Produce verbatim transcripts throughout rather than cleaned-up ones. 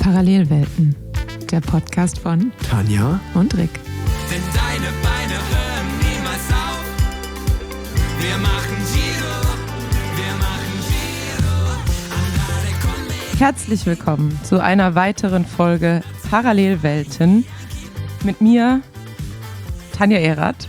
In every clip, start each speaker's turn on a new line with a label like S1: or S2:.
S1: Parallelwelten, der Podcast von
S2: Tanja
S1: und Rick.
S3: Denn deine Beine hören niemals auf. Wir machen Giro, wir machen Giro. Andare con me.
S1: Herzlich willkommen zu einer weiteren Folge Parallelwelten mit mir, Tanja Erath,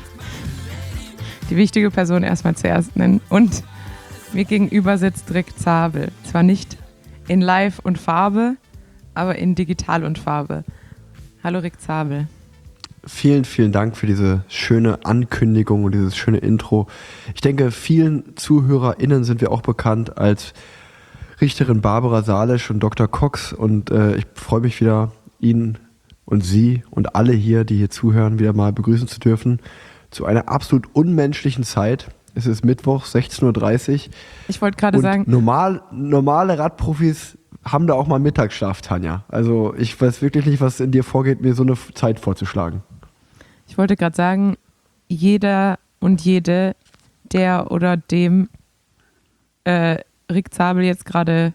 S1: die wichtige Person erstmal zuerst nennen, und mir gegenüber sitzt Rick Zabel. Zwar nicht in Live und Farbe, aber in Digital und Farbe. Hallo Rick Zabel.
S2: Vielen, vielen Dank für diese schöne Ankündigung und dieses schöne Intro. Ich denke, vielen ZuhörerInnen sind wir auch bekannt als Richterin Barbara Salisch und Doktor Cox. Und äh, ich freue mich wieder, ihn und Sie und alle hier, die hier zuhören, wieder mal begrüßen zu dürfen zu einer absolut unmenschlichen Zeit. Es ist Mittwoch, sechzehn Uhr dreißig.
S1: Ich wollte gerade sagen...
S2: Normal, normale Radprofis haben da auch mal Mittagsschlaf, Tanja. Also ich weiß wirklich nicht, was in dir vorgeht, mir so eine Zeit vorzuschlagen.
S1: Ich wollte gerade sagen, jeder und jede, der oder dem äh, Rick Zabel jetzt gerade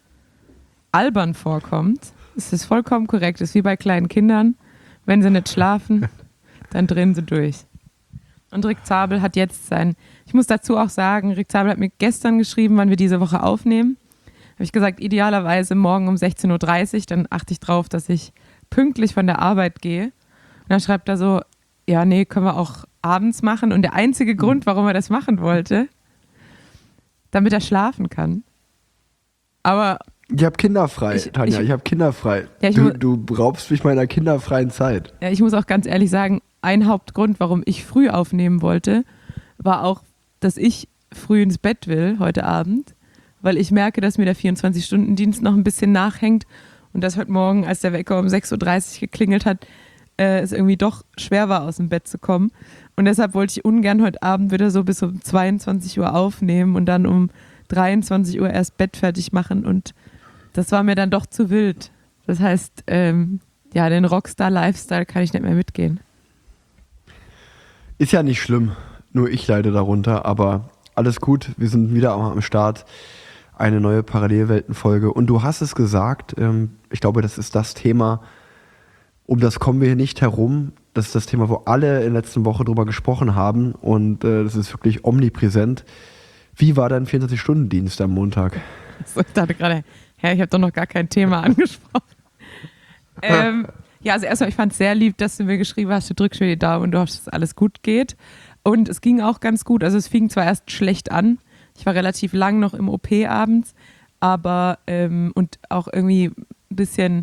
S1: albern vorkommt, es ist vollkommen korrekt. Es ist wie bei kleinen Kindern. Wenn sie nicht schlafen, dann drehen sie durch. Und Rick Zabel hat jetzt sein... Ich muss dazu auch sagen, Rick Zabel hat mir gestern geschrieben, wann wir diese Woche aufnehmen. Habe ich gesagt, idealerweise morgen um sechzehn Uhr dreißig, dann achte ich drauf, dass ich pünktlich von der Arbeit gehe. Und dann schreibt er so, ja, nee, können wir auch abends machen. Und der einzige Grund, warum er das machen wollte, damit er schlafen kann. Aber...
S2: Ich habe kinderfrei,
S1: ich,
S2: Tanja, ich, ich habe kinderfrei.
S1: Ja,
S2: du, du raubst mich meiner kinderfreien Zeit.
S1: Ja, ich muss auch ganz ehrlich sagen, ein Hauptgrund, warum ich früh aufnehmen wollte, war auch, dass ich früh ins Bett will heute Abend, weil ich merke, dass mir der vierundzwanzig-Stunden-Dienst noch ein bisschen nachhängt und dass heute Morgen, als der Wecker um sechs Uhr dreißig geklingelt hat, äh, es irgendwie doch schwer war, aus dem Bett zu kommen. Und deshalb wollte ich ungern heute Abend wieder so bis um zweiundzwanzig Uhr aufnehmen und dann um dreiundzwanzig Uhr erst Bett fertig machen, und das war mir dann doch zu wild. Das heißt, ähm, ja, den Rockstar-Lifestyle kann ich nicht mehr mitgehen.
S2: Ist ja nicht schlimm, nur ich leide darunter, aber alles gut, wir sind wieder am Start. Eine neue Parallelwelten-Folge. Und du hast es gesagt, ähm, ich glaube, das ist das Thema, um das kommen wir hier nicht herum. Das ist das Thema, wo alle in der letzten Woche drüber gesprochen haben, und äh, das ist wirklich omnipräsent. Wie war dein vierundzwanzig-Stunden-Dienst am Montag?
S1: So, ich dachte gerade, ja, ich habe doch noch gar kein Thema angesprochen. ähm, ja, also erstmal, ich fand es sehr lieb, dass du mir geschrieben hast, du drückst mir die Daumen und du hoffst, dass alles gut geht. Und es ging auch ganz gut. Also es fing zwar erst schlecht an. Ich war relativ lang noch im O P abends, aber ähm, und auch irgendwie ein bisschen,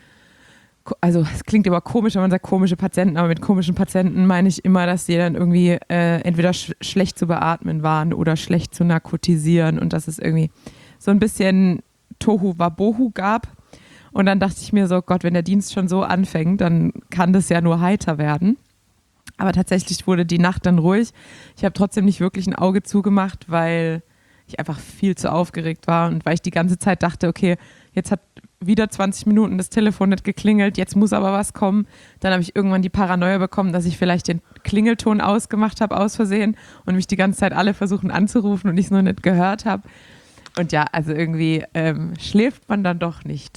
S1: also es klingt immer komisch, wenn man sagt komische Patienten, aber mit komischen Patienten meine ich immer, dass die dann irgendwie äh, entweder sch- schlecht zu beatmen waren oder schlecht zu narkotisieren, und dass es irgendwie so ein bisschen Tohu Wabohu gab. Und dann dachte ich mir so, Gott, wenn der Dienst schon so anfängt, dann kann das ja nur heiter werden. Aber tatsächlich wurde die Nacht dann ruhig. Ich habe trotzdem nicht wirklich ein Auge zugemacht, weil ich einfach viel zu aufgeregt war und weil ich die ganze Zeit dachte, okay, jetzt hat wieder zwanzig Minuten das Telefon nicht geklingelt, jetzt muss aber was kommen. Dann habe ich irgendwann die Paranoia bekommen, dass ich vielleicht den Klingelton ausgemacht habe aus Versehen und mich die ganze Zeit alle versuchen anzurufen und ich es nur nicht gehört habe. Und ja, also irgendwie ähm, schläft man dann doch nicht.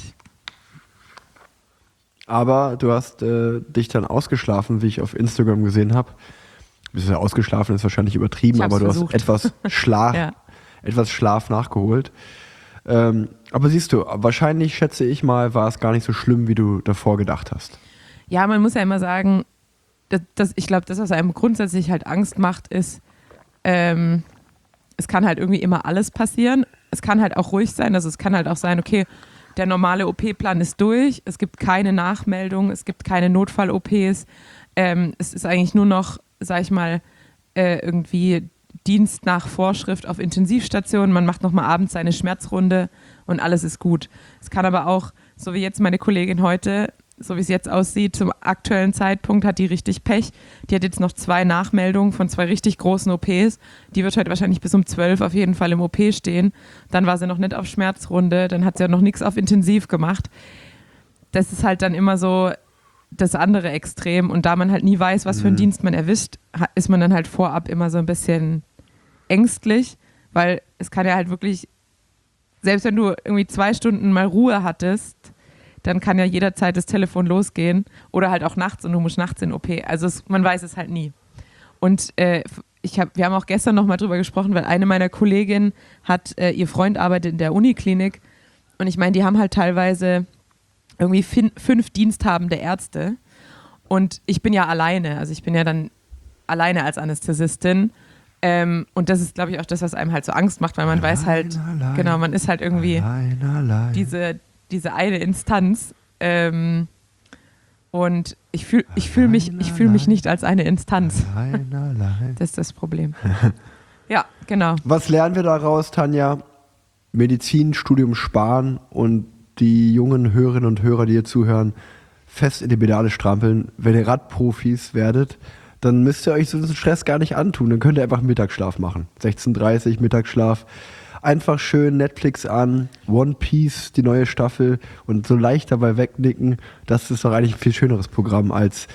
S2: Aber du hast äh, dich dann ausgeschlafen, wie ich auf Instagram gesehen habe. Bist ja ausgeschlafen, ist wahrscheinlich übertrieben, aber du
S1: versucht.
S2: hast etwas Schlaf,
S1: ja.
S2: etwas Schlaf nachgeholt. Ähm, aber siehst du, wahrscheinlich, schätze ich mal, war es gar nicht so schlimm, wie du davor gedacht hast.
S1: Ja, man muss ja immer sagen, dass, dass ich glaube, das, was einem grundsätzlich halt Angst macht, ist, ähm, es kann halt irgendwie immer alles passieren. Es kann halt auch ruhig sein, also es kann halt auch sein, okay, der normale O P-Plan ist durch, es gibt keine Nachmeldung, es gibt keine Notfall-O Ps, ähm, es ist eigentlich nur noch, sag ich mal, äh, irgendwie Dienst nach Vorschrift auf Intensivstation, man macht nochmal abends seine Schmerzrunde und alles ist gut. Es kann aber auch, so wie jetzt meine Kollegin heute, so wie es jetzt aussieht, zum aktuellen Zeitpunkt hat die richtig Pech. Die hat jetzt noch zwei Nachmeldungen von zwei richtig großen O Ps. Die wird heute wahrscheinlich bis um zwölf auf jeden Fall im O P stehen. Dann war sie noch nicht auf Schmerzrunde, dann hat sie ja noch nichts auf Intensiv gemacht. Das ist halt dann immer so das andere Extrem. Und da man halt nie weiß, was für einen
S2: Mhm.
S1: Dienst man erwischt, ist man dann halt vorab immer so ein bisschen ängstlich, weil es kann ja halt wirklich, selbst wenn du irgendwie zwei Stunden mal Ruhe hattest, dann kann ja jederzeit das Telefon losgehen oder halt auch nachts und du musst nachts in O P. Also es, man weiß es halt nie. Und äh, ich hab, wir haben auch gestern nochmal drüber gesprochen, weil eine meiner Kolleginnen hat, äh, ihr Freund arbeitet in der Uniklinik und ich meine, die haben halt teilweise irgendwie fin- fünf diensthabende Ärzte und ich bin ja alleine, also ich bin ja dann alleine als Anästhesistin ähm, und das ist, glaube ich, auch das, was einem halt so Angst macht, weil man allein, weiß halt, allein, genau, man ist halt irgendwie allein, allein. Diese, diese eine Instanz ähm, und ich fühle ich fühl mich, ich fühl mich nicht als eine Instanz. Allein, allein. Das ist das Problem. Ja, genau.
S2: Was lernen wir daraus, Tanja? Medizinstudium sparen und die jungen Hörerinnen und Hörer, die hier zuhören, fest in die Pedale strampeln. Wenn ihr Radprofis werdet, dann müsst ihr euch so diesen Stress gar nicht antun. Dann könnt ihr einfach Mittagsschlaf machen. sechzehn Uhr dreißig Mittagsschlaf. Einfach schön Netflix an, One Piece, die neue Staffel und so leicht dabei wegnicken. Das ist doch eigentlich ein viel schöneres Programm, als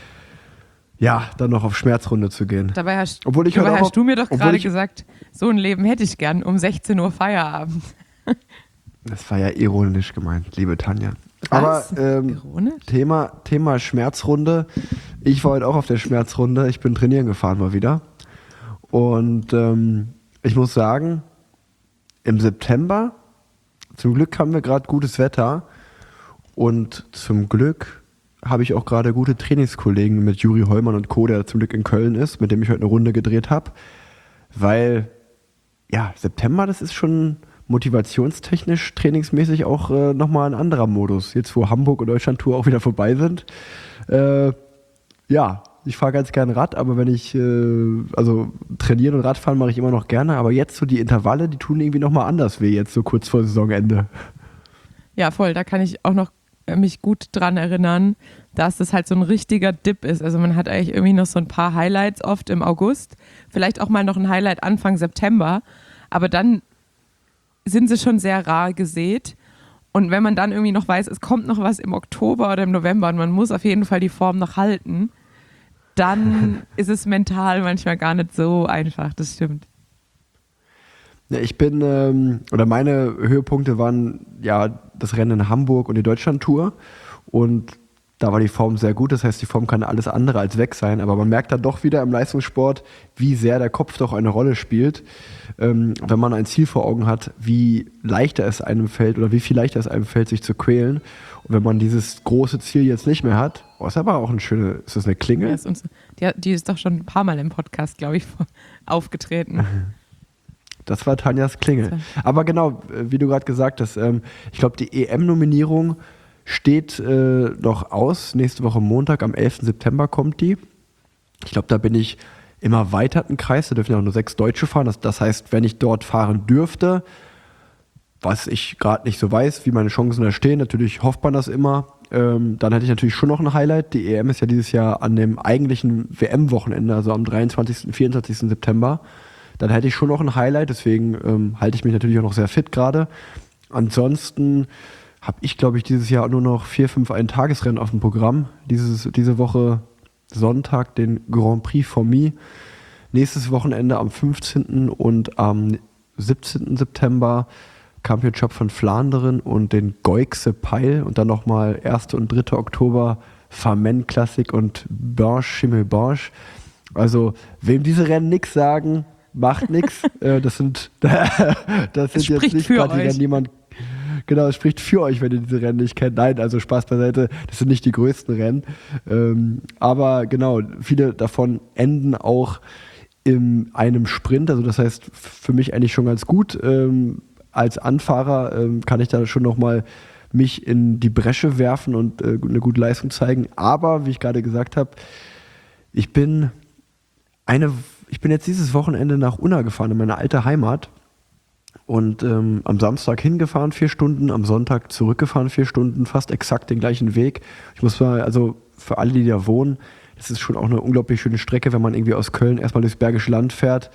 S2: ja, dann noch auf Schmerzrunde zu gehen.
S1: Dabei hast,
S2: obwohl ich
S1: dabei
S2: halt
S1: hast
S2: auch,
S1: du mir doch gerade gesagt, so ein Leben hätte ich gern, um sechzehn Uhr Feierabend.
S2: Das war ja ironisch gemeint, liebe Tanja. Was? Aber ähm, ironisch? Thema, Thema Schmerzrunde. Ich war heute auch auf der Schmerzrunde. Ich bin trainieren gefahren mal wieder. Und ähm, ich muss sagen, im September, zum Glück haben wir gerade gutes Wetter und zum Glück habe ich auch gerade gute Trainingskollegen mit Juri Heumann und Co., der zum Glück in Köln ist, mit dem ich heute eine Runde gedreht habe, weil ja, September, das ist schon motivationstechnisch, trainingsmäßig auch äh, nochmal ein anderer Modus. Jetzt, wo Hamburg und Deutschland-Tour auch wieder vorbei sind. Äh, ja, ich fahre ganz gerne Rad, aber wenn ich, äh, also trainieren und Radfahren mache ich immer noch gerne, aber jetzt so die Intervalle, die tun irgendwie nochmal anders weh, jetzt so kurz vor Saisonende.
S1: Ja, voll, da kann ich auch noch mich gut dran erinnern, dass das halt so ein richtiger Dip ist. Also man hat eigentlich irgendwie noch so ein paar Highlights oft im August, vielleicht auch mal noch ein Highlight Anfang September, aber dann sind sie schon sehr rar gesät. Und wenn man dann irgendwie noch weiß, es kommt noch was im Oktober oder im November und man muss auf jeden Fall die Form noch halten, dann ist es mental manchmal gar nicht so einfach, das stimmt.
S2: Ja, ich bin, ähm, oder meine Höhepunkte waren ja das Rennen in Hamburg und die Deutschland-Tour und da war die Form sehr gut, das heißt, die Form kann alles andere als weg sein, aber man merkt dann doch wieder im Leistungssport, wie sehr der Kopf doch eine Rolle spielt, ähm, wenn man ein Ziel vor Augen hat, wie leichter es einem fällt oder wie viel leichter es einem fällt, sich zu quälen. Und wenn man dieses große Ziel jetzt nicht mehr hat, oh, ist aber auch eine schöne, ist das eine Klingel?
S1: Ja, ist uns, die, die ist doch schon ein paar Mal im Podcast, glaube ich, aufgetreten.
S2: Das war Tanjas Klingel. Aber genau, wie du gerade gesagt hast, ähm, ich glaube, die E M-Nominierung steht äh, noch aus. Nächste Woche Montag, am elften September kommt die. Ich glaube, da bin ich im erweiterten Kreis. Da dürfen ja auch nur sechs Deutsche fahren. Das, das heißt, wenn ich dort fahren dürfte, was ich gerade nicht so weiß, wie meine Chancen da stehen, natürlich hofft man das immer, ähm, dann hätte ich natürlich schon noch ein Highlight. Die E M ist ja dieses Jahr an dem eigentlichen W M-Wochenende, also am dreiundzwanzigsten und vierundzwanzigsten September. Dann hätte ich schon noch ein Highlight, deswegen ähm, halte ich mich natürlich auch noch sehr fit gerade. Ansonsten habe ich, glaube ich, dieses Jahr nur noch vier, fünf Ein-Tagesrennen auf dem Programm. Dieses, diese Woche Sonntag den Grand Prix Fourmies. Nächstes Wochenende am fünfzehnten und am siebzehnten September Championship von Flandern und den Goixe Peil und dann nochmal ersten und dritten Oktober Farmen Classic und Berge Schimmelberge. Also, wem diese Rennen nichts sagen, macht nichts. äh, das sind, das sind jetzt nicht gerade die Rennen, die man. Genau, es spricht für euch, wenn ihr diese Rennen nicht kennt. Nein, also Spaß beiseite, das sind nicht die größten Rennen. Ähm, aber genau, viele davon enden auch in einem Sprint. Also das heißt, für mich eigentlich schon ganz gut. Ähm, als Anfahrer ähm, kann ich da schon nochmal mich in die Bresche werfen und äh, eine gute Leistung zeigen. Aber, wie ich gerade gesagt habe, ich bin eine, ich bin jetzt dieses Wochenende nach Unna gefahren, in meine alte Heimat. Und ähm, am Samstag hingefahren, vier Stunden, am Sonntag zurückgefahren, vier Stunden, fast exakt den gleichen Weg. Ich muss mal, also für alle, die da wohnen, das ist schon auch eine unglaublich schöne Strecke, wenn man irgendwie aus Köln erstmal durchs Bergische Land fährt,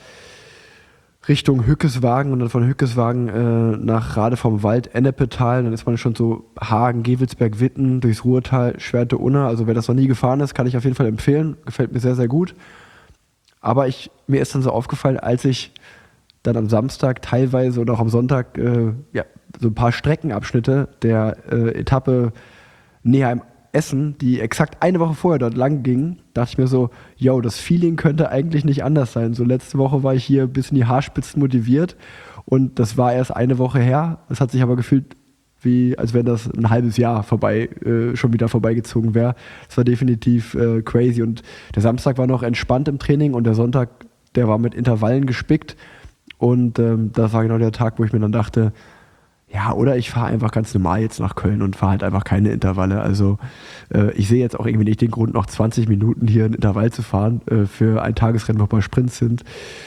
S2: Richtung Hückeswagen und dann von Hückeswagen äh, nach Rade vom Wald, Ennepetal, dann ist man schon so Hagen, Gewelsberg, Witten, durchs Ruhrtal, Schwerte, Unna. Also wer das noch nie gefahren ist, kann ich auf jeden Fall empfehlen. Gefällt mir sehr, sehr gut. Aber ich, mir ist dann so aufgefallen, als ich dann am Samstag teilweise oder auch am Sonntag äh, ja, so ein paar Streckenabschnitte der äh, Etappe Neheim-Essen, die exakt eine Woche vorher dort lang ging, dachte ich mir so, yo, das Feeling könnte eigentlich nicht anders sein. So letzte Woche war ich hier bis in die Haarspitzen motiviert und das war erst eine Woche her. Es hat sich aber gefühlt wie, als wenn das ein halbes Jahr vorbei, äh, schon wieder vorbeigezogen wäre. Es war definitiv äh, crazy und der Samstag war noch entspannt im Training und der Sonntag, der war mit Intervallen gespickt und ähm, das war genau der Tag, wo ich mir dann dachte, ja, oder ich fahre einfach ganz normal jetzt nach Köln und fahre halt einfach keine Intervalle. Also äh, ich sehe jetzt auch irgendwie nicht den Grund, noch zwanzig Minuten hier ein Intervall zu fahren äh, für ein Tagesrennen, wo ein paar Sprints sind.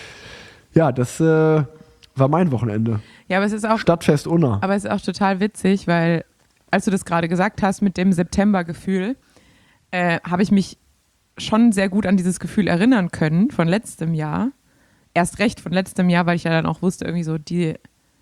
S2: Ja, das äh, war mein Wochenende.
S1: Ja, aber es ist auch
S2: Stadtfest Unna.
S1: Aber es ist auch total witzig, weil als du das gerade gesagt hast mit dem Septembergefühl, äh, habe ich mich schon sehr gut an dieses Gefühl erinnern können von letztem Jahr. Erst recht von letztem Jahr, weil ich ja dann auch wusste, irgendwie so die,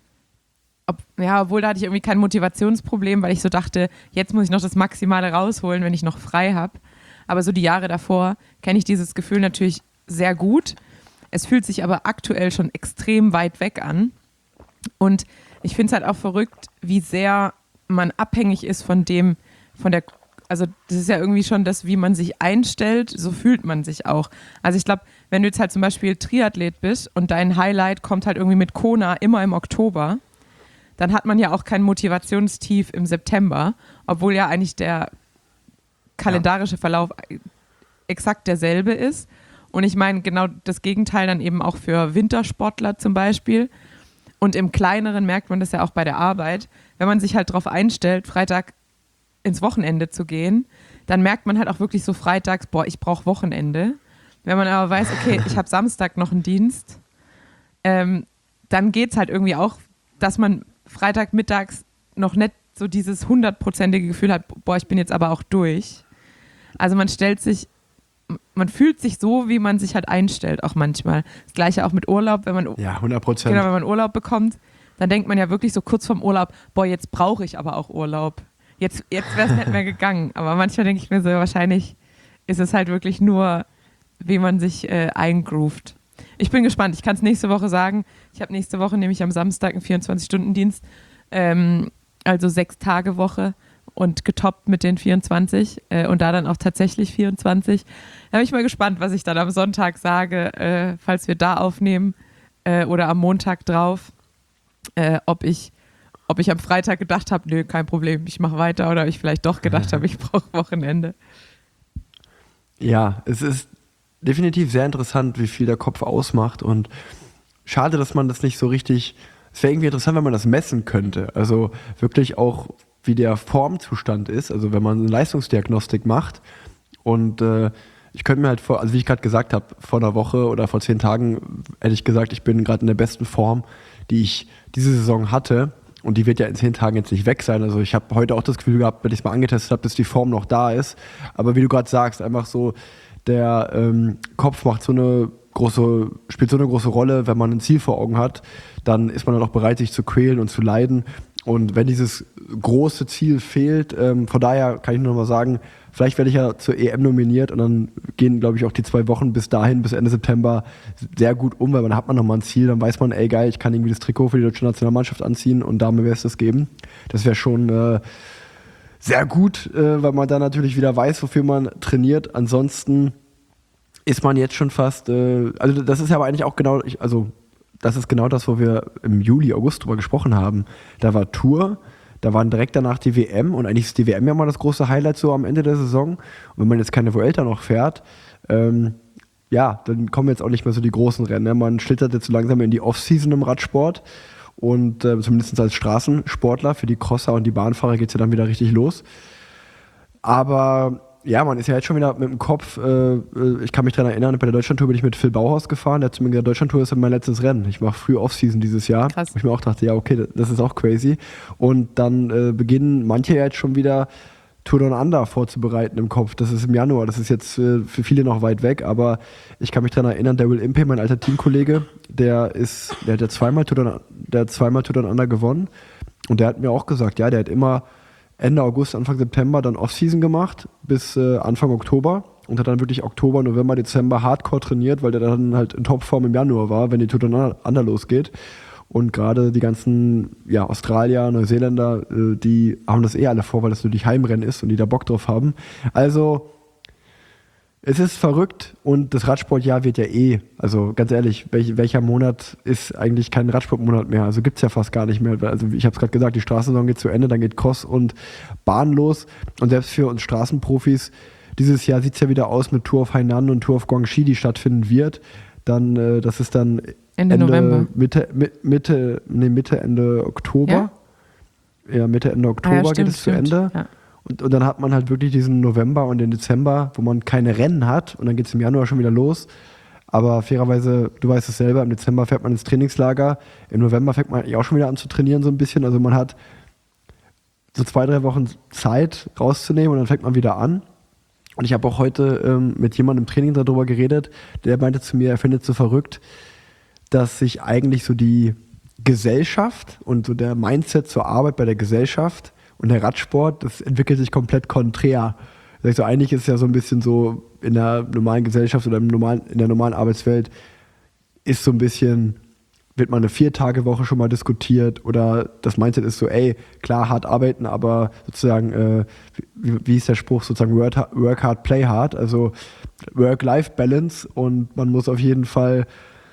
S1: ob, ja, obwohl da hatte ich irgendwie kein Motivationsproblem, weil ich so dachte, jetzt muss ich noch das Maximale rausholen, wenn ich noch frei habe. Aber so die Jahre davor kenne ich dieses Gefühl natürlich sehr gut. Es fühlt sich aber aktuell schon extrem weit weg an. Und ich finde es halt auch verrückt, wie sehr man abhängig ist von dem, von der, also das ist ja irgendwie schon das, wie man sich einstellt, so fühlt man sich auch. Also ich glaube, wenn du jetzt halt zum Beispiel Triathlet bist und dein Highlight kommt halt irgendwie mit Kona immer im Oktober, dann hat man ja auch kein Motivationstief im September, obwohl ja eigentlich der kalendarische Verlauf exakt derselbe ist. Und ich meine genau das Gegenteil dann eben auch für Wintersportler zum Beispiel. Und im Kleineren merkt man das ja auch bei der Arbeit. Wenn man sich halt darauf einstellt, Freitag ins Wochenende zu gehen, dann merkt man halt auch wirklich so freitags, boah, ich brauche Wochenende. Wenn man aber weiß, okay, ich habe Samstag noch einen Dienst, ähm, dann geht es halt irgendwie auch, dass man Freitagmittags noch nicht so dieses hundertprozentige Gefühl hat, boah, ich bin jetzt aber auch durch. Also man stellt sich, man fühlt sich so, wie man sich halt einstellt, auch manchmal. Das Gleiche auch mit Urlaub, wenn man,
S2: ja, hundert Prozent.
S1: Genau, wenn man Urlaub bekommt, dann denkt man ja wirklich so kurz vorm Urlaub, boah, jetzt brauche ich aber auch Urlaub. Jetzt, jetzt wäre es nicht mehr gegangen. Aber manchmal denke ich mir so, wahrscheinlich ist es halt wirklich nur, wie man sich äh, eingroovt. Ich bin gespannt. Ich kann es nächste Woche sagen. Ich habe nächste Woche nämlich am Samstag einen vierundzwanzig-Stunden-Dienst, ähm, also sechs Tage Woche und getoppt mit den vierundzwanzig äh, und da dann auch tatsächlich vierundzwanzig. Da bin ich mal gespannt, was ich dann am Sonntag sage, äh, falls wir da aufnehmen äh, oder am Montag drauf, äh, ob ich ob ich am Freitag gedacht habe, nö, kein Problem, ich mache weiter, oder ob ich vielleicht doch gedacht habe, ich brauche Wochenende.
S2: Ja, es ist definitiv sehr interessant, wie viel der Kopf ausmacht und schade, dass man das nicht so richtig, es wäre irgendwie interessant, wenn man das messen könnte, also wirklich auch, wie der Formzustand ist, also wenn man eine Leistungsdiagnostik macht und äh, ich könnte mir halt vor, also wie ich gerade gesagt habe, vor einer Woche oder vor zehn Tagen hätte ich gesagt, ich bin gerade in der besten Form, die ich diese Saison hatte. Und die wird ja in zehn Tagen jetzt nicht weg sein. Also ich habe heute auch das Gefühl gehabt, wenn ich es mal angetestet habe, dass die Form noch da ist. Aber wie du gerade sagst, einfach so, der ähm, Kopf macht so eine große, spielt so eine große Rolle, wenn man ein Ziel vor Augen hat, dann ist man dann auch bereit, sich zu quälen und zu leiden. Und wenn dieses große Ziel fehlt, ähm, von daher kann ich nur noch mal sagen, vielleicht werde ich ja zur E M nominiert und dann gehen, glaube ich, auch die zwei Wochen bis dahin, bis Ende September sehr gut um, weil dann hat man nochmal ein Ziel, dann weiß man, ey geil, ich kann irgendwie das Trikot für die deutsche Nationalmannschaft anziehen und damit wäre es das geben. Das wäre schon äh, sehr gut, äh, weil man dann natürlich wieder weiß, wofür man trainiert. Ansonsten ist man jetzt schon fast, äh, also das ist ja aber eigentlich auch genau, ich, also das ist genau das, wo wir im Juli, August drüber gesprochen haben. Da war Tour, da waren direkt danach die W M und eigentlich ist die W M ja mal das große Highlight so am Ende der Saison. Und wenn man jetzt keine Vuelta noch fährt, ähm, ja, dann kommen jetzt auch nicht mehr so die großen Rennen. Ne? Man schlittert jetzt so langsam in die Off-Season im Radsport und äh, zumindest als Straßensportler, für die Crosser und die Bahnfahrer geht es ja dann wieder richtig los. Aber ja, man ist ja jetzt schon wieder mit dem Kopf, äh, ich kann mich daran erinnern, bei der Deutschlandtour bin ich mit Phil Bauhaus gefahren, der hat zu mir gesagt, Deutschlandtour ist mein letztes Rennen. Ich mache früh Off-Season dieses Jahr. Krass. Wo ich mir auch dachte, ja okay, das ist auch crazy. Und dann äh, beginnen manche ja jetzt schon wieder Tour Down Under vorzubereiten im Kopf. Das ist im Januar, das ist jetzt äh, für viele noch weit weg, aber ich kann mich daran erinnern, der Will Impey, mein alter Teamkollege, der ist, der hat ja zweimal Tour Down, der hat zweimal Tour Down Under gewonnen und der hat mir auch gesagt, ja, der hat immer Ende August, Anfang September dann Off-Season gemacht, bis äh, Anfang Oktober und hat dann wirklich Oktober, November, Dezember hardcore trainiert, weil der dann halt in Topform im Januar war, wenn die Tour Down Under losgeht. Und gerade die ganzen ja, Australier, Neuseeländer, äh, die haben das eh alle vor, weil das natürlich Heimrennen ist und die da Bock drauf haben. Also es ist verrückt und das Radsportjahr wird ja eh, also ganz ehrlich, welch, welcher Monat ist eigentlich kein Radsportmonat mehr? Also gibt es ja fast gar nicht mehr. Also ich habe es gerade gesagt, die Straßensaison geht zu Ende, dann geht Cross und Bahn los. Und selbst für uns Straßenprofis, dieses Jahr sieht es ja wieder aus mit Tour of Hainan und Tour of Guangxi, die stattfinden wird. Dann, äh, das ist dann
S1: Ende, Ende November.
S2: Mitte, Mitte, nee, Mitte, Ende Oktober. Ja, ja Mitte, Ende Oktober ah, ja, stimmt, geht es stimmt. zu Ende. Ja. Und, und dann hat man halt wirklich diesen November und den Dezember, wo man keine Rennen hat und dann geht es im Januar schon wieder los. Aber fairerweise, du weißt es selber, im Dezember fährt man ins Trainingslager, im November fängt man eigentlich auch schon wieder an zu trainieren so ein bisschen. Also man hat so zwei, drei Wochen Zeit rauszunehmen und dann fängt man wieder an. Und ich habe auch heute ähm, mit jemandem im Training darüber geredet, der meinte zu mir, er findet es so verrückt, dass sich eigentlich so die Gesellschaft und so der Mindset zur Arbeit bei der Gesellschaft und der Radsport, das entwickelt sich komplett konträr. Also eigentlich ist es ja so ein bisschen so in der normalen Gesellschaft oder im normalen, in der normalen Arbeitswelt ist so ein bisschen, wird mal eine Vier-Tage-Woche schon mal diskutiert oder das Mindset ist so, ey, klar, hart arbeiten, aber sozusagen, äh, wie, wie ist der Spruch, sozusagen work, work hard, play hard, also Work-Life-Balance und man muss auf jeden Fall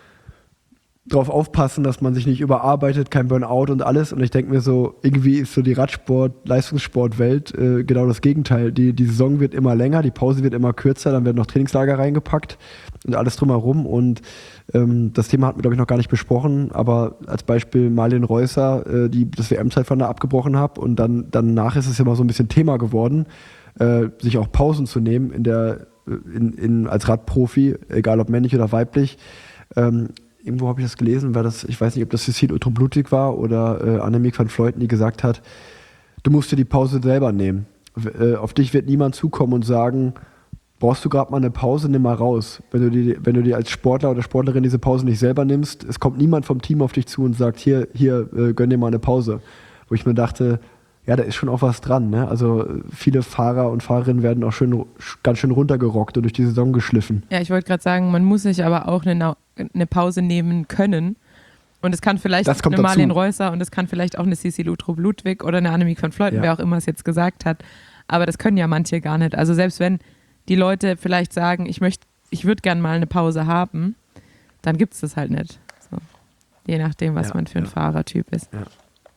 S2: darauf aufpassen, dass man sich nicht überarbeitet, kein Burnout und alles. Und ich denke mir so, irgendwie ist so die Radsport-, Leistungssportwelt äh, genau das Gegenteil. Die, die Saison wird immer länger, die Pause wird immer kürzer, dann werden noch Trainingslager reingepackt und alles drumherum. Und ähm, das Thema hatten wir, glaube ich, noch gar nicht besprochen, aber als Beispiel Marlen Reusser, äh, die das W M-Zeitfahren abgebrochen hat und dann danach ist es immer so ein bisschen Thema geworden, äh, sich auch Pausen zu nehmen in der, in, in, als Radprofi, egal ob männlich oder weiblich. Ähm, Irgendwo habe ich das gelesen, war das, ich weiß nicht, ob das Cécile Uttrup-Ludwig war oder äh, Annemiek van Vleuten, die gesagt hat, du musst dir die Pause selber nehmen. Äh, auf dich wird niemand zukommen und sagen, brauchst du gerade mal eine Pause, nimm mal raus. Wenn du, die, wenn du dir als Sportler oder Sportlerin diese Pause nicht selber nimmst, es kommt niemand vom Team auf dich zu und sagt, hier, hier, äh, gönn dir mal eine Pause. Wo ich mir dachte, ja, da ist schon auch was dran. Ne? Also viele Fahrer und Fahrerinnen werden auch schön, ganz schön runtergerockt und durch die Saison geschliffen.
S1: Ja, ich wollte gerade sagen, man muss sich aber auch eine, eine Pause nehmen können. Und es kann vielleicht eine Marlen Reusser und es kann vielleicht auch eine Cécile Uttrup-Ludwig oder eine Annemiek van Vleuten, ja. wer auch immer es jetzt gesagt hat. Aber das können ja manche gar nicht. Also selbst wenn die Leute vielleicht sagen, ich möchte, ich würde gerne mal eine Pause haben, dann gibt es das halt nicht. So. Je nachdem, was ja, man für ein ja. Fahrertyp ist.
S2: Ja.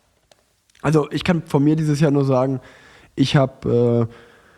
S2: Also ich kann von mir dieses Jahr nur sagen, ich habe äh,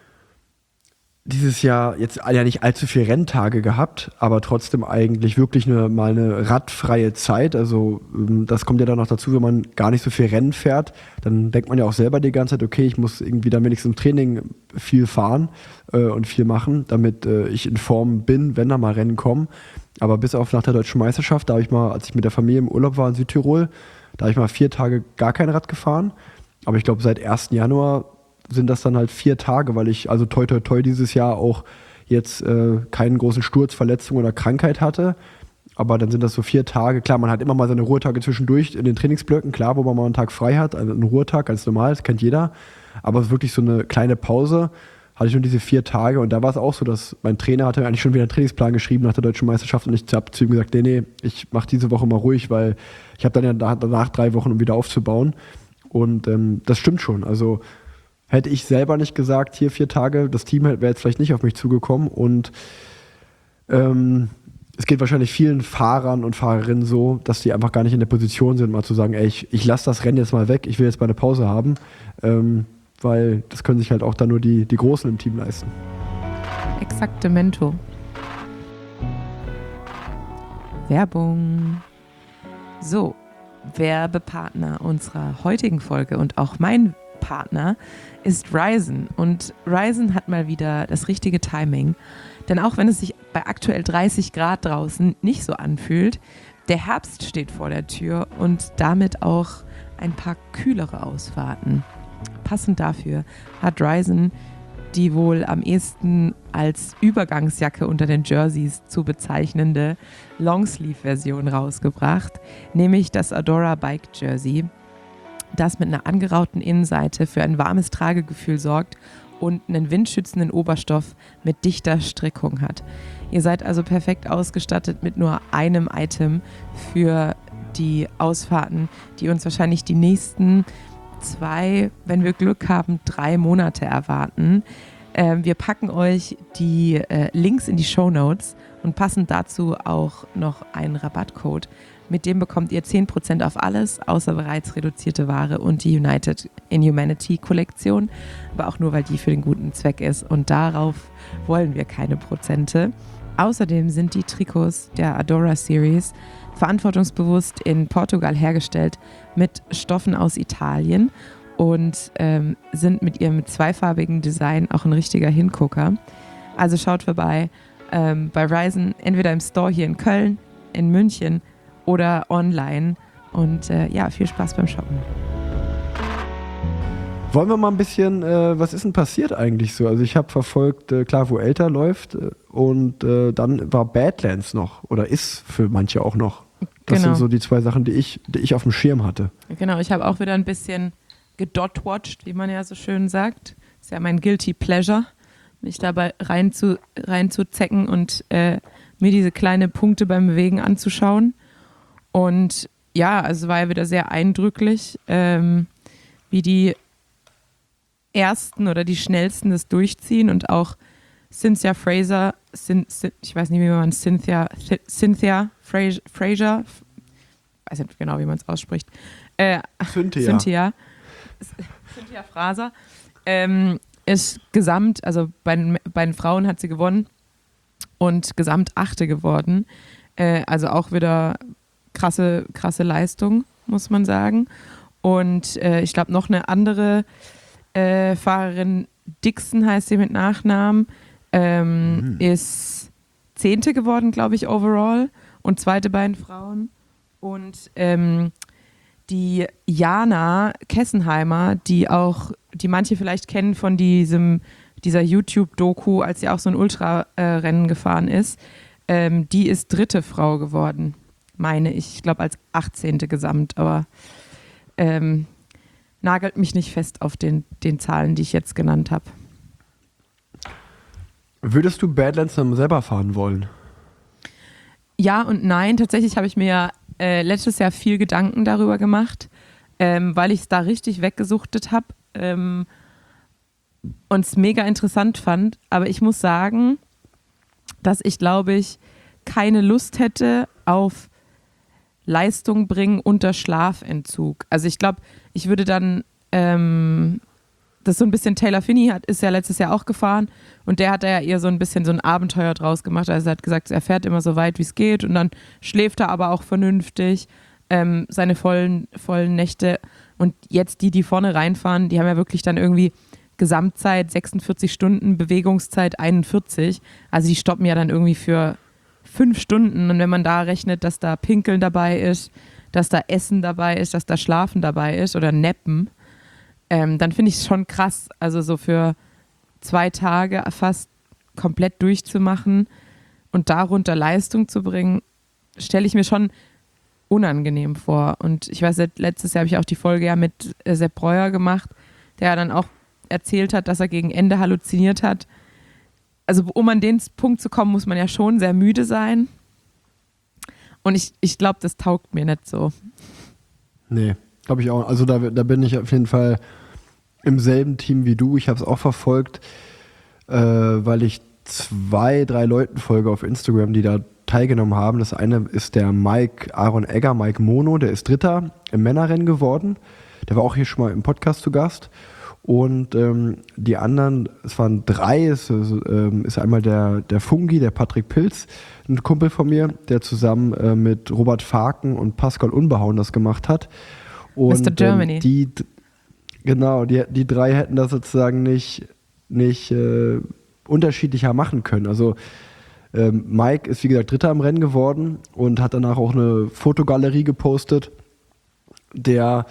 S2: dieses Jahr jetzt ja nicht allzu viele Renntage gehabt, aber trotzdem eigentlich wirklich eine, mal eine radfreie Zeit. Also das kommt ja dann noch dazu, wenn man gar nicht so viel Rennen fährt, dann denkt man ja auch selber die ganze Zeit, okay, ich muss irgendwie dann wenigstens im Training viel fahren äh, und viel machen, damit äh, ich in Form bin, wenn da mal Rennen kommen. Aber bis auf nach der Deutschen Meisterschaft, da habe ich mal, als ich mit der Familie im Urlaub war in Südtirol, da habe ich mal vier Tage gar kein Rad gefahren. Aber ich glaube, seit ersten Januar sind das dann halt vier Tage, weil ich also toi toi toi dieses Jahr auch jetzt äh, keinen großen Sturz, Verletzung oder Krankheit hatte. Aber dann sind das so vier Tage. Klar, man hat immer mal seine Ruhetage zwischendurch in den Trainingsblöcken, klar, wo man mal einen Tag frei hat. Also einen Ruhetag, ganz normal, das kennt jeder. Aber es ist wirklich so eine kleine Pause. Hatte ich nur diese vier Tage und da war es auch so, dass mein Trainer hatte eigentlich schon wieder einen Trainingsplan geschrieben nach der Deutschen Meisterschaft und ich habe zu ihm gesagt, nee, nee, ich mache diese Woche mal ruhig, weil ich habe dann ja danach drei Wochen, um wieder aufzubauen und ähm, das stimmt schon, also hätte ich selber nicht gesagt, hier vier Tage, das Team wäre jetzt vielleicht nicht auf mich zugekommen und ähm, es geht wahrscheinlich vielen Fahrern und Fahrerinnen so, dass die einfach gar nicht in der Position sind, mal zu sagen, ey, ich, ich lasse das Rennen jetzt mal weg, ich will jetzt mal eine Pause haben, ähm, weil das können sich halt auch dann nur die, die Großen im Team leisten.
S1: Exaktemento. Werbung. So, Werbepartner unserer heutigen Folge und auch mein Partner ist Ryzen. Und Ryzen hat mal wieder das richtige Timing. Denn auch wenn es sich bei aktuell dreißig Grad draußen nicht so anfühlt, der Herbst steht vor der Tür und damit auch ein paar kühlere Ausfahrten. Passend dafür hat Ryzen die wohl am ehesten als Übergangsjacke unter den Jerseys zu bezeichnende Longsleeve-Version rausgebracht, nämlich das Adora Bike Jersey, das mit einer angerauten Innenseite für ein warmes Tragegefühl sorgt und einen windschützenden Oberstoff mit dichter Strickung hat. Ihr seid also perfekt ausgestattet mit nur einem Item für die Ausfahrten, die uns wahrscheinlich die nächsten zwei, wenn wir Glück haben, drei Monate erwarten. Ähm, wir packen euch die äh, Links in die Shownotes und passend dazu auch noch einen Rabattcode. Mit dem bekommt ihr zehn Prozent auf alles, außer bereits reduzierte Ware und die United in Humanity Kollektion. Aber auch nur, weil die für den guten Zweck ist. Und darauf wollen wir keine Prozente. Außerdem sind die Trikots der Adora Series verantwortungsbewusst in Portugal hergestellt mit Stoffen aus Italien und ähm, sind mit ihrem zweifarbigen Design auch ein richtiger Hingucker. Also schaut vorbei ähm, bei Ryzen, entweder im Store hier in Köln, in München oder online. Und äh, ja, viel Spaß beim Shoppen.
S2: Wollen wir mal ein bisschen, äh, was ist denn passiert eigentlich so? Also ich habe verfolgt, äh, klar, wo Älter läuft äh, und äh, dann war Badlands noch oder ist für manche auch noch. Das
S1: Genau.
S2: sind so die zwei Sachen, die ich, die ich auf dem Schirm hatte.
S1: Genau, ich habe auch wieder ein bisschen gedot-watched, wie man ja so schön sagt. Ist ja mein Guilty Pleasure, mich dabei rein zu, rein zu zecken und äh, mir diese kleinen Punkte beim Bewegen anzuschauen. Und ja, also war ja wieder sehr eindrücklich, ähm, wie die Ersten oder die Schnellsten das durchziehen und auch Cynthia Fraser, Cyn, Cyn, ich weiß nicht, wie man Cynthia, Cynthia Fraser, Fraser, weiß nicht genau, wie man es ausspricht, äh,
S2: Cynthia.
S1: Cynthia, Cynthia Fraser, ähm, ist gesamt, also bei den, bei den Frauen hat sie gewonnen und gesamt Achte geworden. Äh, also auch wieder krasse, krasse Leistung, muss man sagen. Und äh, ich glaube, noch eine andere äh, Fahrerin, Dixon heißt sie mit Nachnamen, ähm, mhm. ist Zehnte geworden, glaube ich, overall und zweite bei den Frauen. Und ähm, die Jana Kessenheimer, die auch, die manche vielleicht kennen von diesem, dieser YouTube-Doku, als sie auch so ein Ultrarennen äh, gefahren ist, ähm, die ist dritte Frau geworden, meine ich. Ich glaube als achtzehnte gesamt, aber ähm, nagelt mich nicht fest auf den, den Zahlen, die ich jetzt genannt habe.
S2: Würdest du Badlands dann selber fahren wollen?
S1: Ja und nein. Tatsächlich habe ich mir ja äh, letztes Jahr viel Gedanken darüber gemacht, ähm, weil ich es da richtig weggesuchtet habe ähm, und es mega interessant fand. Aber ich muss sagen, dass ich, glaube ich, keine Lust hätte auf Leistung bringen unter Schlafentzug. Also ich glaube, ich würde dann, ähm, das so ein bisschen Taylor Finney hat, ist ja letztes Jahr auch gefahren und der hat da ja eher so ein bisschen so ein Abenteuer draus gemacht. Also er hat gesagt, er fährt immer so weit, wie es geht und dann schläft er aber auch vernünftig, ähm, seine vollen, vollen Nächte. Und jetzt die, die vorne reinfahren, die haben ja wirklich dann irgendwie Gesamtzeit sechsundvierzig Stunden, Bewegungszeit einundvierzig. Also die stoppen ja dann irgendwie für fünf Stunden. Und wenn man da rechnet, dass da Pinkeln dabei ist, dass da Essen dabei ist, dass da Schlafen dabei ist oder Nappen, ähm, dann finde ich es schon krass. Also so für zwei Tage fast komplett durchzumachen und darunter Leistung zu bringen, stelle ich mir schon unangenehm vor. Und ich weiß, letztes Jahr habe ich auch die Folge ja mit Sepp Breuer gemacht, der dann auch erzählt hat, dass er gegen Ende halluziniert hat. Also um an den Punkt zu kommen, muss man ja schon sehr müde sein. Und ich, ich glaube, das taugt mir nicht so.
S2: Nee, glaube ich auch. Also da, da bin ich auf jeden Fall im selben Team wie du. Ich habe es auch verfolgt, äh, weil ich zwei, drei Leuten folge auf Instagram, die da teilgenommen haben. Das eine ist der Mike Aaron Egger, Mike Mono, der ist Dritter im Männerrennen geworden. Der war auch hier schon mal im Podcast zu Gast. Und ähm, die anderen, es waren drei, es ähm, ist einmal der, der Fungi, der Patrick Pilz, ein Kumpel von mir, der zusammen äh, mit Robert Faken und Pascal Unbehauen das gemacht hat. Und
S1: Mister Germany.
S2: Ähm, die, genau, die, die drei hätten das sozusagen nicht, nicht äh, unterschiedlicher machen können. Also ähm, Mike ist wie gesagt Dritter im Rennen geworden und hat danach auch eine Fotogalerie gepostet, der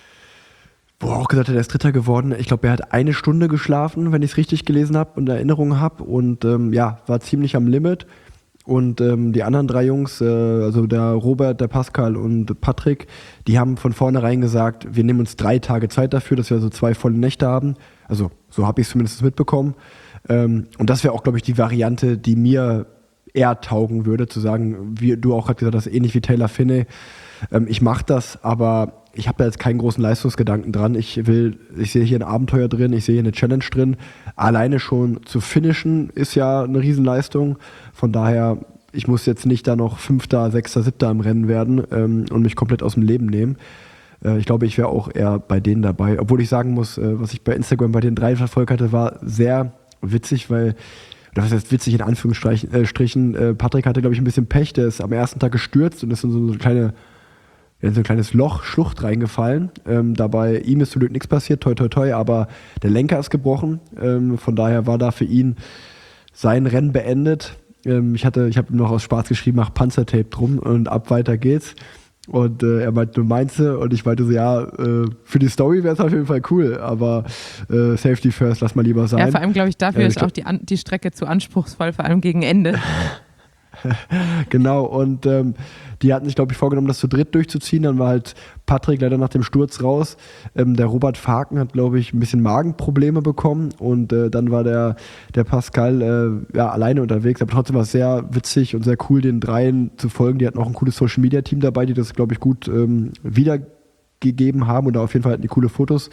S2: wo er auch gesagt hat, er ist Dritter geworden. Ich glaube, er hat eine Stunde geschlafen, wenn ich es richtig gelesen habe und Erinnerungen habe. Und ähm, ja, war ziemlich am Limit. Und ähm, die anderen drei Jungs, äh, also der Robert, der Pascal und Patrick, die haben von vornherein gesagt, wir nehmen uns drei Tage Zeit dafür, dass wir so zwei volle Nächte haben. Also so habe ich es zumindest mitbekommen. Ähm, und das wäre auch, glaube ich, die Variante, die mir eher taugen würde, zu sagen, wie du auch gerade gesagt hast, ähnlich wie Taylor Finney, ähm, ich mache das, aber ich habe da jetzt keinen großen Leistungsgedanken dran. Ich will, ich sehe hier ein Abenteuer drin, ich sehe hier eine Challenge drin. Alleine schon zu finishen ist ja eine Riesenleistung. Von daher, ich muss jetzt nicht da noch Fünfter, Sechster, Siebter im Rennen werden ähm, und mich komplett aus dem Leben nehmen. Äh, ich glaube, ich wäre auch eher bei denen dabei. Obwohl ich sagen muss, äh, was ich bei Instagram bei den drei verfolgt hatte, war sehr witzig, weil, oder was heißt witzig in Anführungsstrichen, äh, Strichen, äh, Patrick hatte, glaube ich, ein bisschen Pech. Der ist am ersten Tag gestürzt und ist in so eine kleine in so ein kleines Loch, Schlucht reingefallen. Ähm, dabei ihm ist zum Glück nichts passiert, toi toi toi, aber der Lenker ist gebrochen. Ähm, von daher war da für ihn sein Rennen beendet. Ähm, ich hatte, ich habe ihm noch aus Spaß geschrieben, mach Panzertape drum und ab weiter geht's. Und äh, er meinte, du meinst du? Und ich meinte so, ja, äh, für die Story wäre es auf jeden Fall cool, aber äh, Safety first, lass mal lieber sein.
S1: Ja, vor allem glaube ich, dafür
S2: äh,
S1: ist auch die, An- die Strecke zu anspruchsvoll, vor allem gegen Ende.
S2: Genau, und ähm, die hatten sich, glaube ich, vorgenommen, das zu dritt durchzuziehen. Dann war halt Patrick leider nach dem Sturz raus. Ähm, der Robert Faken hat, glaube ich, ein bisschen Magenprobleme bekommen. Und äh, dann war der, der Pascal äh, ja, alleine unterwegs. Aber trotzdem war es sehr witzig und sehr cool, den dreien zu folgen. Die hatten auch ein cooles Social-Media-Team dabei, die das, glaube ich, gut ähm, wiedergegeben haben. Oder auf jeden Fall hatten die coole Fotos.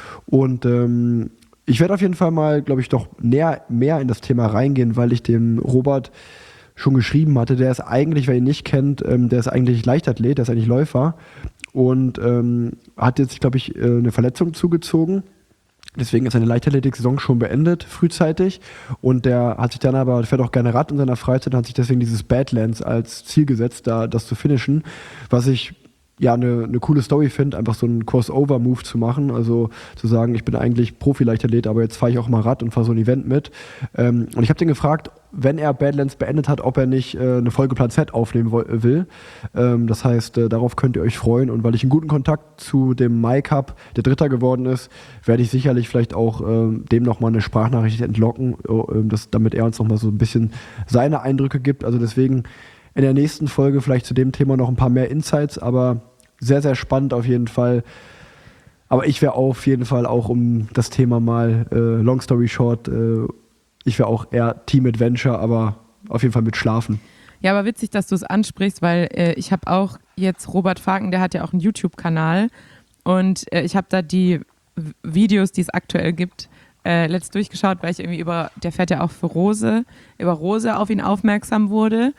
S2: Und ähm, ich werde auf jeden Fall mal, glaube ich, doch näher, mehr in das Thema reingehen, weil ich dem Robert schon geschrieben hatte, der ist eigentlich, wer ihn nicht kennt, ähm, der ist eigentlich Leichtathlet, der ist eigentlich Läufer und ähm, hat jetzt, glaube ich, äh, eine Verletzung zugezogen. Deswegen ist seine Leichtathletik-Saison schon beendet, frühzeitig. Und der hat sich dann aber, fährt auch gerne Rad in seiner Freizeit, hat sich deswegen dieses Badlands als Ziel gesetzt, da das zu finishen, was ich ja eine, eine coole Story finde, einfach so einen Crossover-Move zu machen, also zu sagen, ich bin eigentlich Profi-Leichtathlet, aber jetzt fahre ich auch mal Rad und fahre so ein Event mit. Ähm, und ich habe den gefragt, wenn er Badlands beendet hat, ob er nicht äh, eine Folge Plan Z aufnehmen wo- will. Ähm, das heißt, äh, darauf könnt ihr euch freuen. Und weil ich einen guten Kontakt zu dem Mike habe, der Dritter geworden ist, werde ich sicherlich vielleicht auch ähm, dem nochmal eine Sprachnachricht entlocken, äh, das, damit er uns nochmal so ein bisschen seine Eindrücke gibt. Also deswegen in der nächsten Folge vielleicht zu dem Thema noch ein paar mehr Insights, aber sehr, sehr spannend auf jeden Fall. Aber ich wäre auf jeden Fall auch um das Thema mal, äh, long story short, äh, ich wäre auch eher Team Adventure, aber auf jeden Fall mit Schlafen.
S1: Ja, aber witzig, dass du es ansprichst, weil äh, ich habe auch jetzt Robert Faken, der hat ja auch einen YouTube-Kanal und äh, ich habe da die V- Videos, die es aktuell gibt, äh, letzt durchgeschaut, weil ich irgendwie über, der fährt ja auch für Rose, über Rose auf ihn aufmerksam wurde.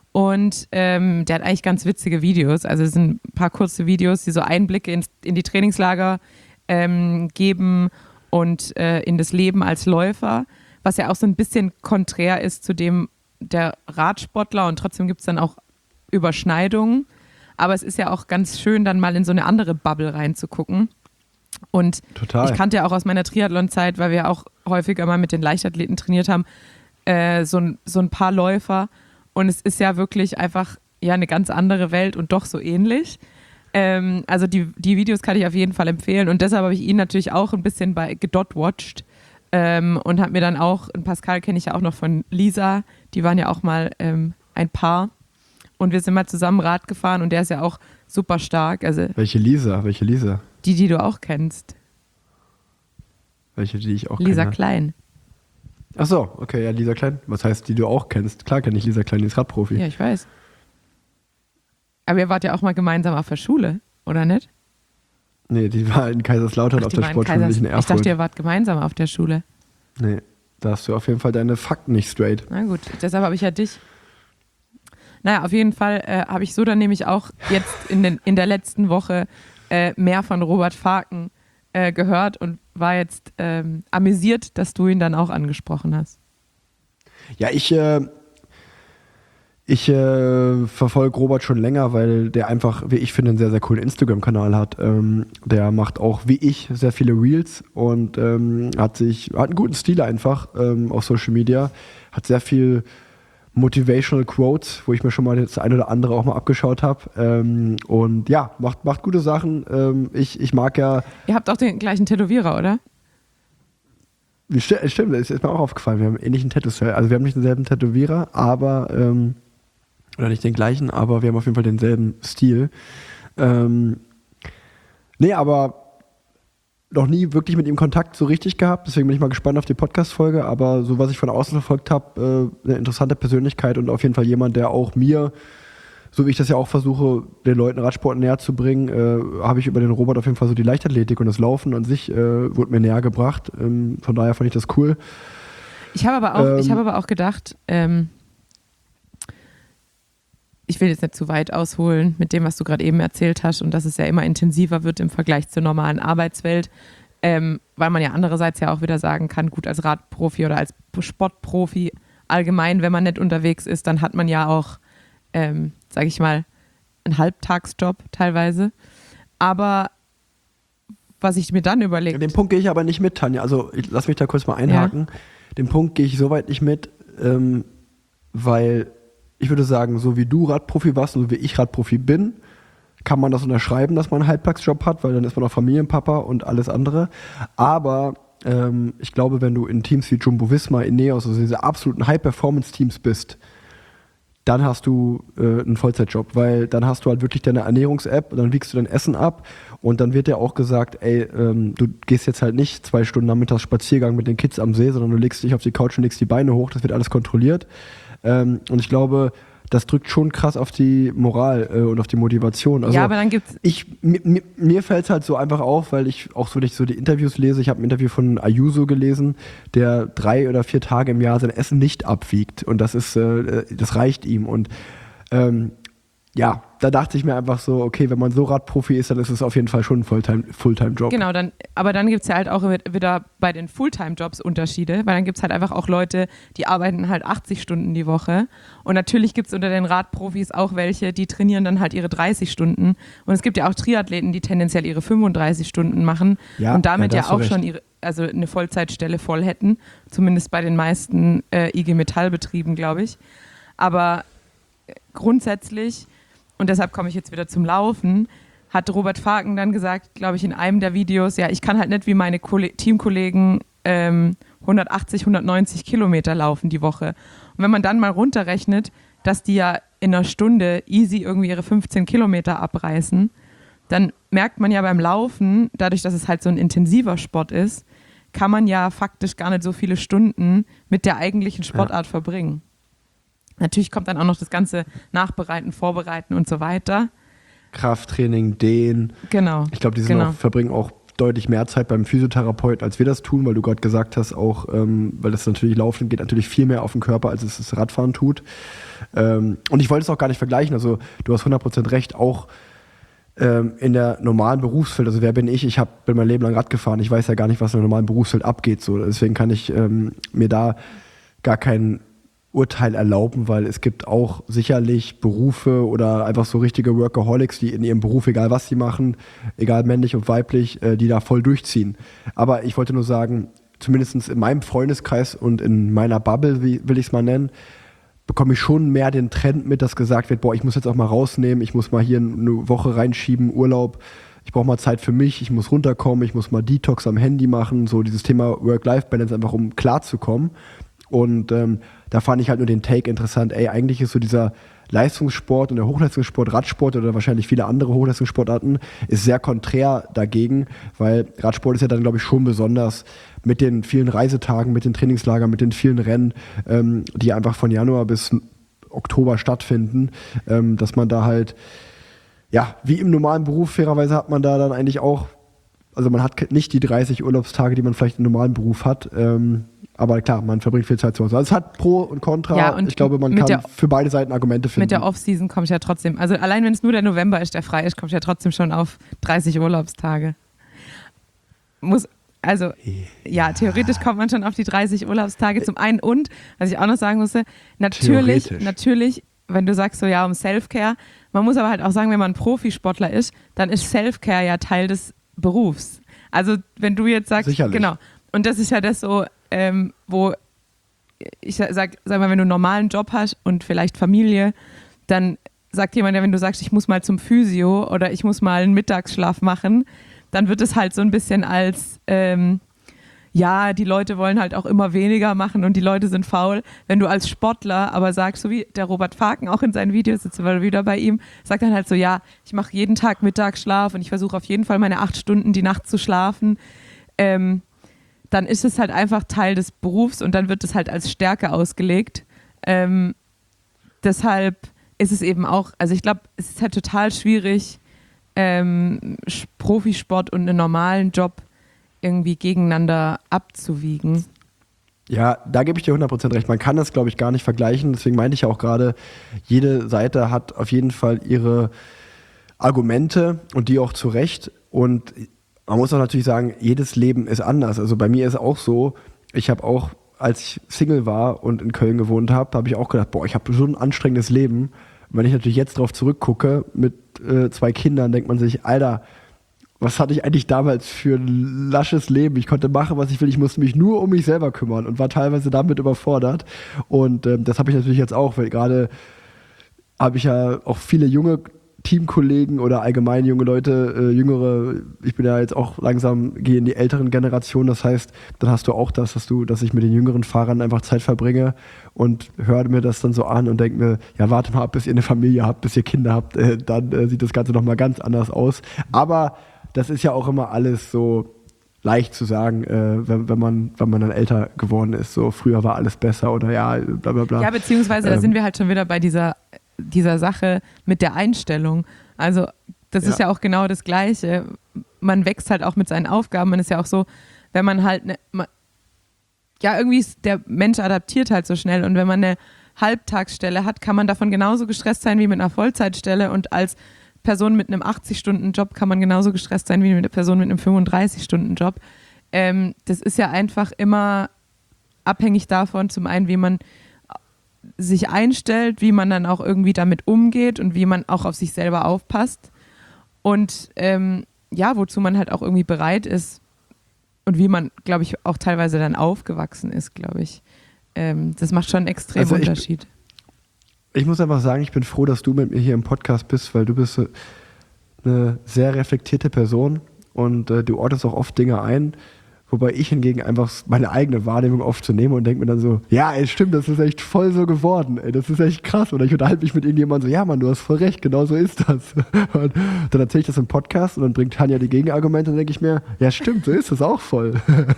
S1: Und ähm, der hat eigentlich ganz witzige Videos. Also es sind ein paar kurze Videos, die so Einblicke ins, in die Trainingslager ähm, geben und äh, in das Leben als Läufer, was ja auch so ein bisschen konträr ist zu dem der Radsportler und trotzdem gibt es dann auch Überschneidungen. Aber es ist ja auch ganz schön, dann mal in so eine andere Bubble reinzugucken. Und
S2: Total.
S1: ich kannte ja auch aus meiner Triathlon-Zeit, weil wir auch häufiger mal mit den Leichtathleten trainiert haben, äh, so, ein, so ein paar Läufer. Und es ist ja wirklich einfach ja eine ganz andere Welt und doch so ähnlich. Ähm, also die, die Videos kann ich auf jeden Fall empfehlen. Und deshalb habe ich ihn natürlich auch ein bisschen bei gedot-watched ähm, und habe mir dann auch, und Pascal kenne ich ja auch noch von Lisa, die waren ja auch mal ähm, ein Paar. Und wir sind mal zusammen Rad gefahren und der ist ja auch super stark. Also
S2: Welche Lisa? Welche Lisa?
S1: die, die du auch kennst.
S2: Welche, die ich auch
S1: Lisa
S2: kenne?
S1: Klein.
S2: Ach so, okay, ja, Lisa Klein. Was heißt, die du auch kennst? Klar kenne ich Lisa Klein, die ist Radprofi.
S1: Ja, ich weiß. Aber ihr wart ja auch mal gemeinsam auf der Schule, oder nicht?
S2: Nee, die war in Kaiserslautern
S1: Ach,
S2: auf
S1: die
S2: der
S1: war in
S2: Sportschule, nicht in
S1: Kaisers-
S2: Erfurt.
S1: Ich dachte, ihr wart gemeinsam auf der Schule.
S2: Nee, da hast du auf jeden Fall deine Fakten nicht straight.
S1: Na gut, deshalb habe ich ja dich. Naja, auf jeden Fall äh, habe ich so dann nämlich auch jetzt in, den, in der letzten Woche äh, mehr von Robert Faken äh, gehört und war jetzt ähm, amüsiert, dass du ihn dann auch angesprochen hast.
S2: Ja, ich, äh, ich äh, verfolge Robert schon länger, weil der einfach, wie ich finde, einen sehr, sehr coolen Instagram-Kanal hat. Ähm, der macht auch, wie ich, sehr viele Reels und ähm, hat sich, hat einen guten Stil einfach ähm, auf Social Media, hat sehr viel Motivational Quotes, wo ich mir schon mal das ein oder andere auch mal abgeschaut habe. Ähm, und ja, macht, macht gute Sachen. Ähm, ich, ich mag ja.
S1: Ihr habt auch den gleichen Tätowierer, oder?
S2: St- Stimmt, das ist mir auch aufgefallen. Wir haben einen ähnlichen Tattoo-Style. Also wir haben nicht denselben Tätowierer, aber ähm, oder nicht den gleichen, aber wir haben auf jeden Fall denselben Stil. Ähm, nee, aber noch nie wirklich mit ihm Kontakt so richtig gehabt, deswegen bin ich mal gespannt auf die Podcast-Folge, aber so was ich von außen verfolgt habe, äh, eine interessante Persönlichkeit und auf jeden Fall jemand, der auch mir, so wie ich das ja auch versuche, den Leuten Radsport näher zu bringen, äh, habe ich über den Robert auf jeden Fall so die Leichtathletik und das Laufen an sich äh, wurde mir näher gebracht, ähm, von daher fand ich das cool.
S1: Ich habe aber auch,
S2: Ähm,
S1: ich habe aber auch gedacht, ähm, ich will jetzt nicht zu weit ausholen mit dem, was du gerade eben erzählt hast und dass es ja immer intensiver wird im Vergleich zur normalen Arbeitswelt, ähm, weil man ja andererseits ja auch wieder sagen kann, gut, als Radprofi oder als Sportprofi allgemein, wenn man nicht unterwegs ist, dann hat man ja auch, ähm, sage ich mal, einen Halbtagsjob teilweise. Aber was ich mir dann überlegt...
S2: Den Punkt gehe ich aber nicht mit, Tanja, also ich, lass mich da kurz mal einhaken. Ja. Den Punkt gehe ich soweit nicht mit, ähm, weil... Ich würde sagen, so wie du Radprofi warst und so wie ich Radprofi bin, kann man das unterschreiben, dass man einen Halbtagsjob hat, weil dann ist man auch Familienpapa und alles andere. Aber ähm, ich glaube, wenn du in Teams wie Jumbo Visma, Ineos, also diese absoluten High-Performance-Teams bist, dann hast du äh, einen Vollzeitjob, weil dann hast du halt wirklich deine Ernährungs-App und dann wiegst du dein Essen ab und dann wird dir auch gesagt, ey, ähm, du gehst jetzt halt nicht zwei Stunden nachmittags Spaziergang mit den Kids am See, sondern du legst dich auf die Couch und legst die Beine hoch, das wird alles kontrolliert. Ähm, und ich glaube, das drückt schon krass auf die Moral äh, und auf die Motivation. Also
S1: ja, aber dann gibt's...
S2: Ich, mir mir fällt es halt so einfach auf, weil ich auch so, wenn ich so die Interviews lese, ich habe ein Interview von Ayuso gelesen, der drei oder vier Tage im Jahr sein Essen nicht abwiegt. Und das ist, äh, das reicht ihm. Und ähm, ja, da dachte ich mir einfach so, okay, wenn man so Radprofi ist, dann ist es auf jeden Fall schon ein Fulltime, Fulltime-Job.
S1: Genau, dann, aber dann gibt es ja halt auch wieder bei den Fulltime-Jobs Unterschiede, weil dann gibt es halt einfach auch Leute, die arbeiten halt achtzig Stunden die Woche und natürlich gibt es unter den Radprofis auch welche, die trainieren dann halt ihre dreißig Stunden und es gibt ja auch Triathleten, die tendenziell ihre fünfunddreißig Stunden machen
S2: ja,
S1: und damit
S2: ja,
S1: ja auch
S2: recht.
S1: schon ihre, also eine Vollzeitstelle voll hätten, zumindest bei den meisten äh, I G Metall-Betrieben, glaube ich. Aber grundsätzlich, und deshalb komme ich jetzt wieder zum Laufen, hat Robert Faken dann gesagt, glaube ich, in einem der Videos, ja, ich kann halt nicht wie meine Kolle- Teamkollegen ähm, hundertachtzig, hundertneunzig Kilometer laufen die Woche. Und wenn man dann mal runterrechnet, dass die ja in einer Stunde easy irgendwie ihre fünfzehn Kilometer abreißen, dann merkt man ja beim Laufen, dadurch, dass es halt so ein intensiver Sport ist, kann man ja faktisch gar nicht so viele Stunden mit der eigentlichen Sportart ja. verbringen. Natürlich kommt dann auch noch das ganze Nachbereiten, Vorbereiten und so weiter.
S2: Krafttraining, Dehnen.
S1: Genau.
S2: Ich glaube, die sind
S1: genau.
S2: auch, verbringen auch deutlich mehr Zeit beim Physiotherapeuten, als wir das tun, weil du gerade gesagt hast, auch, ähm, weil das natürlich Laufen geht, natürlich viel mehr auf den Körper, als es das Radfahren tut. Ähm, und ich wollte es auch gar nicht vergleichen. Also du hast hundert Prozent recht, auch ähm, in der normalen Berufsfeld, also wer bin ich? Ich hab, bin mein Leben lang Rad gefahren. Ich weiß ja gar nicht, was in der normalen Berufsfeld abgeht. So. Deswegen kann ich ähm, mir da gar keinen Urteil erlauben, weil es gibt auch sicherlich Berufe oder einfach so richtige Workaholics, die in ihrem Beruf, egal was sie machen, egal männlich und weiblich, äh, die da voll durchziehen. Aber ich wollte nur sagen, zumindest in meinem Freundeskreis und in meiner Bubble, wie will ich es mal nennen, bekomme ich schon mehr den Trend mit, dass gesagt wird, boah, ich muss jetzt auch mal rausnehmen, ich muss mal hier eine Woche reinschieben, Urlaub, ich brauche mal Zeit für mich, ich muss runterkommen, ich muss mal Detox am Handy machen, so dieses Thema Work-Life-Balance einfach, um klarzukommen. Und ähm, da fand ich halt nur den Take interessant, ey, eigentlich ist so dieser Leistungssport und der Hochleistungssport, Radsport oder wahrscheinlich viele andere Hochleistungssportarten, ist sehr konträr dagegen, weil Radsport ist ja dann, glaube ich, schon besonders mit den vielen Reisetagen, mit den Trainingslagern, mit den vielen Rennen, ähm, die einfach von Januar bis Oktober stattfinden, ähm, dass man da halt, ja, wie im normalen Beruf, fairerweise hat man da dann eigentlich auch, also man hat nicht die dreißig Urlaubstage, die man vielleicht im normalen Beruf hat, ähm, aber klar, man verbringt viel Zeit zu Hause. Also es hat Pro und Contra.
S1: Ja, und
S2: ich glaube, man kann
S1: der,
S2: für beide Seiten Argumente finden.
S1: Mit der Off-Season komme ich ja trotzdem, also allein wenn es nur der November ist, der frei ist, komme ich ja trotzdem schon auf dreißig Urlaubstage. Muss, also, ja. ja, theoretisch kommt man schon auf die dreißig Urlaubstage zum einen und, was ich auch noch sagen musste, natürlich, natürlich, wenn du sagst so, ja, um Self-Care, man muss aber halt auch sagen, wenn man Profisportler ist, dann ist Self-Care ja Teil des Berufs. Also, wenn du jetzt sagst,
S2: sicherlich.
S1: Genau, und das ist ja das so, Ähm, wo ich sag, sag mal, wenn du einen normalen Job hast und vielleicht Familie, dann sagt jemand, ja, wenn du sagst, ich muss mal zum Physio oder ich muss mal einen Mittagsschlaf machen, dann wird es halt so ein bisschen als, ähm, ja, die Leute wollen halt auch immer weniger machen und die Leute sind faul. Wenn du als Sportler aber sagst, so wie der Robert Faken auch in seinen Videos, jetzt sind wir wieder bei ihm, sagt dann halt so, ja, ich mache jeden Tag Mittagsschlaf und ich versuche auf jeden Fall meine acht Stunden die Nacht zu schlafen, ähm, dann ist es halt einfach Teil des Berufs und dann wird es halt als Stärke ausgelegt. Ähm, deshalb ist es eben auch, also ich glaube, es ist halt total schwierig, ähm, Profisport und einen normalen Job irgendwie gegeneinander abzuwiegen.
S2: Ja, da gebe ich dir hundert Prozent recht. Man kann das, glaube ich, gar nicht vergleichen. Deswegen meinte ich ja auch gerade, jede Seite hat auf jeden Fall ihre Argumente und die auch zu Recht. Und man muss auch natürlich sagen, jedes Leben ist anders. Also bei mir ist es auch so, ich habe auch, als ich Single war und in Köln gewohnt habe, habe ich auch gedacht, boah, ich habe so ein anstrengendes Leben. Und wenn ich natürlich jetzt drauf zurückgucke, mit äh, zwei Kindern, denkt man sich, Alter, was hatte ich eigentlich damals für ein lasches Leben? Ich konnte machen, was ich will. Ich musste mich nur um mich selber kümmern und war teilweise damit überfordert. Und ähm, das habe ich natürlich jetzt auch, weil gerade habe ich ja auch viele junge Teamkollegen oder allgemein junge Leute, äh, jüngere, ich bin ja jetzt auch langsam, gehe in die älteren Generationen, das heißt, dann hast du auch das, dass du, dass ich mit den jüngeren Fahrern einfach Zeit verbringe und höre mir das dann so an und denke mir, ja, warte mal ab, bis ihr eine Familie habt, bis ihr Kinder habt, äh, dann äh, sieht das Ganze nochmal ganz anders aus. Aber das ist ja auch immer alles so leicht zu sagen, äh, wenn, wenn, man, wenn man dann älter geworden ist, so früher war alles besser oder ja, bla bla bla.
S1: Ja, beziehungsweise
S2: ähm,
S1: da sind wir halt schon wieder bei dieser dieser Sache mit der Einstellung. Also das
S2: Ja.
S1: ist ja auch genau das Gleiche. Man wächst halt auch mit seinen Aufgaben. Man ist ja auch so, wenn man halt, ne, man, ja irgendwie ist der Mensch adaptiert halt so schnell und wenn man eine Halbtagsstelle hat, kann man davon genauso gestresst sein wie mit einer Vollzeitstelle und als Person mit einem achtzig-Stunden-Job kann man genauso gestresst sein wie mit einer Person mit einem fünfunddreißig-Stunden-Job. Ähm, das ist ja einfach immer abhängig davon, zum einen, wie man sich einstellt, wie man dann auch irgendwie damit umgeht und wie man auch auf sich selber aufpasst und ähm, ja, wozu man halt auch irgendwie bereit ist und wie man, glaube ich, auch teilweise dann aufgewachsen ist, glaube ich. Ähm, das macht schon einen extremen
S2: Also ich-
S1: Unterschied.
S2: Ich muss einfach sagen, ich bin froh, dass du mit mir hier im Podcast bist, weil du bist äh, eine sehr reflektierte Person und äh, du ordnest auch oft Dinge ein, wobei ich hingegen einfach meine eigene Wahrnehmung oft zu nehme und denke mir dann so, ja, ey, stimmt, das ist echt voll so geworden, ey, das ist echt krass. Oder ich unterhalte mich mit irgendjemandem so, ja, Mann, du hast voll recht, genau so ist das. Und dann erzähle ich das im Podcast und dann bringt Tanja die Gegenargumente und dann denke ich mir, ja, stimmt, so ist es auch voll.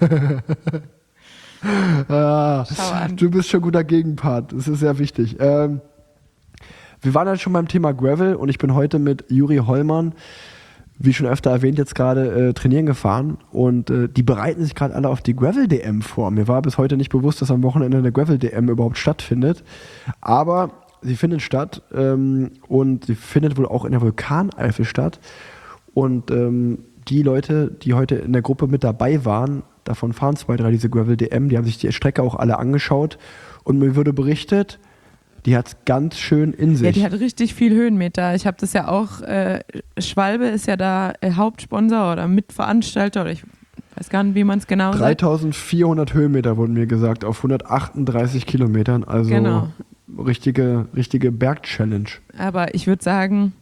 S2: ah,
S1: Schau an.
S2: du bist schon ein guter Gegenpart, das ist sehr wichtig. Ähm, wir waren ja schon beim Thema Gravel und ich bin heute mit Juri Hollmann, wie schon öfter erwähnt, jetzt gerade äh, trainieren gefahren und äh, die bereiten sich gerade alle auf die Gravel-D M vor. Mir war bis heute nicht bewusst, dass am Wochenende eine Gravel-D M überhaupt stattfindet, aber sie findet statt ähm, und sie findet wohl auch in der Vulkaneifel statt und ähm, die Leute, die heute in der Gruppe mit dabei waren, davon fahren zwei, drei diese Gravel-D M, die haben sich die Strecke auch alle angeschaut und mir wurde berichtet, die hat es ganz schön in sich.
S1: Ja, die hat richtig viel Höhenmeter. Ich habe das ja auch, äh, Schwalbe ist ja da äh, Hauptsponsor oder Mitveranstalter oder ich weiß gar nicht, wie man es genau sagt.
S2: dreitausendvierhundert Höhenmeter wurden mir gesagt, auf hundertachtunddreißig Kilometern, also
S1: Genau.
S2: richtige, richtige Berg-Challenge.
S1: Aber ich würde sagen,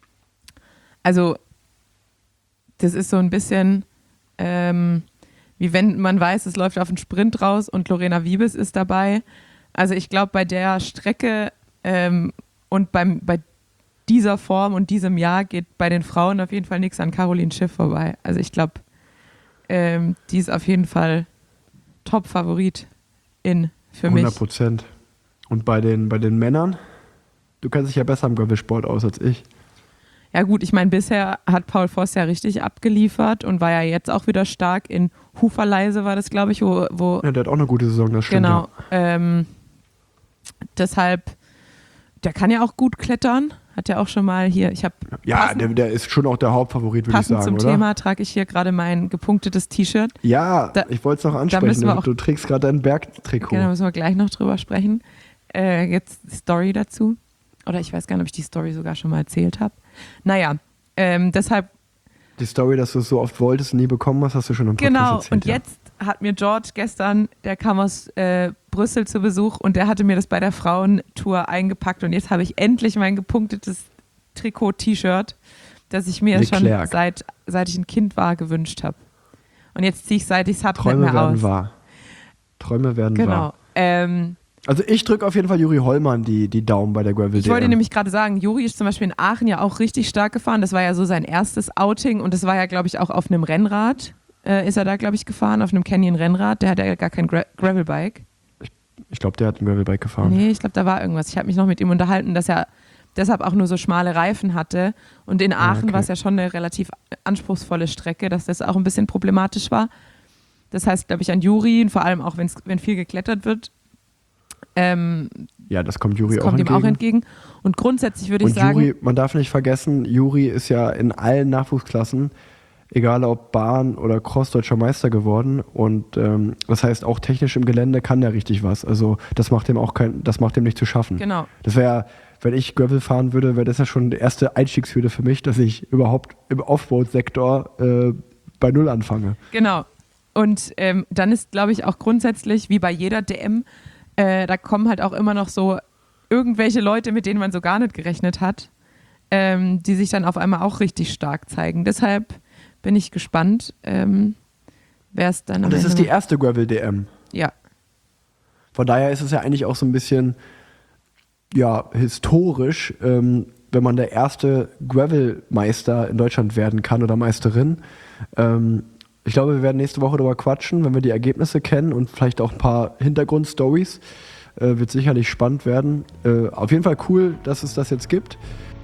S1: also das ist so ein bisschen ähm, wie wenn man weiß, es läuft auf einen Sprint raus und Lorena Wiebes ist dabei. Also ich glaube, bei der Strecke ähm, und beim, bei dieser Form und diesem Jahr geht bei den Frauen auf jeden Fall nichts an Caroline Schiff vorbei. Also ich glaube, ähm, die ist auf jeden Fall Top-Favorit in für mich.
S2: hundert Prozent. Und bei den, bei den Männern, du kennst dich ja besser im Gravelsport aus als ich.
S1: Ja gut, ich meine, bisher hat Paul Voss ja richtig abgeliefert und war ja jetzt auch wieder stark in Huferleise war das, glaube ich, wo, wo
S2: Ja, der hat auch eine gute Saison, das stimmt.
S1: genau. Ähm, deshalb, der kann ja auch gut klettern. Hat ja auch schon mal hier, ich habe
S2: Ja,
S1: passend,
S2: der, der ist schon auch der Hauptfavorit, würde ich
S1: passend
S2: sagen,
S1: zum
S2: oder?
S1: Thema trage ich hier gerade mein gepunktetes T-Shirt.
S2: Ja,
S1: Da-
S2: ich wollte es noch
S1: da
S2: ansprechen.
S1: müssen wir
S2: Du,
S1: auch-
S2: du trägst gerade dein Bergtrikot.
S1: Genau, müssen wir gleich noch drüber sprechen. Äh, jetzt die Story dazu. Oder ich weiß gar nicht, ob ich die Story sogar schon mal erzählt habe. Naja, ähm, deshalb
S2: Die Story, dass du es so oft wolltest und nie bekommen hast, hast du schon im Podcast
S1: genau,
S2: erzählt.
S1: und
S2: ja.
S1: jetzt hat mir George gestern, der kam aus äh, Brüssel zu Besuch und der hatte mir das bei der Frauentour eingepackt und jetzt habe ich endlich mein gepunktetes Trikot-T-Shirt, das ich mir
S2: Leclerc.
S1: schon seit, seit ich ein Kind war gewünscht habe. Und jetzt ziehe ich, seit ich es habe, nicht
S2: Träume
S1: mehr
S2: werden
S1: aus.
S2: wahr. Träume werden
S1: Genau.
S2: wahr.
S1: Ähm,
S2: Also ich drücke auf jeden Fall Juri Hollmann die, die Daumen bei der Gravel
S1: ich wollte
S2: D M.
S1: nämlich gerade sagen, Juri ist zum Beispiel in Aachen ja auch richtig stark gefahren. Das war ja so sein erstes Outing und das war ja, glaube ich, auch auf einem Rennrad. Äh, ist er da, glaube ich, gefahren, auf einem Canyon-Rennrad. Der hat ja gar kein Gra- Gravelbike.
S2: Ich glaube, der hat ein Gravelbike gefahren.
S1: Nee, ich glaube, da war irgendwas. Ich habe mich noch mit ihm unterhalten, dass er deshalb auch nur so schmale Reifen hatte. Und in Aachen
S2: okay.
S1: war es ja schon eine relativ anspruchsvolle Strecke, dass das auch ein bisschen problematisch war. Das heißt, glaube ich, an Juri, und vor allem auch, wenn's, wenn viel geklettert wird, ähm,
S2: Ja, das kommt Juri
S1: das
S2: auch
S1: kommt
S2: entgegen.
S1: ihm auch entgegen. Und grundsätzlich würde ich
S2: Und
S1: sagen,
S2: Juri, man darf nicht vergessen, Juri ist ja in allen Nachwuchsklassen, egal ob Bahn oder Cross, deutscher Meister geworden. Und ähm, das heißt, auch technisch im Gelände kann der richtig was. Also das macht dem auch kein, das macht dem nicht zu schaffen.
S1: genau.
S2: Das wäre, wenn ich Gravel fahren würde, wäre das ja schon die erste Einstiegshürde für mich, dass ich überhaupt im Offroad-Sektor äh, bei Null anfange.
S1: Genau. Und ähm, dann ist, glaube ich, auch grundsätzlich, wie bei jeder D M, äh, da kommen halt auch immer noch so irgendwelche Leute, mit denen man so gar nicht gerechnet hat, ähm, die sich dann auf einmal auch richtig stark zeigen. Deshalb bin ich gespannt, ähm, wer es dann am
S2: Und das
S1: Ende
S2: ist die
S1: macht.
S2: erste Gravel-D M.
S1: Ja,
S2: Von daher ist es ja eigentlich auch so ein bisschen ja, historisch, ähm, wenn man der erste Gravel-Meister in Deutschland werden kann oder Meisterin. Ähm, ich glaube, wir werden nächste Woche darüber quatschen, wenn wir die Ergebnisse kennen und vielleicht auch ein paar Hintergrundstories. Äh, wird sicherlich spannend werden. Äh, auf jeden Fall cool, dass es das jetzt gibt.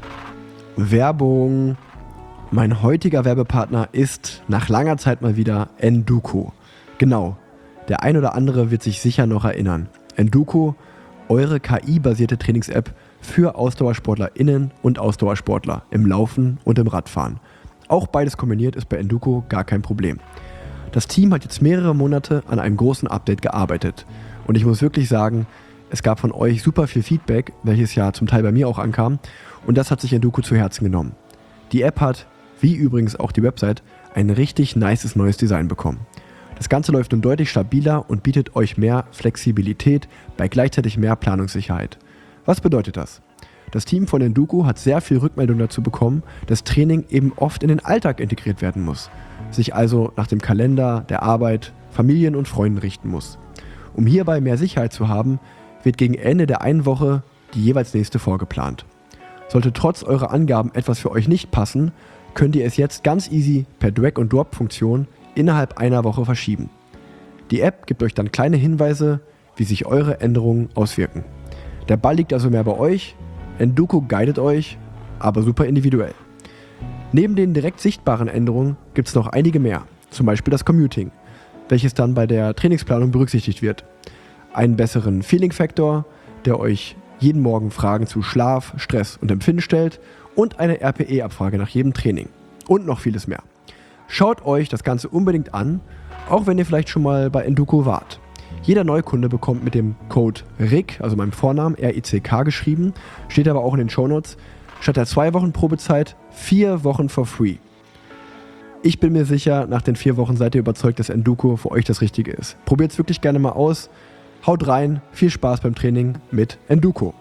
S2: Werbung. Mein heutiger Werbepartner ist nach langer Zeit mal wieder Enduko. Genau, der ein oder andere wird sich sicher noch erinnern. Enduko, eure K I-basierte Trainings-App für AusdauersportlerInnen und Ausdauersportler im Laufen und im Radfahren. Auch beides kombiniert ist bei Enduko gar kein Problem. Das Team hat jetzt mehrere Monate an einem großen Update gearbeitet. Und ich muss wirklich sagen, es gab von euch super viel Feedback, welches ja zum Teil bei mir auch ankam. Und das hat sich Enduko zu Herzen genommen. Die App hat, wie übrigens auch die Website, ein richtig nices neues Design bekommen. Das Ganze läuft nun deutlich stabiler und bietet euch mehr Flexibilität bei gleichzeitig mehr Planungssicherheit. Was bedeutet das? Das Team von Enduko hat sehr viel Rückmeldung dazu bekommen, dass Training eben oft in den Alltag integriert werden muss, sich also nach dem Kalender, der Arbeit, Familien und Freunden richten muss. Um hierbei mehr Sicherheit zu haben, wird gegen Ende der einen Woche die jeweils nächste vorgeplant. Sollte trotz eurer Angaben etwas für euch nicht passen, könnt ihr es jetzt ganz easy per Drag-and-Drop-Funktion innerhalb einer Woche verschieben. Die App gibt euch dann kleine Hinweise, wie sich eure Änderungen auswirken. Der Ball liegt also mehr bei euch, Enduko guidet euch, aber super individuell. Neben den direkt sichtbaren Änderungen gibt es noch einige mehr, zum Beispiel das Commuting, welches dann bei der Trainingsplanung berücksichtigt wird. Einen besseren Feeling-Faktor, der euch jeden Morgen Fragen zu Schlaf, Stress und Empfinden stellt und eine R P E-Abfrage nach jedem Training. Und noch vieles mehr. Schaut euch das Ganze unbedingt an, auch wenn ihr vielleicht schon mal bei Enduko wart. Jeder Neukunde bekommt mit dem Code R I C K, also meinem Vornamen, R I C K geschrieben, steht aber auch in den Shownotes, statt der zwei Wochen Probezeit vier Wochen for free. Ich bin mir sicher, nach den vier Wochen seid ihr überzeugt, dass Enduko für euch das Richtige ist. Probiert es wirklich gerne mal aus. Haut rein, viel Spaß beim Training mit Enduko.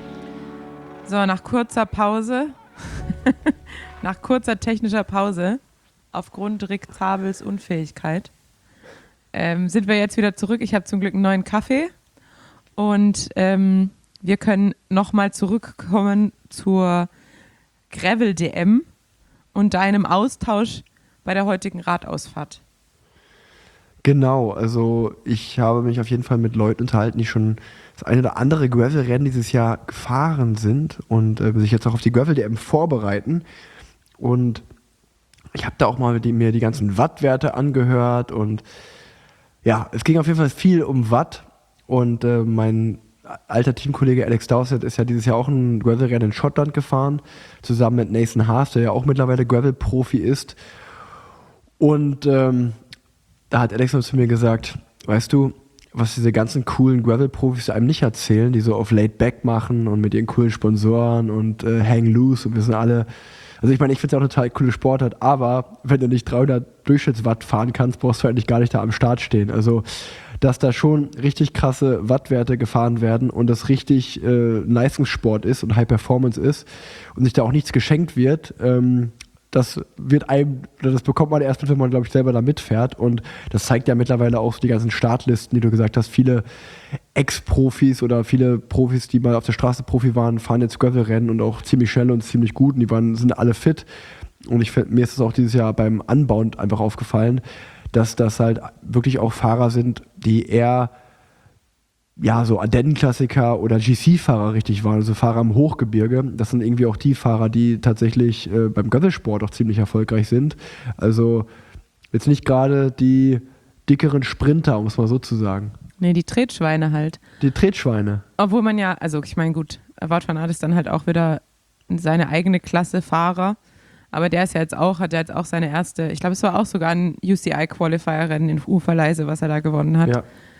S1: so, nach kurzer Pause, nach kurzer technischer Pause, aufgrund Rick Zabels Unfähigkeit, ähm, sind wir jetzt wieder zurück. Ich habe zum Glück einen neuen Kaffee und ähm, wir können nochmal zurückkommen zur Gravel-D M und deinem Austausch bei der heutigen Radausfahrt.
S2: Genau, also ich habe mich auf jeden Fall mit Leuten unterhalten, die schon das eine oder andere Gravel-Rennen dieses Jahr gefahren sind und äh, sich jetzt auch auf die Gravel-D M vorbereiten. Und ich habe da auch mal die, mir die ganzen Wattwerte angehört und ja, es ging auf jeden Fall viel um Watt und äh, mein alter Teamkollege Alex Dowsett ist ja dieses Jahr auch ein Gravel-Rennen in Schottland gefahren, zusammen mit Nathan Haas, der ja auch mittlerweile Gravel-Profi ist. Und ähm, da hat Alex noch zu mir gesagt, weißt du, was diese ganzen coolen Gravel-Profis einem nicht erzählen, die so auf Laid Back machen und mit ihren coolen Sponsoren und äh, Hang Loose und wir sind alle, also ich meine, ich finde es ja auch total coole Sportart, aber wenn du nicht dreihundert Durchschnittswatt fahren kannst, brauchst du eigentlich gar nicht da am Start stehen. Also, dass da schon richtig krasse Wattwerte gefahren werden und das richtig äh, Leistungssport ist und High Performance ist und sich da auch nichts geschenkt wird, ähm, das wird einem, das bekommt man erst mit, wenn man, glaube ich, selber da mitfährt. Und das zeigt ja mittlerweile auch so die ganzen Startlisten, die du gesagt hast. Viele Ex-Profis oder viele Profis, die mal auf der Straße Profi waren, fahren jetzt Gravel-Rennen und auch ziemlich schnell und ziemlich gut. Und die waren, sind alle fit. Und ich find, mir ist es auch dieses Jahr beim Anbauen einfach aufgefallen, dass das halt wirklich auch Fahrer sind, die eher ja, so Ardennen-Klassiker oder G C-Fahrer richtig waren, also Fahrer im Hochgebirge. Das sind irgendwie auch die Fahrer, die tatsächlich äh, beim Gravelsport auch ziemlich erfolgreich sind. Also jetzt nicht gerade die dickeren Sprinter, um es mal so zu sagen.
S1: Nee, die Tretschweine halt.
S2: Die Tretschweine.
S1: Obwohl man ja, also ich meine, gut, Wout van Aert ist dann halt auch wieder seine eigene Klasse Fahrer. Aber der ist ja jetzt auch, hat ja jetzt auch seine erste, ich glaube, es war auch sogar ein U C I-Qualifier-Rennen in Uferleise, was er da gewonnen hat.
S2: Ja.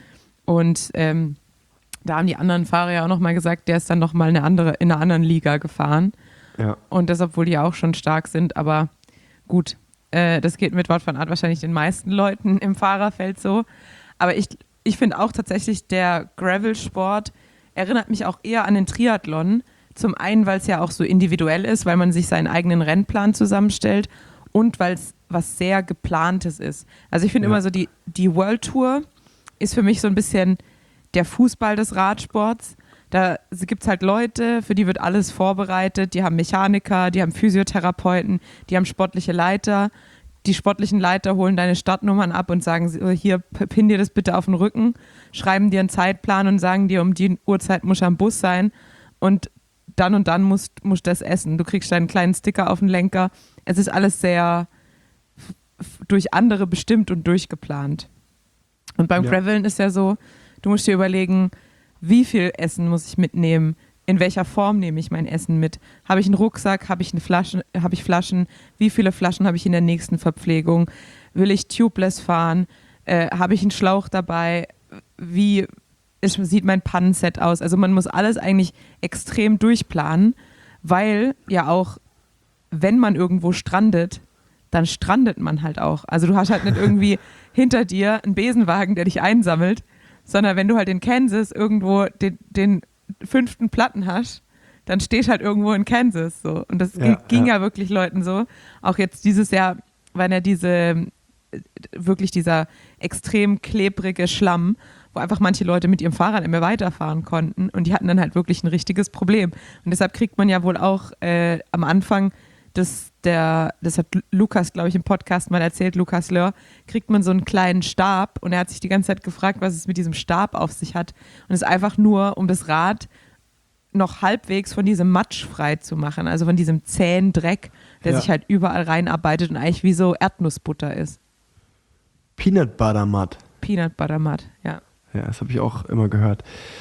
S1: Und ähm, da haben die anderen Fahrer ja auch nochmal gesagt, der ist dann nochmal eine andere, in einer anderen Liga gefahren.
S2: Ja.
S1: Und das, obwohl die ja auch schon stark sind, aber gut, äh, das geht mit Wout van Aert wahrscheinlich den meisten Leuten im Fahrerfeld so. Aber ich, ich finde auch tatsächlich, der Gravel-Sport erinnert mich auch eher an den Triathlon. Zum einen, weil es ja auch so individuell ist, weil man sich seinen eigenen Rennplan zusammenstellt und weil es was sehr Geplantes ist. Also ich finde
S2: Ja.
S1: immer so, die, die World Tour ist für mich so ein bisschen der Fußball des Radsports. Da gibt es halt Leute, für die wird alles vorbereitet. Die haben Mechaniker, die haben Physiotherapeuten, die haben sportliche Leiter. Die sportlichen Leiter holen deine Startnummern ab und sagen, hier, pin dir das bitte auf den Rücken, schreiben dir einen Zeitplan und sagen dir, um die Uhrzeit musst du am Bus sein und dann und dann musst du das essen. Du kriegst deinen kleinen Sticker auf den Lenker. Es ist alles sehr f- durch andere bestimmt und durchgeplant. Und beim
S2: Ja.
S1: Graveln ist ja so, du musst dir überlegen, wie viel Essen muss ich mitnehmen? In welcher Form nehme ich mein Essen mit? Habe ich einen Rucksack? Habe ich eine Flasche? Habe ich Flaschen? Wie viele Flaschen habe ich in der nächsten Verpflegung? Will ich tubeless fahren? Äh, habe ich einen Schlauch dabei? Wie ist, sieht mein Pannenset aus? Also man muss alles eigentlich extrem durchplanen, weil ja auch, wenn man irgendwo strandet, dann strandet man halt auch. Also du hast halt nicht irgendwie hinter dir einen Besenwagen, der dich einsammelt, sondern wenn du halt in Kansas irgendwo den, den fünften Platten hast, dann stehst halt irgendwo in Kansas. So. Und das
S2: Ja,
S1: ging, ging
S2: ja.
S1: ja wirklich Leuten so. Auch jetzt dieses Jahr waren ja diese, wirklich dieser extrem klebrige Schlamm, wo einfach manche Leute mit ihrem Fahrrad nicht mehr weiterfahren konnten und die hatten dann halt wirklich ein richtiges Problem. Und deshalb kriegt man ja wohl auch äh, am Anfang des, der, das hat Lukas, glaube ich, im Podcast mal erzählt, Lukas Löhr, kriegt man so einen kleinen Stab und er hat sich die ganze Zeit gefragt, was es mit diesem Stab auf sich hat. Und es ist einfach nur, um das Rad noch halbwegs von diesem Matsch frei zu machen, also von diesem zähen Dreck, der
S2: Ja.
S1: sich halt überall reinarbeitet und eigentlich wie so Erdnussbutter ist.
S2: Peanut Butter Mud.
S1: Peanut Butter Mud, ja.
S2: Ja, das habe ich auch immer gehört.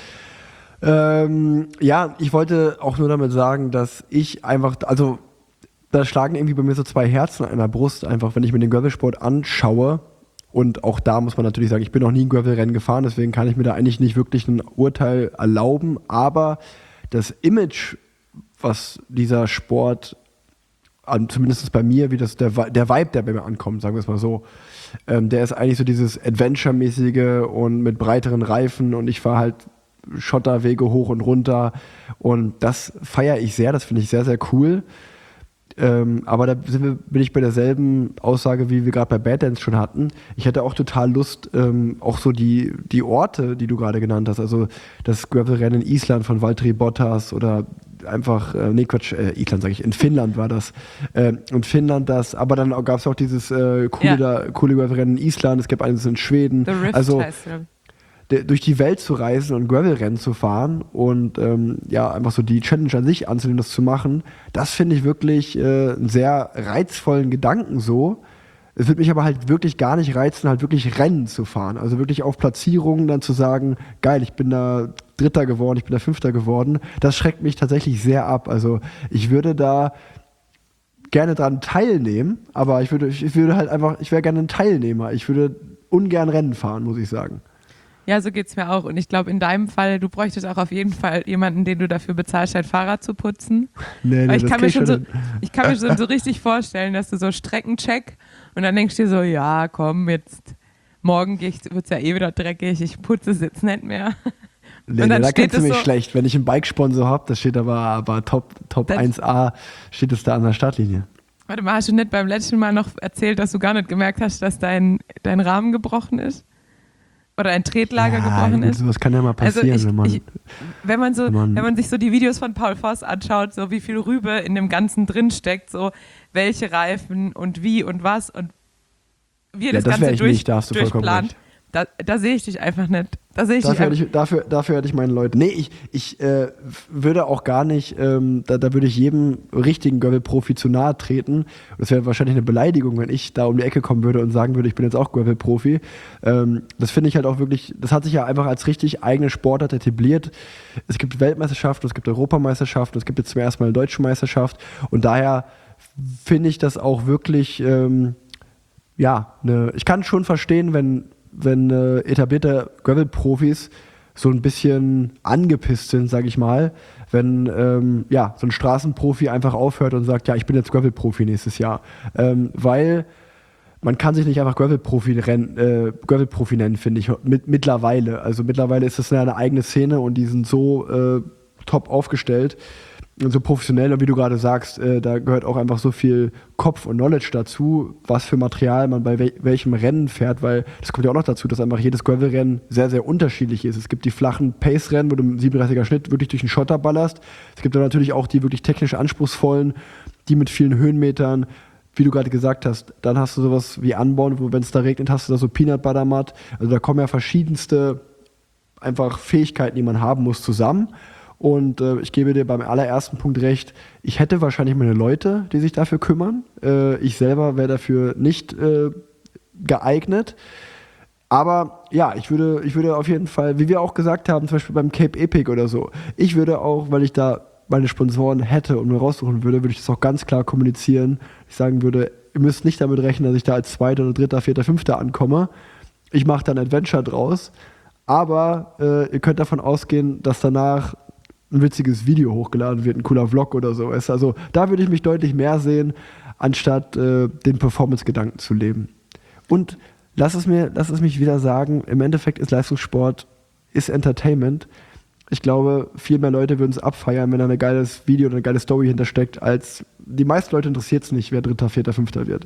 S2: Ähm, ja, ich wollte auch nur damit sagen, dass ich einfach, also da schlagen irgendwie bei mir so zwei Herzen an der Brust, einfach wenn ich mir den Gravelsport anschaue. Und auch da muss man natürlich sagen, ich bin noch nie ein Gravelrennen gefahren, deswegen kann ich mir da eigentlich nicht wirklich ein Urteil erlauben. Aber das Image, was dieser Sport, an, zumindest bei mir, wie das der, Vi- der Vibe, der bei mir ankommt, sagen wir es mal so, ähm, der ist eigentlich so dieses Adventure-mäßige und mit breiteren Reifen und ich fahre halt Schotterwege hoch und runter und das feiere ich sehr, das finde ich sehr, sehr cool. Ähm, aber da sind wir, bin ich bei derselben Aussage, wie wir gerade bei Bad Dance schon hatten. Ich hätte auch total Lust, ähm, auch so die, die Orte, die du gerade genannt hast, also das Gravelrennen in Island von Valtteri Bottas oder einfach, äh, nee Quatsch, äh, Island sage ich, in Finnland war das. Ähm, und Finnland das, aber dann gab es auch dieses äh, coole,
S1: Ja.
S2: da, coole Gravelrennen in Island, es gab eines in Schweden.
S1: The Rift
S2: also
S1: heißt es.
S2: de- durch die Welt zu reisen und Gravelrennen zu fahren und ähm, ja, einfach so die Challenge an sich anzunehmen, das zu machen, das finde ich wirklich äh, einen sehr reizvollen Gedanken so. Es würde mich aber halt wirklich gar nicht reizen, halt wirklich Rennen zu fahren. Also wirklich auf Platzierungen dann zu sagen, geil, ich bin da Dritter geworden, ich bin da Fünfter geworden. Das schreckt mich tatsächlich sehr ab. Also ich würde da gerne dran teilnehmen, aber ich würde, ich würde halt einfach, ich wäre gerne ein Teilnehmer. Ich würde ungern Rennen fahren, muss ich sagen.
S1: Ja, so geht es mir auch. Und ich glaube, in deinem Fall, du bräuchtest auch auf jeden Fall jemanden, den du dafür bezahlst, dein Fahrrad zu putzen.
S2: Nee,
S1: Weil ich,
S2: das
S1: kann
S2: krieg
S1: mir schon so,
S2: hin.
S1: ich kann mir schon so richtig vorstellen, dass du so Streckencheck und dann denkst du dir so, ja, komm, jetzt morgen wird es ja eh wieder dreckig, ich putze es jetzt nicht mehr.
S2: Nee,
S1: Und
S2: nee,
S1: dann
S2: da
S1: steht
S2: kennst du
S1: es
S2: mich
S1: so-
S2: schlecht. Wenn ich einen Bike-Sponsor habe, das steht aber, aber Top, Top
S1: Dann-
S2: eins a, steht es da an der Startlinie.
S1: Warte mal, hast du nicht beim letzten Mal noch erzählt, dass du gar nicht gemerkt hast, dass dein, dein Rahmen gebrochen ist? Oder ein Tretlager
S2: ja,
S1: gebrochen
S2: gut,
S1: ist?
S2: sowas kann ja mal passieren,
S1: Also ich,
S2: wenn man...
S1: ich, wenn, man so,
S2: wenn man-
S1: wenn man sich so die Videos von Paul Voss anschaut, so wie viel Rübe in dem Ganzen drin steckt, so welche Reifen und wie und was und wie er
S2: Ja,
S1: das,
S2: das
S1: Ganze
S2: wär ich
S1: durch,
S2: nicht, da hast du vollkommen
S1: durchplant,
S2: recht.
S1: da, da sehe ich dich einfach nicht. Da sehe ich dich
S2: Dafür hätte
S1: einfach,
S2: ich, dafür, dafür hätte ich meine Leute. Nee, ich, ich äh, würde auch gar nicht, ähm, da, da würde ich jedem richtigen Gravel-Profi zu nahe treten. Das wäre wahrscheinlich eine Beleidigung, wenn ich da um die Ecke kommen würde und sagen würde, ich bin jetzt auch Gravel-Profi. Ähm, das finde ich halt auch wirklich, das hat sich ja einfach als richtig eigene Sportart etabliert. Es gibt Weltmeisterschaften, es gibt Europameisterschaften, es gibt jetzt zum ersten Mal eine deutsche Meisterschaft und daher finde ich das auch wirklich, ähm, ja, ne, ich kann schon verstehen, wenn wenn äh, etablierte Gravel-Profis so ein bisschen angepisst sind, sage ich mal, wenn ähm, ja, so ein Straßenprofi einfach aufhört und sagt, ja, ich bin jetzt Gravel-Profi nächstes Jahr. Ähm, weil man kann sich nicht einfach Gravel-Profi äh, Gravel-Profi nennen, finde ich, mit, mittlerweile. Also mittlerweile ist das eine eigene Szene und die sind so äh, top aufgestellt und so professionell und wie du gerade sagst, äh, da gehört auch einfach so viel Kopf und Knowledge dazu, was für Material man bei wel- welchem Rennen fährt, weil das kommt ja auch noch dazu, dass einfach jedes Gravel-Rennen sehr, sehr unterschiedlich ist. Es gibt die flachen Pace-Rennen, wo du im siebenunddreißiger Schnitt wirklich durch den Schotter ballerst. Es gibt dann natürlich auch die wirklich technisch anspruchsvollen, die mit vielen Höhenmetern, wie du gerade gesagt hast, dann hast du sowas wie Unbound, wo wenn es da regnet, hast du da so Peanut Butter Mud. Also da kommen ja verschiedenste einfach Fähigkeiten, die man haben muss, zusammen. Und äh, ich gebe dir beim allerersten Punkt recht, ich hätte wahrscheinlich meine Leute, die sich dafür kümmern. Äh, ich selber wäre dafür nicht äh, geeignet. Aber ja, ich würde, ich würde auf jeden Fall, wie wir auch gesagt haben, zum Beispiel beim Cape Epic oder so, ich würde auch, weil ich da meine Sponsoren hätte und mir raussuchen würde, würde ich das auch ganz klar kommunizieren. Ich sagen würde, ihr müsst nicht damit rechnen, dass ich da als Zweiter oder Dritter, Vierter, Fünfter ankomme. Ich mache da ein Adventure draus. Aber äh, ihr könnt davon ausgehen, dass danach ein witziges Video hochgeladen wird, ein cooler Vlog oder so. Weißt du? Also da würde ich mich deutlich mehr sehen, anstatt äh, den Performance-Gedanken zu leben. Und lass es mir, lass es mich wieder sagen, im Endeffekt ist Leistungssport, ist Entertainment. Ich glaube, viel mehr Leute würden es abfeiern, wenn da ein geiles Video oder eine geile Story hintersteckt, als die meisten Leute interessiert es nicht, wer Dritter, Vierter, Fünfter wird.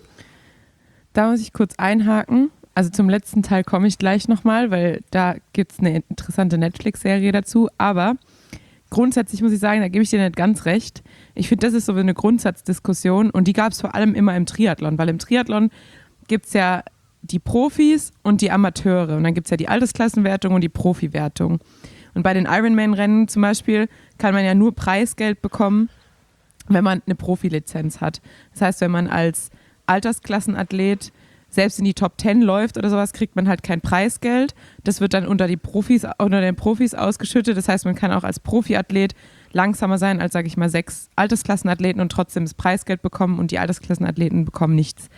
S1: da muss ich kurz einhaken. Also zum letzten Teil komme ich gleich nochmal, weil da gibt es eine interessante Netflix-Serie dazu. Aber grundsätzlich muss ich sagen, da gebe ich dir nicht ganz recht. Ich finde, das ist so eine Grundsatzdiskussion und die gab es vor allem immer im Triathlon, weil im Triathlon gibt es ja die Profis und die Amateure und dann gibt es ja die Altersklassenwertung und die Profiwertung. Und bei den Ironman-Rennen zum Beispiel kann man ja nur Preisgeld bekommen, wenn man eine Profilizenz hat. Das heißt, wenn man als Altersklassenathlet selbst in die Top Ten läuft oder sowas, kriegt man halt kein Preisgeld. Das wird dann unter die Profis, unter den Profis ausgeschüttet. Das heißt, man kann auch als Profiathlet langsamer sein als, sage ich mal, sechs Altersklassenathleten und trotzdem das Preisgeld bekommen und die Altersklassenathleten bekommen nichts.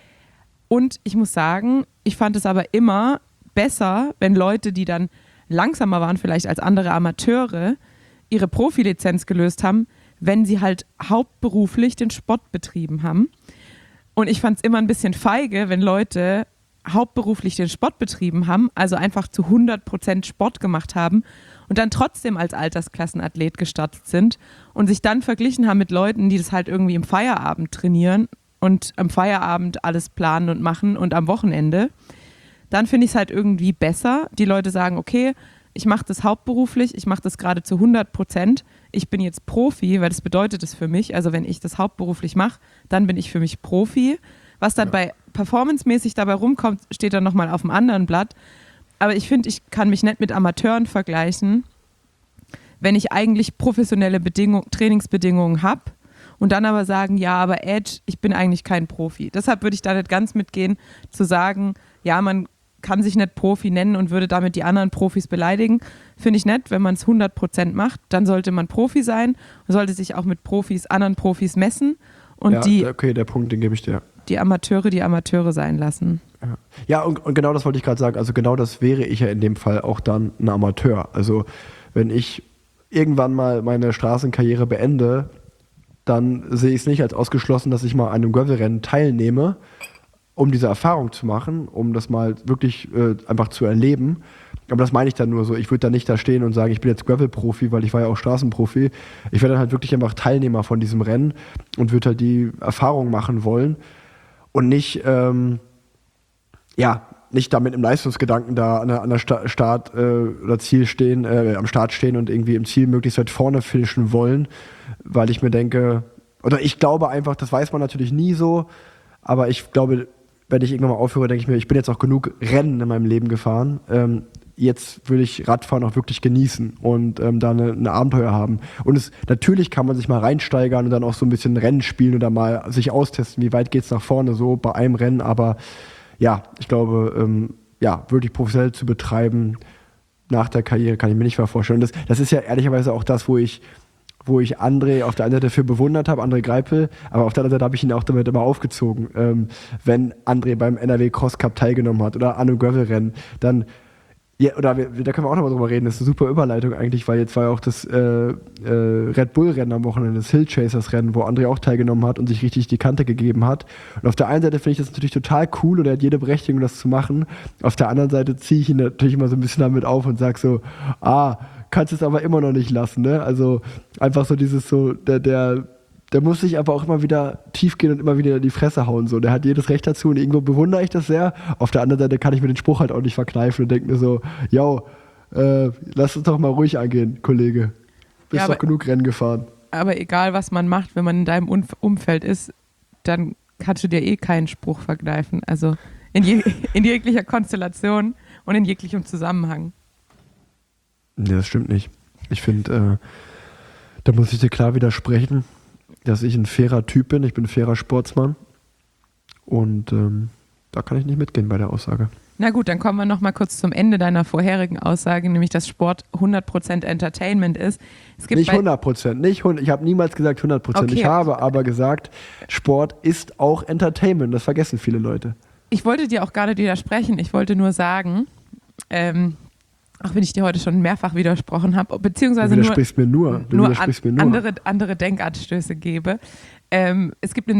S1: Und ich muss sagen, ich fand es aber immer besser, wenn Leute, die dann langsamer waren vielleicht als andere Amateure, ihre Profilizenz gelöst haben, wenn sie halt hauptberuflich den Sport betrieben haben. Und ich fand es immer ein bisschen feige, wenn Leute hauptberuflich den Sport betrieben haben, also einfach zu hundert Prozent Sport gemacht haben und dann trotzdem als Altersklassenathlet gestartet sind und sich dann verglichen haben mit Leuten, die das halt irgendwie im Feierabend trainieren und am Feierabend alles planen und machen und am Wochenende. Dann finde ich es halt irgendwie besser. Die Leute sagen, okay, ich mache das hauptberuflich, ich mache das gerade zu hundert Prozent. Ich bin jetzt Profi, weil das bedeutet es für mich. Also wenn ich das hauptberuflich mache, dann bin ich für mich Profi. Was dann ja. bei performancemäßig dabei rumkommt, steht dann nochmal auf dem anderen Blatt. Aber ich finde, ich kann mich nicht mit Amateuren vergleichen, wenn ich eigentlich professionelle Bedingung, Trainingsbedingungen habe und dann aber sagen, ja, aber Edge, ich bin eigentlich kein Profi. Deshalb würde ich da nicht ganz mitgehen, zu sagen, ja, man kann sich nicht Profi nennen und würde damit die anderen Profis beleidigen. Finde ich nett, wenn man es hundert Prozent macht, dann sollte man Profi sein und sollte sich auch mit Profis, anderen Profis messen und
S2: ja,
S1: die,
S2: okay, der Punkt, den gebe ich dir.
S1: Die Amateure, die Amateure sein lassen.
S2: Ja, ja und, und genau das wollte ich gerade sagen. Also genau das wäre ich ja in dem Fall auch dann ein Amateur. Also wenn ich irgendwann mal meine Straßenkarriere beende, dann sehe ich es nicht als ausgeschlossen, dass ich mal an einem Gravelrennen teilnehme, um diese Erfahrung zu machen, um das mal wirklich äh, einfach zu erleben. aber das meine ich dann nur so. Ich würde da nicht da stehen und sagen, ich bin jetzt Gravel-Profi, weil ich war ja auch Straßenprofi. Ich wäre dann halt wirklich einfach Teilnehmer von diesem Rennen und würde halt die Erfahrung machen wollen und nicht, ähm, ja, nicht da mit einem Leistungsgedanken da an der, an der Sta- Start äh, oder Ziel stehen, äh, am Start stehen und irgendwie im Ziel möglichst weit vorne finishen wollen, weil ich mir denke, oder ich glaube einfach, das weiß man natürlich nie so, aber ich glaube, wenn ich irgendwann mal aufhöre, denke ich mir, ich bin jetzt auch genug Rennen in meinem Leben gefahren. Ähm, jetzt will ich Radfahren auch wirklich genießen und ähm, da eine, eine Abenteuer haben. Und es, natürlich kann man sich mal reinsteigern und dann auch so ein bisschen Rennen spielen oder mal sich austesten, wie weit geht es nach vorne so bei einem Rennen, aber ja, ich glaube, ähm, ja, wirklich professionell zu betreiben nach der Karriere kann ich mir nicht mehr vorstellen. Das, das ist ja ehrlicherweise auch das, wo ich, wo ich André auf der einen Seite dafür bewundert habe, André Greipel, aber auf der anderen Seite habe ich ihn auch damit immer aufgezogen. Ähm, wenn André beim N R W Cross Cup teilgenommen hat oder an einem Gravel-Rennen, dann ja, oder wir, da können wir auch noch mal drüber reden, das ist eine super Überleitung eigentlich, weil jetzt war ja auch das äh, äh, Red Bull-Rennen am Wochenende, das Hill Chasers-Rennen, wo André auch teilgenommen hat und sich richtig die Kante gegeben hat. Und auf der einen Seite finde ich das natürlich total cool und er hat jede Berechtigung, das zu machen. Auf der anderen Seite ziehe ich ihn natürlich immer so ein bisschen damit auf und sage so, ah, kannst es aber immer noch nicht lassen, ne? Also einfach so dieses so, der, der Der muss sich aber auch immer wieder tief gehen und immer wieder in die Fresse hauen. So. Der hat jedes Recht dazu und irgendwo bewundere ich das sehr. Auf der anderen Seite kann ich mir den Spruch halt auch nicht verkneifen und denke mir so, yo, äh, lass uns doch mal ruhig angehen, Kollege. Bist
S1: Ja,
S2: doch
S1: aber-
S2: genug Rennen gefahren.
S1: Aber egal, was man macht, wenn man in deinem Umf- Umfeld ist, dann kannst du dir eh keinen Spruch verkneifen. Also in, je- in jeglicher Konstellation und in jeglichem Zusammenhang.
S2: Nee, das stimmt nicht. Ich finde, äh, da muss ich dir klar widersprechen, dass ich ein fairer Typ bin. Ich bin ein fairer Sportsmann. Und ähm, da kann ich nicht mitgehen bei der Aussage.
S1: Na gut, dann kommen wir noch mal kurz zum Ende deiner vorherigen Aussage, nämlich dass Sport hundert Prozent Entertainment ist. Es gibt
S2: Nicht
S1: bei-
S2: hundert Prozent. Nicht hundert, ich habe niemals gesagt hundert Prozent.
S1: Okay.
S2: Ich habe aber gesagt, Sport ist auch Entertainment. Das vergessen viele Leute.
S1: Ich wollte dir auch gar nicht widersprechen. Ich wollte nur sagen, ähm, auch wenn ich dir heute schon mehrfach widersprochen habe,
S2: Du
S1: beziehungsweise nur,
S2: widersprichst mir nur. Du
S1: nur, an,
S2: widersprichst mir nur.
S1: Andere, andere Denkanstöße gebe. Ähm, es gibt eine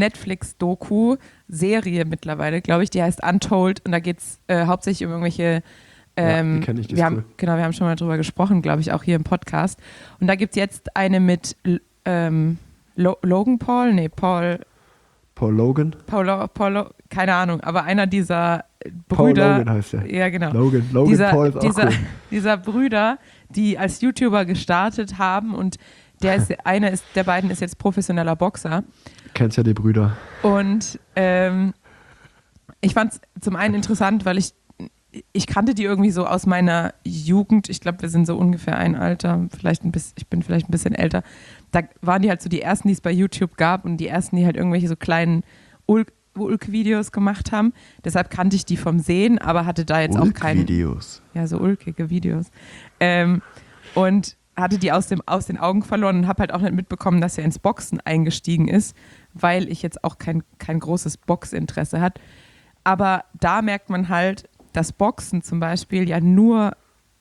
S1: Netflix-Doku-Serie mittlerweile, glaube ich, die heißt Untold und da geht es äh, hauptsächlich um irgendwelche ähm,
S2: Ja, die kenn ich, die ist
S1: wir haben,
S2: cool.
S1: Genau, wir haben schon mal drüber gesprochen, glaube ich, auch hier im Podcast. Und da gibt es jetzt eine mit ähm, Lo- Logan Paul, nee, Paul,
S2: Paul Logan.
S1: Paul, Paul, keine Ahnung, aber einer dieser
S2: Paul
S1: Brüder.
S2: Logan heißt der.
S1: Ja, genau.
S2: Logan. Logan
S1: dieser,
S2: Paul ist auch
S1: dieser,
S2: cool.
S1: dieser Brüder, die als YouTuber gestartet haben und der ist, einer ist, der beiden ist jetzt professioneller Boxer.
S2: Kennst ja die Brüder.
S1: Und ähm, ich fand es zum einen interessant, weil ich, ich kannte die irgendwie so aus meiner Jugend. Ich glaube, wir sind so ungefähr ein Alter, vielleicht ein bisschen, ich bin vielleicht ein bisschen älter. Da waren die halt so die ersten, die es bei YouTube gab und die ersten, die halt irgendwelche so kleinen Ulk- Ulk-Videos gemacht haben. Deshalb kannte ich die vom Sehen, aber hatte da jetzt auch keinen.
S2: Videos.
S1: Ja, so ulkige Videos. Ähm, und hatte die aus, dem, aus den Augen verloren und habe halt auch nicht mitbekommen, dass er ins Boxen eingestiegen ist, weil ich jetzt auch kein, kein großes Boxinteresse hat. Aber da merkt man halt, dass Boxen zum Beispiel ja nur,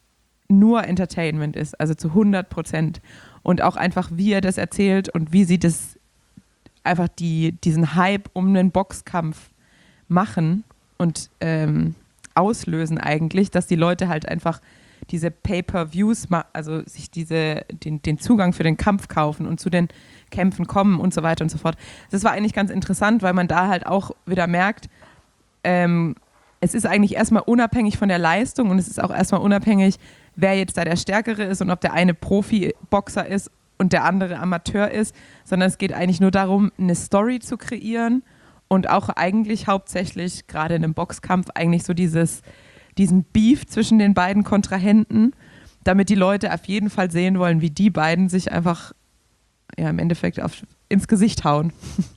S1: nur Entertainment ist, also zu hundert Prozent. Und auch einfach, wie er das erzählt und wie sie das einfach die, diesen Hype um einen Boxkampf machen und ähm, auslösen eigentlich, dass die Leute halt einfach diese Pay-per-Views, ma- also sich diese, den, den Zugang für den Kampf kaufen und zu den Kämpfen kommen und so weiter und so fort. Das war eigentlich ganz interessant, weil man da halt auch wieder merkt, ähm, es ist eigentlich erstmal unabhängig von der Leistung und es ist auch erstmal unabhängig, wer jetzt da der Stärkere ist und ob der eine Profi-Boxer ist und der andere Amateur ist, sondern es geht eigentlich nur darum, eine Story zu kreieren und auch eigentlich hauptsächlich gerade in einem Boxkampf eigentlich so dieses diesen Beef zwischen den beiden Kontrahenten, damit die Leute auf jeden Fall sehen wollen, wie die beiden sich einfach ja, im Endeffekt auf, ins Gesicht hauen.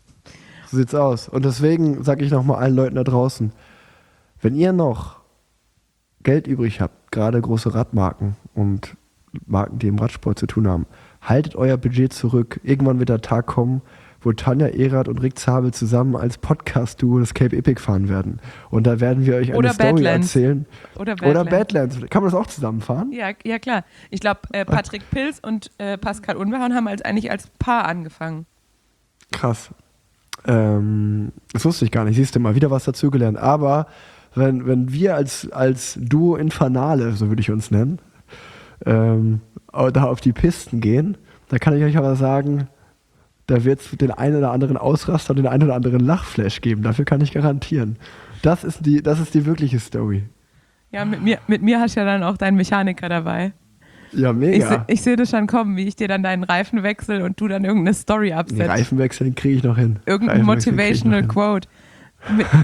S2: So sieht's aus. Und deswegen sage ich nochmal allen Leuten da draußen, wenn ihr noch Geld übrig habt, gerade große Radmarken und Marken, die im Radsport zu tun haben, haltet euer Budget zurück. Irgendwann wird der Tag kommen, wo Tanja Erath und Rick Zabel zusammen als Podcast-Duo das Cape Epic fahren werden. Und da werden wir euch eine
S1: Oder
S2: Story
S1: Badlands.
S2: erzählen.
S1: Oder
S2: Oder
S1: Badlands.
S2: Badlands. Kann man das auch zusammenfahren?
S1: Ja, ja klar. Ich glaube, äh, Patrick Pils und äh, Pascal Unbehauen haben als, eigentlich als Paar angefangen.
S2: Krass. Ähm, das wusste ich gar nicht. Siehst du mal, wieder was dazugelernt. Aber wenn, wenn wir als, als Duo Infernale, so würde ich uns nennen, ähm, da auf die Pisten gehen, da kann ich euch aber sagen, da wird es den einen oder anderen Ausraster und den einen oder anderen Lachflash geben. Dafür kann ich garantieren. Das ist die, das ist die wirkliche Story.
S1: Ja, mit mir, mit mir hast du ja dann auch deinen Mechaniker dabei.
S2: Ja,
S1: Ich,
S2: mega.
S1: se- ich sehe das schon kommen, wie ich dir dann deinen Reifen wechsle und du dann irgendeine Story
S2: Den
S1: absetzt.
S2: Reifenwechsel kriege ich noch hin.
S1: Irgendein
S2: Reifenwechsel krieg ich noch
S1: Motivational
S2: hin.
S1: Quote. Mit,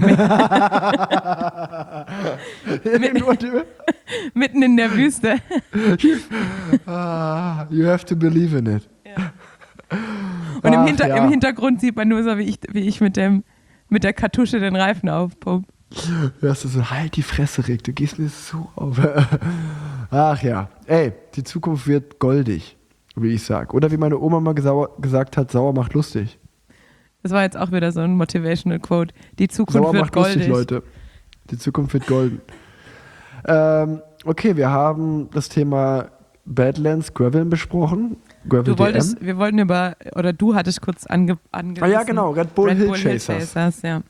S1: mit, mitten in der Wüste.
S2: Ah, you have to believe in it.
S1: Und im,
S2: Ach,
S1: Hinter,
S2: ja.
S1: im Hintergrund sieht man nur so, wie ich, wie ich mit, dem, mit der Kartusche den Reifen aufpumpe.
S2: Hörst du so, halt die Fresse, Rick, du gehst mir so auf. Ach ja, ey, die Zukunft wird goldig, wie ich sag. Oder wie meine Oma mal gesauer, gesagt hat, sauer macht lustig.
S1: Das war jetzt auch wieder so ein Motivational Quote. Die Zukunft
S2: Sauer
S1: wird
S2: macht
S1: goldig.
S2: lustig, Leute. Die Zukunft wird golden. ähm, okay, wir haben das Thema Badlands Graveln besprochen. Gravel
S1: Du wolltest,
S2: D M.
S1: wir wollten über, oder du hattest kurz ange, angerissen.
S2: Ah ja, genau, Red Bull,
S1: Red
S2: Hill
S1: Bull
S2: Chasers.
S1: Chasers, ja.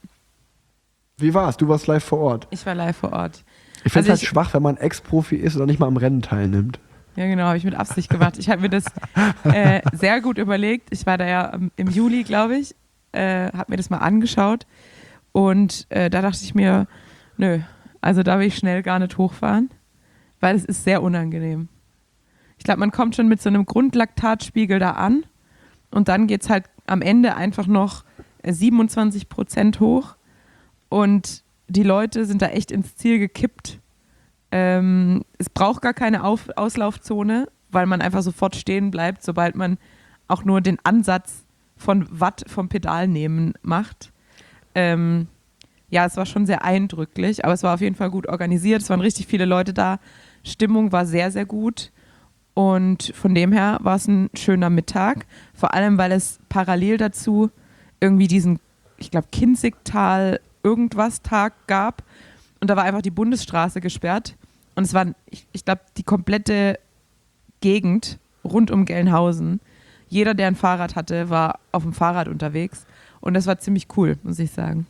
S2: Wie war's? Du warst live vor Ort.
S1: Ich war live vor Ort.
S2: Ich finde
S1: Also
S2: es halt
S1: ich-
S2: schwach, wenn man Ex-Profi ist und nicht mal am Rennen teilnimmt.
S1: Ja, genau, habe ich mit Absicht gemacht. Ich habe mir das äh, sehr gut überlegt. Ich war da ja ähm, im Juli, glaube ich, äh, habe mir das mal angeschaut und äh, da dachte ich mir, nö, also da will ich schnell gar nicht hochfahren, weil es ist sehr unangenehm. Ich glaube, man kommt schon mit so einem Grundlaktatspiegel da an und dann geht es halt am Ende einfach noch äh, siebenundzwanzig Prozent hoch und die Leute sind da echt ins Ziel gekippt. Ähm, es braucht gar keine Auf- Auslaufzone, weil man einfach sofort stehen bleibt, sobald man auch nur den Ansatz von Watt vom Pedal nehmen macht. Ähm, ja, es war schon sehr eindrücklich, aber es war auf jeden Fall gut organisiert. Es waren richtig viele Leute da. Stimmung war sehr, sehr gut. Und von dem her war es ein schöner Mittag. Vor allem, weil es parallel dazu irgendwie diesen, ich glaube, Kinzigtal-Irgendwas-Tag gab. Und da war einfach die Bundesstraße gesperrt. Und es war, ich, ich glaube, die komplette Gegend rund um Gelnhausen. Jeder, der ein Fahrrad hatte, war auf dem Fahrrad unterwegs. Und das war ziemlich cool, muss ich sagen.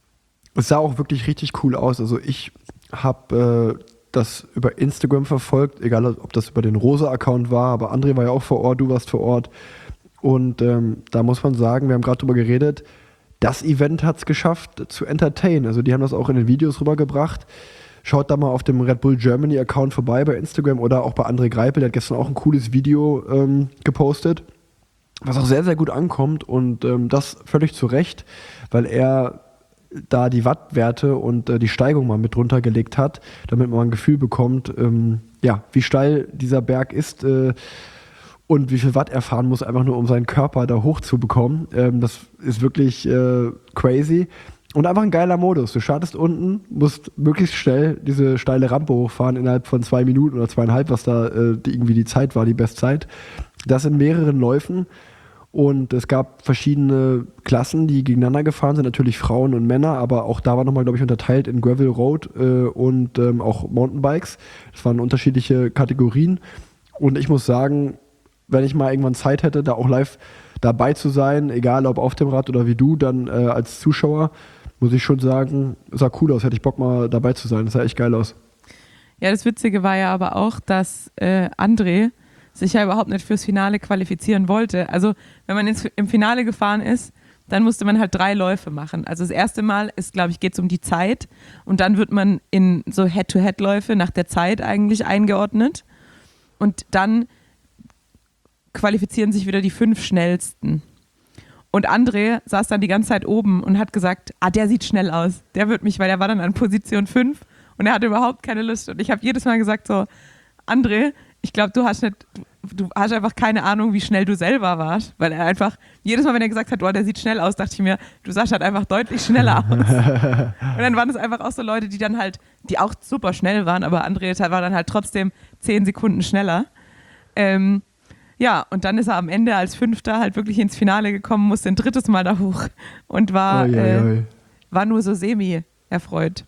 S2: Es sah auch wirklich richtig cool aus. Also ich habe äh, das über Instagram verfolgt, egal ob das über den Rosa-Account war, aber André war ja auch vor Ort, du warst vor Ort. Und ähm, da muss man sagen, wir haben gerade drüber geredet, das Event hat es geschafft zu entertainen. Also die haben das auch in den Videos rübergebracht. Schaut da mal auf dem Red Bull Germany Account vorbei bei Instagram oder auch bei André Greipel, der hat gestern auch ein cooles Video ähm, gepostet, was auch sehr, sehr gut ankommt und ähm, das völlig zu Recht, weil er da die Wattwerte und äh, die Steigung mal mit drunter gelegt hat, damit man ein Gefühl bekommt, ähm, ja, wie steil dieser Berg ist äh, und wie viel Watt er fahren muss, einfach nur um seinen Körper da hoch zu bekommen. Ähm, das ist wirklich äh, crazy. Und einfach ein geiler Modus. Du startest unten, musst möglichst schnell diese steile Rampe hochfahren innerhalb von zwei Minuten oder zweieinhalb, was da äh, die, irgendwie die Zeit war, die Bestzeit. Das in mehreren Läufen. Und es gab verschiedene Klassen, die gegeneinander gefahren sind, natürlich Frauen und Männer, aber auch da war nochmal, glaube ich, unterteilt in Gravel Road äh, und ähm, auch Mountainbikes. Das waren unterschiedliche Kategorien. Und ich muss sagen, wenn ich mal irgendwann Zeit hätte, da auch live dabei zu sein, egal ob auf dem Rad oder wie du, dann äh, als Zuschauer, muss ich schon sagen, sah cool aus, hätte ich Bock mal dabei zu sein, das sah echt geil aus.
S1: Ja, das Witzige war ja aber auch, dass äh, André sich ja überhaupt nicht fürs Finale qualifizieren wollte. Also wenn man ins, im Finale gefahren ist, dann musste man halt drei Läufe machen. Also das erste Mal ist, glaube ich, geht es um die Zeit und dann wird man in so Head-to-Head-Läufe nach der Zeit eigentlich eingeordnet und dann qualifizieren sich wieder die fünf Schnellsten. Und André saß dann die ganze Zeit oben und hat gesagt, ah, der sieht schnell aus, der wird mich, weil er war dann an Position fünf und er hatte überhaupt keine Lust. Und ich habe jedes Mal gesagt so, André, ich glaube, du hast nicht, du hast einfach keine Ahnung, wie schnell du selber warst, weil er einfach, jedes Mal, wenn er gesagt hat, oh, der sieht schnell aus, dachte ich mir, du sahst halt einfach deutlich schneller aus. Und dann waren es einfach auch so Leute, die dann halt, die auch super schnell waren, aber André war dann halt trotzdem zehn Sekunden schneller. Ähm, Ja, und dann ist er am Ende als Fünfter halt wirklich ins Finale gekommen, musste ein drittes Mal da hoch und war,
S2: Oi, oi,
S1: äh,
S2: oi.
S1: war nur so semi-erfreut.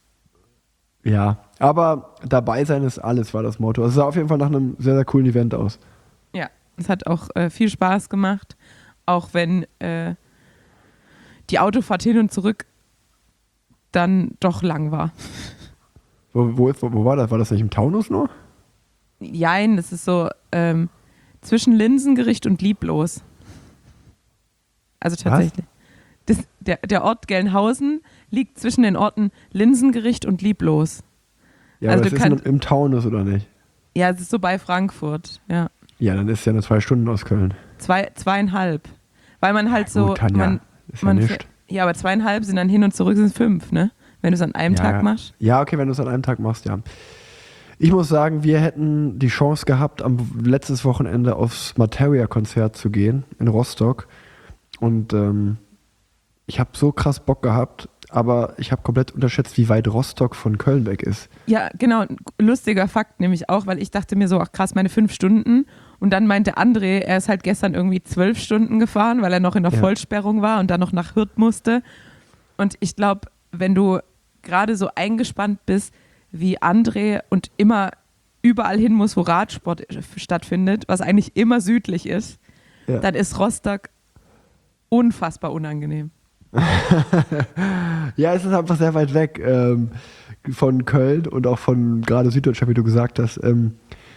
S2: Ja, aber dabei sein ist alles, war das Motto. Es sah auf jeden Fall nach einem sehr, sehr coolen Event aus.
S1: Ja, es hat auch äh, viel Spaß gemacht, auch wenn äh, die Autofahrt hin und zurück dann doch lang war.
S2: Wo, wo, ist, wo, wo war das? War das nicht im Taunus nur?
S1: Jein, das ist so ähm, zwischen Linsengericht und Lieblos. Also tatsächlich. Das, der, der Ort Gelnhausen liegt zwischen den Orten Linsengericht und Lieblos.
S2: Ja,
S1: also
S2: aber das
S1: du
S2: ist
S1: kannst,
S2: im, im Taunus, oder nicht?
S1: Ja, es ist so bei Frankfurt, ja.
S2: Ja, dann ist es ja nur zwei Stunden aus Köln.
S1: Zwei, zweieinhalb. Weil man halt so.
S2: Gut, Tanja,
S1: man,
S2: ist ja
S1: man
S2: nicht.
S1: Ja, aber zweieinhalb sind dann hin und zurück sind fünf, ne? Wenn du es an einem
S2: Ja,
S1: Tag machst.
S2: Ja, okay, wenn du es an einem Tag machst, ja. Ich muss sagen, wir hätten die Chance gehabt, am letztes Wochenende aufs Materia-Konzert zu gehen in Rostock. Und ähm, ich habe so krass Bock gehabt, aber ich habe komplett unterschätzt, wie weit Rostock von Köln weg ist.
S1: Ja, genau. Ein lustiger Fakt nämlich auch, weil ich dachte mir so, ach krass, meine fünf Stunden. Und dann meinte André, er ist halt gestern irgendwie zwölf Stunden gefahren, weil er noch in der
S2: Ja.
S1: Vollsperrung war und dann noch nach Hürth musste. Und ich glaube, wenn du gerade so eingespannt bist wie André und immer überall hin muss, wo Radsport stattfindet, was eigentlich immer südlich ist,
S2: Ja.
S1: dann ist Rostock unfassbar unangenehm.
S2: Ja, es ist einfach sehr weit weg ähm, von Köln und auch von gerade Süddeutschland, wie du gesagt hast. Ähm,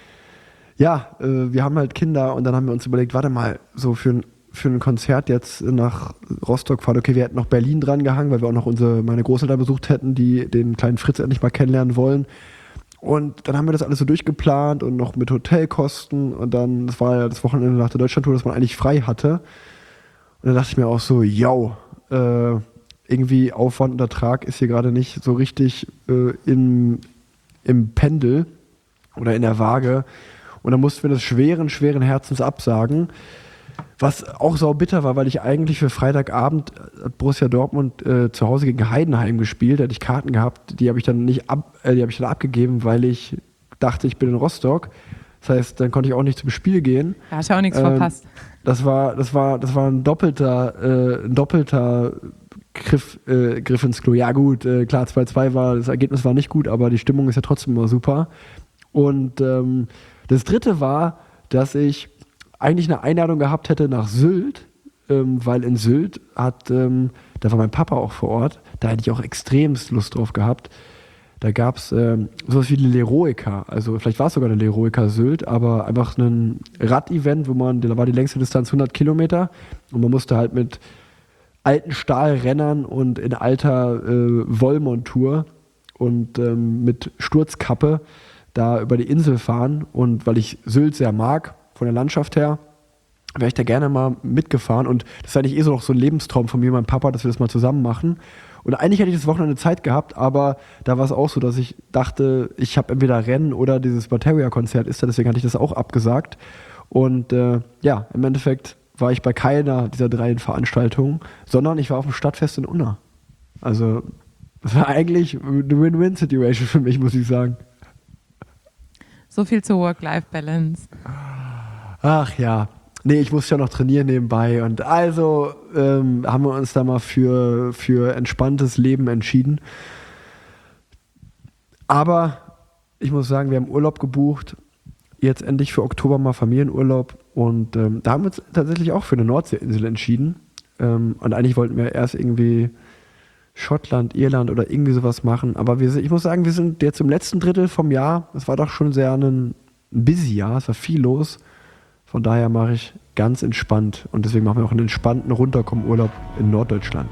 S2: ja, äh, wir haben halt Kinder und dann haben wir uns überlegt, warte mal, so für ein, für ein Konzert jetzt nach Rostock fahren. Okay, wir hätten noch Berlin dran gehangen, weil wir auch noch unsere, meine Großeltern besucht hätten, die den kleinen Fritz endlich mal kennenlernen wollen. Und dann haben wir das alles so durchgeplant und noch mit Hotelkosten und dann, das war ja das Wochenende nach der Deutschlandtour, das man eigentlich frei hatte. Und dann dachte ich mir auch so, yo, äh, irgendwie Aufwand und Ertrag ist hier gerade nicht so richtig äh, im, im Pendel oder in der Waage. Und dann mussten wir das schweren, schweren Herzens absagen. Was auch saubitter war, weil ich eigentlich für Freitagabend hat Borussia Dortmund äh, zu Hause gegen Heidenheim gespielt. Da hatte ich Karten gehabt, die habe ich dann nicht ab, äh, die habe ich dann abgegeben, weil ich dachte, ich bin in Rostock. Das heißt, dann konnte ich auch nicht zum Spiel gehen.
S1: Da hast du auch nichts
S2: Ähm,
S1: verpasst.
S2: Das war, das war, das war ein doppelter, äh, ein doppelter Griff, äh, Griff ins Klo. Ja gut, äh, klar, zwei zwei war, das Ergebnis war nicht gut, aber die Stimmung ist ja trotzdem immer super. Und ähm, das dritte war, dass ich eigentlich eine Einladung gehabt hätte nach Sylt, ähm, weil in Sylt hat, ähm, da war mein Papa auch vor Ort, da hätte ich auch extremst Lust drauf gehabt. Da gab es ähm, sowas wie eine Leroica, also vielleicht war es sogar eine Leroica Sylt, aber einfach ein Rad-Event, wo man, da war die längste Distanz hundert Kilometer und man musste halt mit alten Stahlrennern und in alter äh, Wollmontur und ähm, mit Sturzkappe da über die Insel fahren. Und weil ich Sylt sehr mag, von der Landschaft her, wäre ich da gerne mal mitgefahren. Und das ist eigentlich eh so noch so ein Lebenstraum von mir und meinem Papa, dass wir das mal zusammen machen. Und eigentlich hätte ich das Wochenende Zeit gehabt, aber da war es auch so, dass ich dachte, ich habe entweder Rennen oder dieses Materia-Konzert ist da, deswegen hatte ich das auch abgesagt. Und äh, ja, im Endeffekt war ich bei keiner dieser drei Veranstaltungen, sondern ich war auf dem Stadtfest in Unna. Also das war eigentlich eine Win-Win-Situation für mich, muss ich sagen.
S1: So viel zur Work-Life-Balance.
S2: Ach ja, nee, ich musste ja noch trainieren nebenbei und also ähm, haben wir uns da mal für, für entspanntes Leben entschieden. Aber ich muss sagen, wir haben Urlaub gebucht, jetzt endlich für Oktober mal Familienurlaub und ähm, da haben wir uns tatsächlich auch für eine Nordseeinsel entschieden. Ähm, und eigentlich wollten wir erst irgendwie Schottland, Irland oder irgendwie sowas machen, aber wir, ich muss sagen, wir sind jetzt im letzten Drittel vom Jahr, es war doch schon sehr ein, ein busy Jahr, es war viel los. Von daher mache ich ganz entspannt und deswegen machen wir auch einen entspannten Runterkommen-Urlaub in Norddeutschland.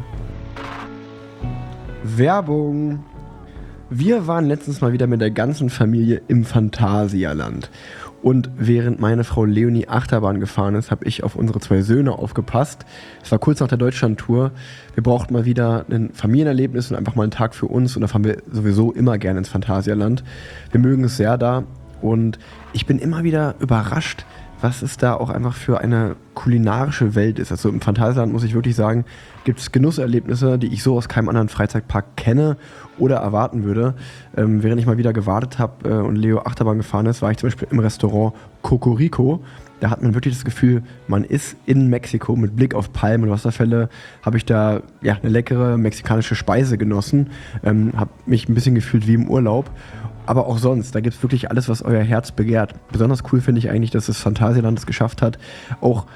S2: Werbung! Wir waren letztens mal wieder mit der ganzen Familie im Phantasialand. Und während meine Frau Leonie Achterbahn gefahren ist, habe ich auf unsere zwei Söhne aufgepasst. Es war kurz nach der Deutschlandtour. Wir brauchten mal wieder ein Familienerlebnis und einfach mal einen Tag für uns. Und da fahren wir sowieso immer gerne ins Phantasialand. Wir mögen es sehr da. Und ich bin immer wieder überrascht, was es da auch einfach für eine kulinarische Welt ist. Also im Phantasialand, muss ich wirklich sagen, gibt es Genusserlebnisse, die ich so aus keinem anderen Freizeitpark kenne oder erwarten würde. Ähm, während ich mal wieder gewartet habe äh, und Leo Achterbahn gefahren ist, war ich zum Beispiel im Restaurant Cocorico. Da hat man wirklich das Gefühl, man ist in Mexiko mit Blick auf Palmen und Wasserfälle. Habe ich da ja eine leckere mexikanische Speise genossen. Ähm, habe mich ein bisschen gefühlt wie im Urlaub. Aber auch sonst, da gibt es wirklich alles, was euer Herz begehrt. Besonders cool finde ich eigentlich, dass das Phantasialand es geschafft hat, auch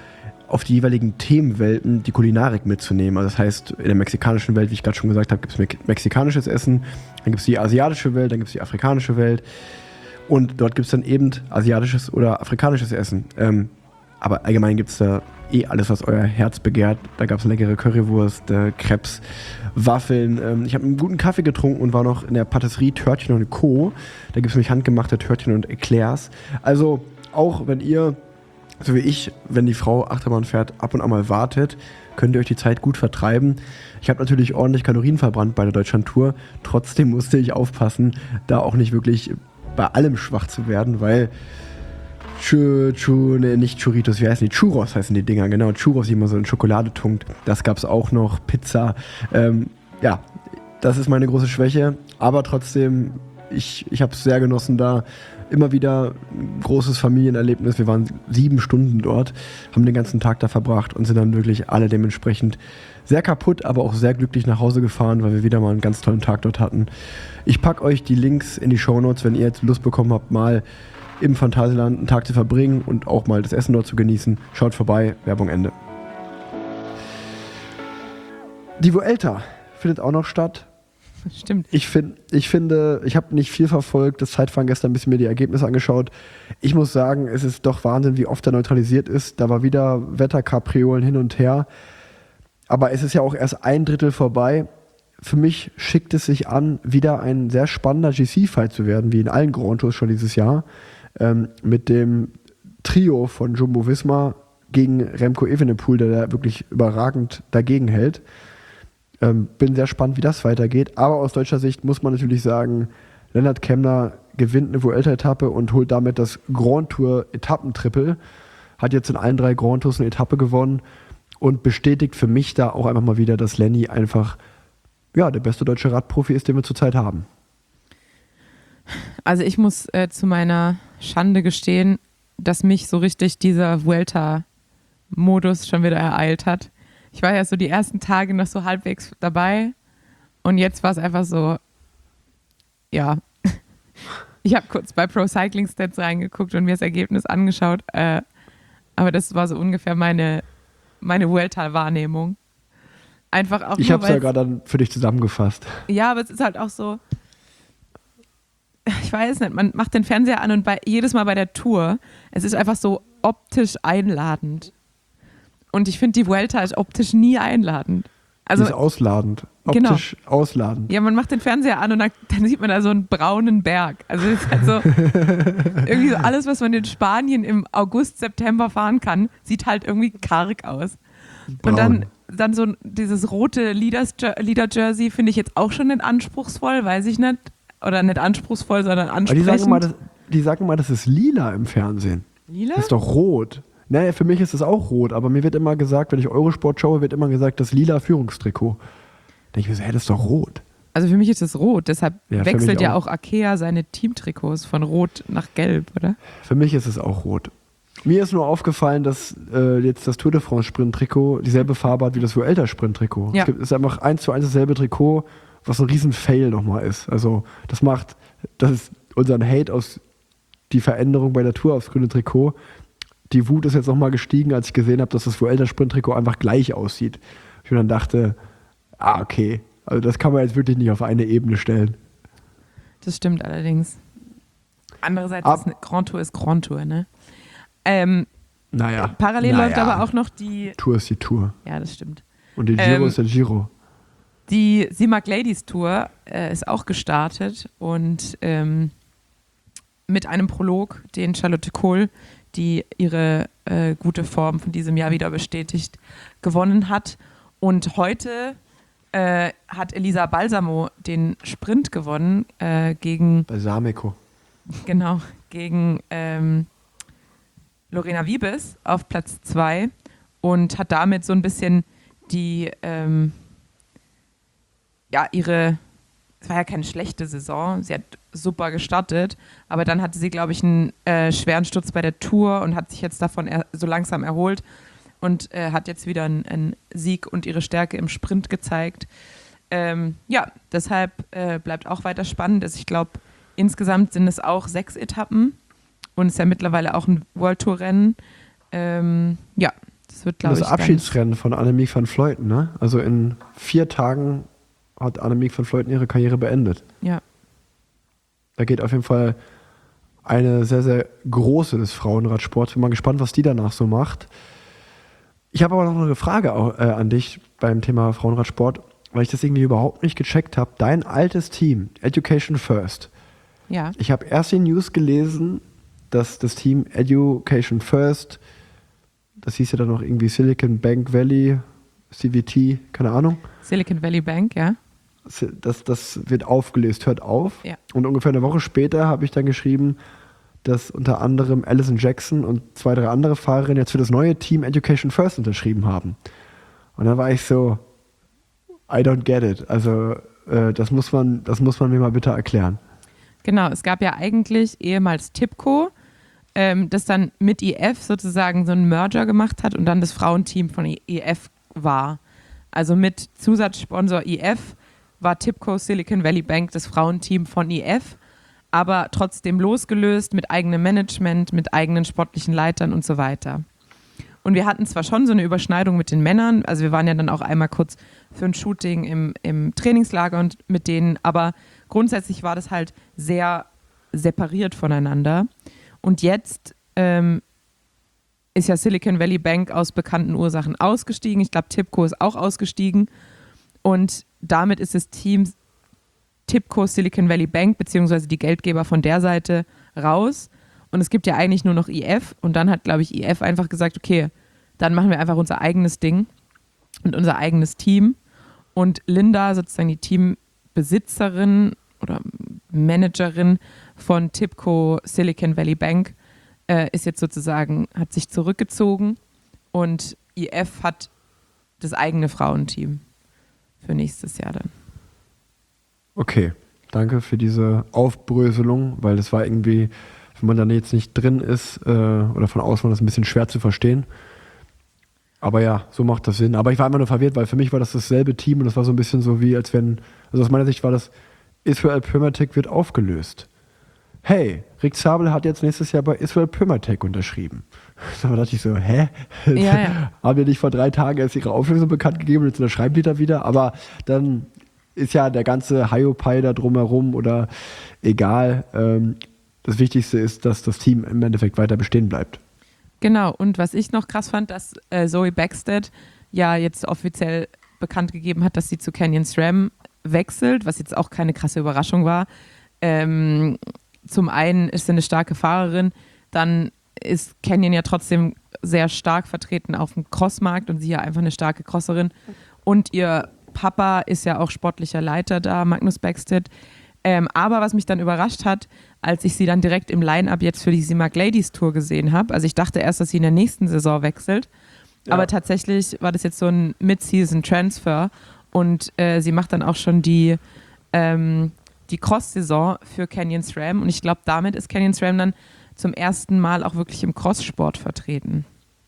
S2: auf die jeweiligen Themenwelten die Kulinarik mitzunehmen. Also das heißt, in der mexikanischen Welt, wie ich gerade schon gesagt habe, gibt es me- mexikanisches Essen, dann gibt es die asiatische Welt, dann gibt es die afrikanische Welt und dort gibt es dann eben asiatisches oder afrikanisches Essen. Ähm, aber allgemein gibt es da eh alles, was euer Herz begehrt. Da gab es leckere Currywurst, äh, Crepes, Waffeln. Ähm, ich habe einen guten Kaffee getrunken und war noch in der Patisserie Törtchen und Co. Da gibt es nämlich handgemachte Törtchen und Eclairs. Also auch wenn ihr, so wie ich, wenn die Frau Achterbahn fährt, ab und an mal wartet, könnt ihr euch die Zeit gut vertreiben. Ich habe natürlich ordentlich Kalorien verbrannt bei der Deutschlandtour. Trotzdem musste ich aufpassen, da auch nicht wirklich bei allem schwach zu werden, weil Chu, Chu, ne, nicht Churritos, wie heißen die? Churros heißen die Dinger, genau. Churros, die man so in Schokolade tunkt. Das gab es auch noch. Pizza. Ähm, ja, das ist meine große Schwäche. Aber trotzdem, ich, ich habe es sehr genossen da. Immer wieder ein großes Familienerlebnis. Wir waren sieben Stunden dort, haben den ganzen Tag da verbracht und sind dann wirklich alle dementsprechend sehr kaputt, aber auch sehr glücklich nach Hause gefahren, weil wir wieder mal einen ganz tollen Tag dort hatten. Ich packe euch die Links in die Shownotes, wenn ihr jetzt Lust bekommen habt, mal im Phantasialand einen Tag zu verbringen und auch mal das Essen dort zu genießen. Schaut vorbei, Werbung Ende. Die Vuelta findet auch noch statt.
S1: Stimmt.
S2: Ich, find, ich finde, ich habe nicht viel verfolgt, das Zeitfahren gestern ein bisschen mir die Ergebnisse angeschaut. Ich muss sagen, es ist doch Wahnsinn, wie oft er neutralisiert ist. Da war wieder Wetterkapriolen hin und her. Aber es ist ja auch erst ein Drittel vorbei. Für mich schickt es sich an, wieder ein sehr spannender G C-Fight zu werden, wie in allen Grand Tours schon dieses Jahr. Ähm, mit dem Trio von Jumbo-Visma gegen Remco Evenepoel, der da wirklich überragend dagegen hält. Ähm, bin sehr gespannt, wie das weitergeht. Aber aus deutscher Sicht muss man natürlich sagen, Lennart Kemna gewinnt eine Vuelta-Etappe und holt damit das Grand Tour-Etappentrippel. Hat jetzt in allen drei Grand Tours eine Etappe gewonnen und bestätigt für mich da auch einfach mal wieder, dass Lenny einfach ja, der beste deutsche Radprofi ist, den wir zurzeit haben.
S1: Also ich muss äh, zu meiner Schande gestehen, dass mich so richtig dieser Vuelta-Modus schon wieder ereilt hat. Ich war ja so die ersten Tage noch so halbwegs dabei und jetzt war es einfach so, ja, ich habe kurz bei Pro Cycling Stats reingeguckt und mir das Ergebnis angeschaut, äh, aber das war so ungefähr meine, meine Vuelta-Wahrnehmung. Einfach auch
S2: ich habe es ja gerade dann für dich zusammengefasst.
S1: Ja, aber es ist halt auch so, ich weiß nicht, man macht den Fernseher an und bei, jedes Mal bei der Tour, es ist einfach so optisch einladend. Und ich finde, die Vuelta ist optisch nie einladend. Also,
S2: die ist ausladend. Optisch genau. Ausladend.
S1: Ja, man macht den Fernseher an und dann, dann sieht man da so einen braunen Berg. Also es ist halt so, irgendwie so alles, was man in Spanien im August, September fahren kann, sieht halt irgendwie karg aus. Braun. Und dann, dann so dieses rote Leader-Jersey finde ich jetzt auch schon nicht anspruchsvoll, weiß ich nicht. Oder nicht anspruchsvoll, sondern ansprechend.
S2: Aber die sagen mal, das, die sagen mal, das ist lila im Fernsehen.
S1: Lila?
S2: Das ist doch rot. Naja, für mich ist es auch rot, aber mir wird immer gesagt, wenn ich Eurosport schaue, wird immer gesagt, das lila Führungstrikot. Da denke ich mir so, hey, das ist doch rot.
S1: Also für mich ist es rot, deshalb
S2: ja,
S1: wechselt ja
S2: auch.
S1: auch Arkea seine Teamtrikots von rot nach gelb, oder?
S2: Für mich ist es auch rot. Mir ist nur aufgefallen, dass äh, jetzt das Tour de France Sprint-Trikot dieselbe Farbe hat wie das Vuelta Sprint-Trikot.
S1: Ja.
S2: Es gibt, ist einfach eins zu eins dasselbe Trikot, was ein riesen Fail nochmal ist. Also das macht, das ist unseren Hate aus die Veränderung bei der Tour aufs grüne Trikot. Die Wut ist jetzt nochmal gestiegen, als ich gesehen habe, dass das Vuelta Sprint-Trikot einfach gleich aussieht. Ich mir dann dachte, ah, okay, also das kann man jetzt wirklich nicht auf eine Ebene stellen.
S1: Das stimmt allerdings. Andererseits
S2: Ab-
S1: ist eine Grand Tour ist Grand Tour, ne? Ähm,
S2: Naja.
S1: parallel
S2: naja.
S1: läuft aber auch noch die...
S2: Tour ist die Tour.
S1: Ja, das stimmt.
S2: Und der Giro
S1: Ähm,
S2: ist der Giro.
S1: Die Simac Ladies Tour äh, ist auch gestartet und ähm, mit einem Prolog, den Charlotte Kohl, die ihre äh, gute Form von diesem Jahr wieder bestätigt, gewonnen hat. Und heute äh, hat Elisa Balsamo den Sprint gewonnen äh, gegen,
S2: Balsamico.
S1: genau, gegen ähm, Lorena Wiebes auf Platz zwei und hat damit so ein bisschen die, ähm, ja, ihre, es war ja keine schlechte Saison, sie hat super gestartet, aber dann hatte sie, glaube ich, einen äh, schweren Sturz bei der Tour und hat sich jetzt davon er, so langsam erholt und äh, hat jetzt wieder einen, einen Sieg und ihre Stärke im Sprint gezeigt. Ähm, ja, deshalb äh, bleibt auch weiter spannend. Also ich glaube, insgesamt sind es auch sechs Etappen und es ist ja mittlerweile auch ein World Tour Rennen. Ähm, ja, Das wird, glaube ich,
S2: das Abschiedsrennen von Annemiek van Vleuten, ne? Also in vier Tagen hat Annemiek van Vleuten ihre Karriere beendet.
S1: Ja.
S2: Da geht auf jeden Fall eine sehr, sehr große des Frauenradsports. Bin mal gespannt, was die danach so macht. Ich habe aber noch eine Frage auch, äh, an dich beim Thema Frauenradsport, weil ich das irgendwie überhaupt nicht gecheckt habe. Dein altes Team, Education First.
S1: Ja.
S2: Ich habe erst die News gelesen, dass das Team Education First, das hieß ja dann noch irgendwie Silicon Bank Valley, C V T, keine Ahnung.
S1: Silicon Valley Bank, ja.
S2: Das, das wird aufgelöst, hört auf.
S1: Ja.
S2: Und ungefähr eine Woche später habe ich dann geschrieben, dass unter anderem Alison Jackson und zwei, drei andere Fahrerinnen jetzt für das neue Team Education First unterschrieben haben. Und dann war ich so, I don't get it. Also äh, das muss man, das muss man mir mal bitte erklären.
S1: Genau, es gab ja eigentlich ehemals Tipco, ähm, das dann mit I F sozusagen so einen Merger gemacht hat und dann das Frauenteam von I F war. Also mit Zusatzsponsor I F war Tipco Silicon Valley Bank das Frauenteam von I F, aber trotzdem losgelöst mit eigenem Management, mit eigenen sportlichen Leitern und so weiter. Und wir hatten zwar schon so eine Überschneidung mit den Männern, also wir waren ja dann auch einmal kurz für ein Shooting im, im Trainingslager und mit denen, aber grundsätzlich war das halt sehr separiert voneinander. Und jetzt ähm, ist ja Silicon Valley Bank aus bekannten Ursachen ausgestiegen. Ich glaube, Tipco ist auch ausgestiegen. Und damit ist das Team Tipco Silicon Valley Bank, beziehungsweise die Geldgeber von der Seite, raus. Und es gibt ja eigentlich nur noch I F. Und dann hat, glaube ich, I F einfach gesagt, okay, dann machen wir einfach unser eigenes Ding und unser eigenes Team. Und Linda, sozusagen die Teambesitzerin oder Managerin von Tipco Silicon Valley Bank, äh, ist jetzt sozusagen, hat sich zurückgezogen und I F hat das eigene Frauenteam für nächstes Jahr dann.
S2: Okay, danke für diese Aufbröselung, weil das war irgendwie, wenn man da jetzt nicht drin ist äh, oder von außen war das ein bisschen schwer zu verstehen. Aber ja, so macht das Sinn. Aber ich war immer nur verwirrt, weil für mich war das dasselbe Team und das war so ein bisschen so wie, als wenn, also aus meiner Sicht war das, Israel Primatech wird aufgelöst. Hey, Rick Zabel hat jetzt nächstes Jahr bei Israel Primatech unterschrieben. Da dachte ich so, hä?
S1: Ja, ja.
S2: Haben wir nicht vor drei Tagen erst ihre Auflösung bekannt gegeben und jetzt unterschreiben die da wieder? Aber dann ist ja der ganze Hiopai da drumherum oder egal. Ähm, das Wichtigste ist, dass das Team im Endeffekt weiter bestehen bleibt.
S1: Genau, und was ich noch krass fand, dass äh, Zoe Backstead ja jetzt offiziell bekannt gegeben hat, dass sie zu Canyon SRAM wechselt, was jetzt auch keine krasse Überraschung war. Ähm, zum einen ist sie eine starke Fahrerin, dann ist Canyon ja trotzdem sehr stark vertreten auf dem Crossmarkt und sie ja einfach eine starke Crosserin. Und ihr Papa ist ja auch sportlicher Leiter da, Magnus Backstead. Ähm, aber was mich dann überrascht hat, als ich sie dann direkt im Line-Up jetzt für die Simac Ladies Tour gesehen habe, also ich dachte erst, dass sie in der nächsten Saison wechselt, ja. Aber tatsächlich war das jetzt so ein Mid-Season-Transfer und äh, sie macht dann auch schon die, ähm, die Cross-Saison für Canyon SRAM und ich glaube, damit ist Canyon SRAM dann zum ersten Mal auch wirklich im Crosssport vertreten.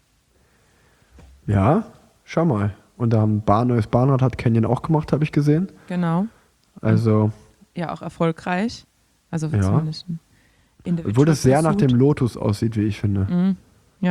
S2: Ja, schau mal. Und da ein Bahn, neues Bahnrad hat Canyon auch gemacht, habe ich gesehen.
S1: Genau.
S2: Also
S1: ja, auch erfolgreich. Also
S2: ja.
S1: zumindest
S2: obwohl das sehr nach dem Lotus aussieht, wie ich finde.
S1: Mhm. Ja.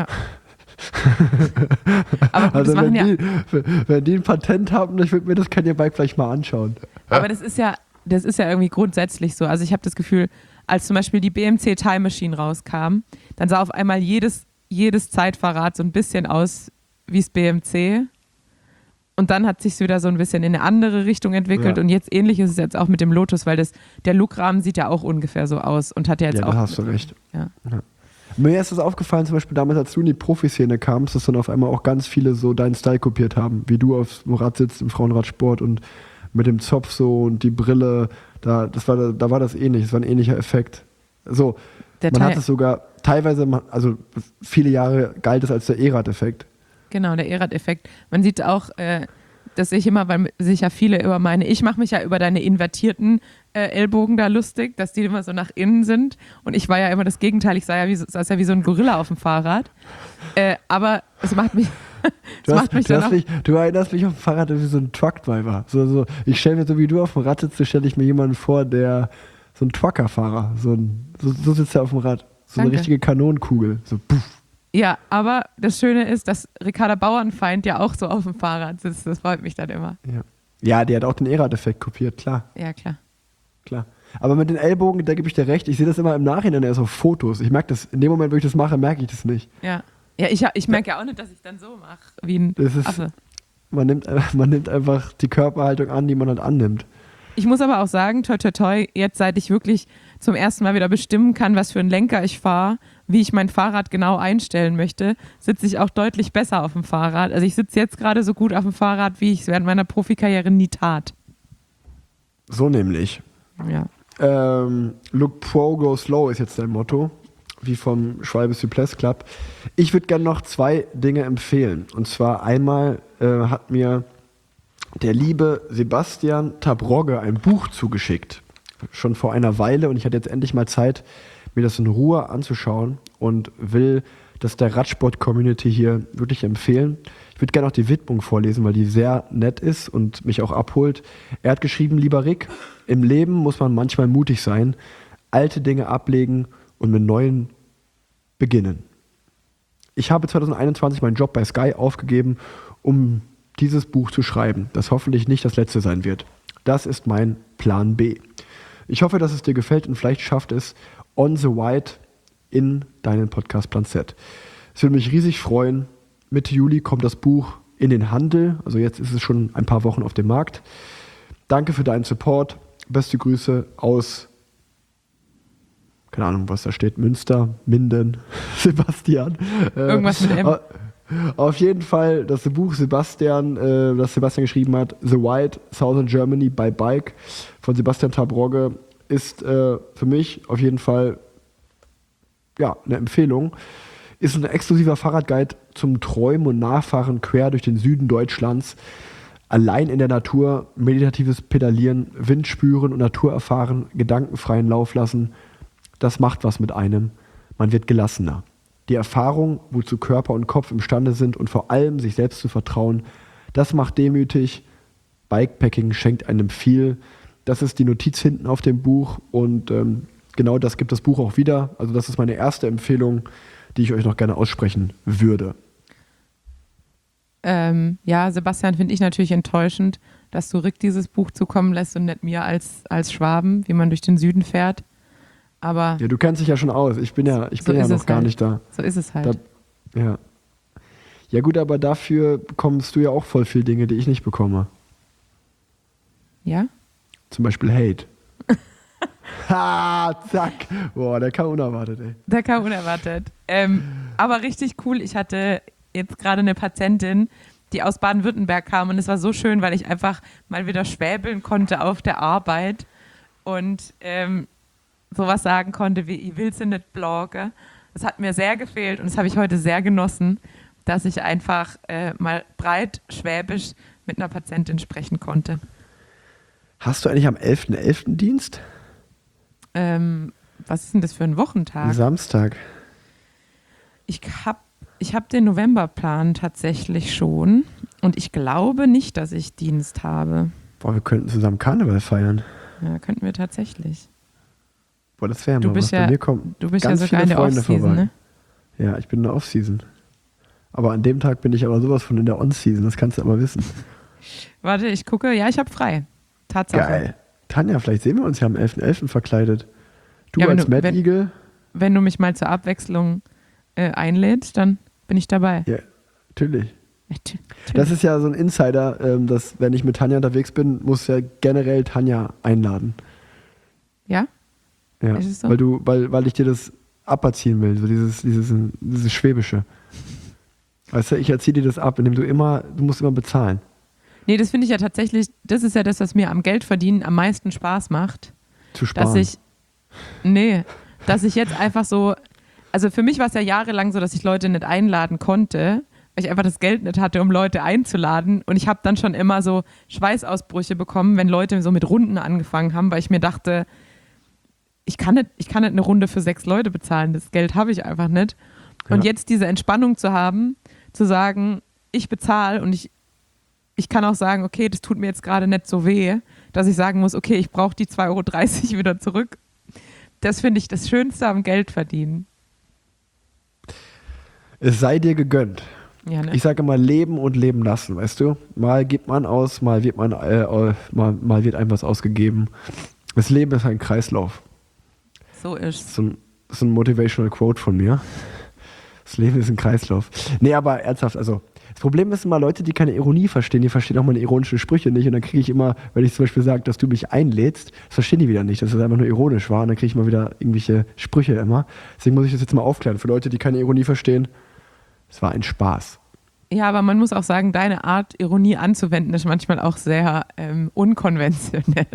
S1: Aber gut,
S2: also
S1: das machen
S2: wenn,
S1: ja,
S2: die, wenn die ein Patent haben, ich würde mir das Canyon Bike vielleicht mal anschauen.
S1: aber das ist ja, das ist ja irgendwie grundsätzlich so. Also ich habe das Gefühl, als zum Beispiel die B M C Time Machine rauskam, dann sah auf einmal jedes, jedes Zeitfahrrad so ein bisschen aus wie das B M C. Und dann hat sich wieder so ein bisschen in eine andere Richtung entwickelt.
S2: Ja.
S1: Und jetzt ähnlich ist es jetzt auch mit dem Lotus, weil das, der Lookrahmen sieht ja auch ungefähr so aus und hat ja jetzt
S2: ja,
S1: auch.
S2: da hast du recht.
S1: Ja.
S2: Ja. Mir ist das aufgefallen, zum Beispiel damals, als du in die Profiszene kamst, dass dann auf einmal auch ganz viele so deinen Style kopiert haben, wie du aufs Rad sitzt im Frauenradsport und mit dem Zopf so und die Brille, da, das war, da war das ähnlich, das war ein ähnlicher Effekt. So,
S1: Der
S2: man
S1: Teil-
S2: hat es sogar teilweise, also viele Jahre galt es als der E-Rad-Effekt.
S1: Genau, der E-Rad-Effekt. Man sieht auch, äh, dass ich immer, weil sich ja viele über meine, ich mache mich ja über deine invertierten äh, Ellbogen da lustig, dass die immer so nach innen sind. Und ich war ja immer das Gegenteil, ich sah ja wie, saß ja wie so ein Gorilla auf dem Fahrrad. Äh, aber es macht mich, es
S2: Du,
S1: macht
S2: hast,
S1: mich
S2: du,
S1: dann
S2: hast
S1: auch,
S2: mich, du erinnerst mich auf dem Fahrrad wie so ein Truckdriver. So, so, ich stelle mir, so wie du auf dem Rad sitzt, stelle ich mir jemanden vor, der so ein Truckerfahrer, so, ein, so, so sitzt er auf dem Rad. So
S1: Danke.
S2: eine richtige Kanonenkugel. So, puff.
S1: Ja, aber das Schöne ist, dass Ricarda Bauernfeind ja auch so auf dem Fahrrad sitzt. Das freut mich dann immer.
S2: Ja, ja, die hat auch den E-Rad-Effekt kopiert, klar.
S1: Ja, klar.
S2: Klar. Aber mit den Ellbogen, da gebe ich dir recht, ich sehe das immer im Nachhinein erst auf Fotos. Ich merke das, in dem Moment, wo ich das mache, merke ich das nicht.
S1: Ja, ja ich, ich merke ja auch nicht, dass ich dann so mache, wie ein
S2: Das ist,
S1: Affe.
S2: man, nimmt, man nimmt einfach die Körperhaltung an, die man halt annimmt.
S1: Ich muss aber auch sagen, toi toi toi, jetzt seit ich wirklich zum ersten Mal wieder bestimmen kann, was für einen Lenker ich fahre, wie ich mein Fahrrad genau einstellen möchte, sitze ich auch deutlich besser auf dem Fahrrad. Also ich sitze jetzt gerade so gut auf dem Fahrrad, wie ich es während meiner Profikarriere nie tat.
S2: So nämlich.
S1: Ja.
S2: Ähm, Look Pro, Go Slow ist jetzt dein Motto, wie vom Schwalbe Cypress Club. Ich würde gerne noch zwei Dinge empfehlen. Und zwar einmal äh, hat mir der liebe Sebastian Tabrogge ein Buch zugeschickt. Schon vor einer Weile. Und ich hatte jetzt endlich mal Zeit, mir das in Ruhe anzuschauen und will das der Radsport-Community hier wirklich empfehlen. Ich würde gerne auch die Widmung vorlesen, weil die sehr nett ist und mich auch abholt. Er hat geschrieben, lieber Rick, im Leben muss man manchmal mutig sein, alte Dinge ablegen und mit neuen beginnen. Ich habe zwanzig einundzwanzig meinen Job bei Sky aufgegeben, um dieses Buch zu schreiben, das hoffentlich nicht das letzte sein wird. Das ist mein Plan B. Ich hoffe, dass es dir gefällt und vielleicht schafft es On the White in deinen Podcast Plan Z. Es würde mich riesig freuen. Mitte Juli kommt das Buch in den Handel. Also jetzt ist es schon ein paar Wochen auf dem Markt. Danke für deinen Support. Beste Grüße aus, keine Ahnung, was da steht, Münster, Minden, Sebastian.
S1: Irgendwas mit M.
S2: Auf jeden Fall das Buch Sebastian, äh, das Sebastian geschrieben hat, The White, Southern Germany by Bike von Sebastian Tabrogge, ist äh, für mich auf jeden Fall ja, eine Empfehlung. Ist ein exklusiver Fahrradguide zum Träumen und Nachfahren quer durch den Süden Deutschlands. Allein in der Natur, meditatives Pedalieren, Wind spüren und Natur erfahren, gedankenfreien Lauf lassen. Das macht was mit einem. Man wird gelassener. Die Erfahrung, wozu Körper und Kopf imstande sind und vor allem sich selbst zu vertrauen, das macht demütig. Bikepacking schenkt einem viel. Das ist die Notiz hinten auf dem Buch und ähm, genau das gibt das Buch auch wieder. Also das ist meine erste Empfehlung, die ich euch noch gerne aussprechen würde.
S1: Ähm, ja, Sebastian, finde ich natürlich enttäuschend, dass du Rick dieses Buch zukommen lässt und nicht mir als, als Schwaben, wie man durch den Süden fährt. Aber
S2: ja, du kennst dich ja schon aus. Ich bin ja, ich
S1: so
S2: bin ja noch gar
S1: halt.
S2: nicht da.
S1: So ist es halt.
S2: Da, ja. ja gut, aber dafür bekommst du ja auch voll viele Dinge, die ich nicht bekomme.
S1: Ja?
S2: Zum Beispiel Hate. Ha, zack. Boah, der kam unerwartet, ey.
S1: Der kam unerwartet. Ähm, aber richtig cool, ich hatte jetzt gerade eine Patientin, die aus Baden-Württemberg kam und es war so schön, weil ich einfach mal wieder schwäbeln konnte auf der Arbeit und ähm, sowas sagen konnte wie, ich will sie nicht bloggen. Das hat mir sehr gefehlt und das habe ich heute sehr genossen, dass ich einfach äh, mal breit schwäbisch mit einer Patientin sprechen konnte.
S2: Hast du eigentlich am elften elften Dienst?
S1: Ähm, was ist denn das für ein Wochentag?
S2: Samstag.
S1: Ich habe ich hab den Novemberplan tatsächlich schon und ich glaube nicht, dass ich Dienst habe.
S2: Boah, wir könnten zusammen Karneval feiern.
S1: Ja, könnten wir tatsächlich.
S2: Boah, das wäre
S1: Du
S2: mal
S1: bist
S2: was.
S1: ja,
S2: Bei mir kommen
S1: du bist
S2: ganz
S1: ja sogar
S2: viele
S1: in der
S2: Freunde
S1: Off-Season,
S2: vorbei.
S1: ne?
S2: Ja, ich bin in der Off-Season. Aber an dem Tag bin ich aber sowas von in der On-Season, das kannst du aber wissen.
S1: Warte, ich gucke. Ja, ich habe frei. Tatsache.
S2: Geil. Tanja, vielleicht sehen wir uns ja am elften elften verkleidet. Du
S1: Ja, wenn
S2: als
S1: du-
S2: Mad
S1: wenn-
S2: Eagle.
S1: Wenn du mich mal zur Abwechslung äh, einlädst, dann bin ich dabei.
S2: Ja, natürlich.
S1: Natür-
S2: Das ist ja so ein Insider, ähm, dass wenn ich mit Tanja unterwegs bin, muss ja generell Tanja einladen.
S1: Ja?
S2: Ja,
S1: Ist es so?
S2: weil du, weil, weil ich dir das aberziehen will, so dieses, dieses, dieses Schwäbische. Weißt du, ich erziehe dir das ab, indem du immer, du musst immer bezahlen.
S1: Nee, das finde ich ja tatsächlich, das ist ja das, was mir am Geldverdienen am meisten Spaß macht.
S2: Zu sparen.
S1: Dass ich, nee, dass ich jetzt einfach so, also für mich war es ja jahrelang so, dass ich Leute nicht einladen konnte, weil ich einfach das Geld nicht hatte, um Leute einzuladen. Und ich habe dann schon immer so Schweißausbrüche bekommen, wenn Leute so mit Runden angefangen haben, weil ich mir dachte, ich kann nicht, ich kann nicht eine Runde für sechs Leute bezahlen, das Geld habe ich einfach nicht. Und
S2: Ja.
S1: jetzt diese Entspannung zu haben, zu sagen, ich bezahle und ich, ich kann auch sagen, okay, das tut mir jetzt gerade nicht so weh, dass ich sagen muss, okay, ich brauche die zwei Euro dreißig wieder zurück. Das finde ich das Schönste am Geld verdienen.
S2: Es sei dir gegönnt.
S1: Ja, ne?
S2: Ich sage immer leben und leben lassen, weißt du? Mal gibt man aus, mal wird man äh, mal, mal wird einem was ausgegeben. Das Leben ist ein Kreislauf.
S1: So ist
S2: So ein, so ein motivational Quote von mir. Das Leben ist ein Kreislauf. Nee, aber ernsthaft, also das Problem ist immer Leute, die keine Ironie verstehen, die verstehen auch meine ironischen Sprüche nicht und dann kriege ich immer, wenn ich zum Beispiel sage, dass du mich einlädst, das verstehen die wieder nicht, dass das einfach nur ironisch war und dann kriege ich mal wieder irgendwelche Sprüche immer. Deswegen muss ich das jetzt mal aufklären. Für Leute, die keine Ironie verstehen, es war ein Spaß.
S1: Ja, aber man muss auch sagen, deine Art, Ironie anzuwenden, ist manchmal auch sehr ähm, unkonventionell.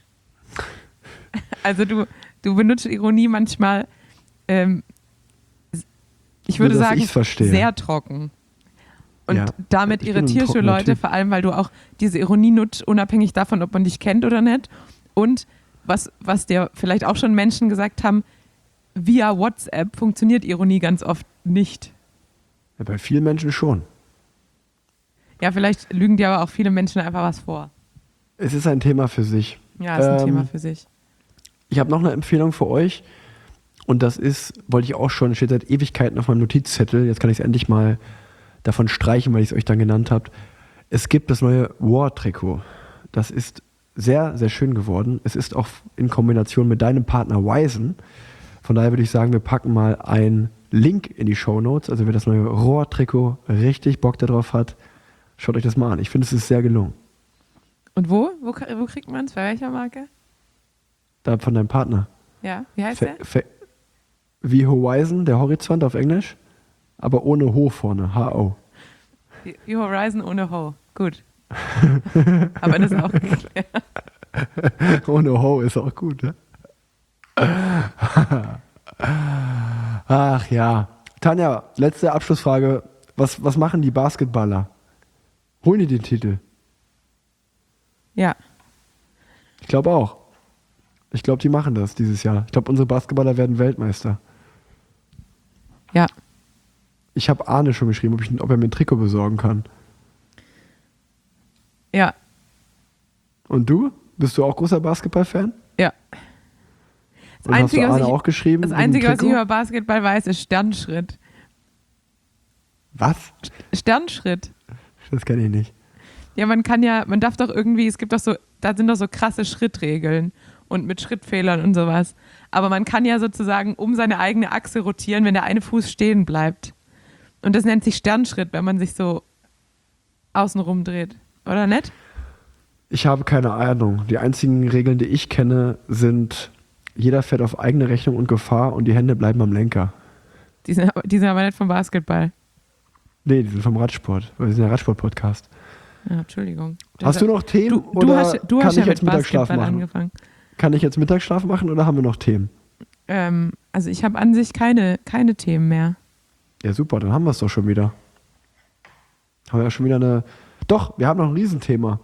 S1: Also du, du benutzt Ironie manchmal, ähm, ich würde
S2: Nur, dass
S1: sagen,
S2: ich's verstehe.
S1: sehr trocken. Und
S2: Ja,
S1: damit
S2: ich bin ein
S1: irritierst du
S2: trockener
S1: Leute,
S2: Typ.
S1: vor allem, weil du auch diese Ironie nutzt, unabhängig davon, ob man dich kennt oder nicht. Und was, was dir vielleicht auch schon Menschen gesagt haben, via WhatsApp funktioniert Ironie ganz oft nicht.
S2: Ja, bei vielen Menschen schon.
S1: Ja, vielleicht lügen dir aber auch viele Menschen einfach was vor.
S2: Es ist ein Thema für sich.
S1: Ja, ist ein
S2: Ähm,
S1: Thema für sich.
S2: Ich habe noch eine Empfehlung für euch und das ist, wollte ich auch schon, steht seit Ewigkeiten auf meinem Notizzettel, jetzt kann ich es endlich mal davon streichen, weil ich es euch dann genannt habe. Es gibt das neue War-Trikot. Das ist sehr, sehr schön geworden. Es ist auch in Kombination mit deinem Partner Wisen. Von daher würde ich sagen, wir packen mal einen Link in die Shownotes. Also wer das neue Rohr-Trikot richtig Bock darauf hat, schaut euch das mal an. Ich finde, es ist sehr gelungen.
S1: Und wo? Wo, wo kriegt man es? Bei welcher Marke?
S2: Da von deinem Partner.
S1: Ja, wie heißt
S2: Fe-
S1: der?
S2: Fe- Wie Horizon, der Horizont auf Englisch, aber ohne Ho vorne, H O.
S1: Die die Horizon ohne Ho. Gut. Aber das ist auch geklärt.
S2: Ohne Ho ist auch gut, ne? Ach ja. Tanja, letzte Abschlussfrage. Was, was machen die Basketballer? Holen die den Titel?
S1: Ja.
S2: Ich glaube auch. Ich glaube, die machen das dieses Jahr. Ich glaube, unsere Basketballer werden Weltmeister.
S1: Ja.
S2: Ich habe Arne schon geschrieben, ob, ich, ob er mir ein Trikot besorgen kann.
S1: Ja.
S2: Und du? Bist du auch großer Basketball-Fan?
S1: Ja. Das
S2: Und
S1: Einzige,
S2: hast du
S1: was
S2: Arne
S1: ich,
S2: auch geschrieben?
S1: das
S2: mit dem
S1: Einzige was ich
S2: Trikot?
S1: über Basketball weiß, ist Sternschritt.
S2: Was?
S1: Sternschritt.
S2: Das kenne ich nicht.
S1: Ja, man kann ja, man darf doch irgendwie, es gibt doch so, da sind doch so krasse Schrittregeln und mit Schrittfehlern und sowas. Aber man kann ja sozusagen um seine eigene Achse rotieren, wenn der eine Fuß stehen bleibt. Und das nennt sich Sternschritt, wenn man sich so außenrum dreht. Oder nicht?
S2: Ich habe keine Ahnung. Die einzigen Regeln, die ich kenne, sind, jeder fährt auf eigene Rechnung und Gefahr und die Hände bleiben am Lenker.
S1: Die sind, aber- die sind aber nicht vom Basketball.
S2: Nee, die sind vom Radsport. Wir sind ja Radsport-Podcast.
S1: Ja, Entschuldigung.
S2: Hast du noch Themen
S1: Du, du
S2: oder
S1: hast, du
S2: kann
S1: hast
S2: ich
S1: ja
S2: jetzt
S1: mit
S2: Mittagsschlaf
S1: Basketball
S2: machen?
S1: angefangen.
S2: Kann ich jetzt Mittagsschlaf machen oder haben wir noch Themen?
S1: Ähm, also ich habe an sich keine, keine Themen mehr.
S2: Ja, super, dann haben wir es doch schon wieder. Haben wir ja schon wieder eine... Doch, wir haben noch ein Riesenthema.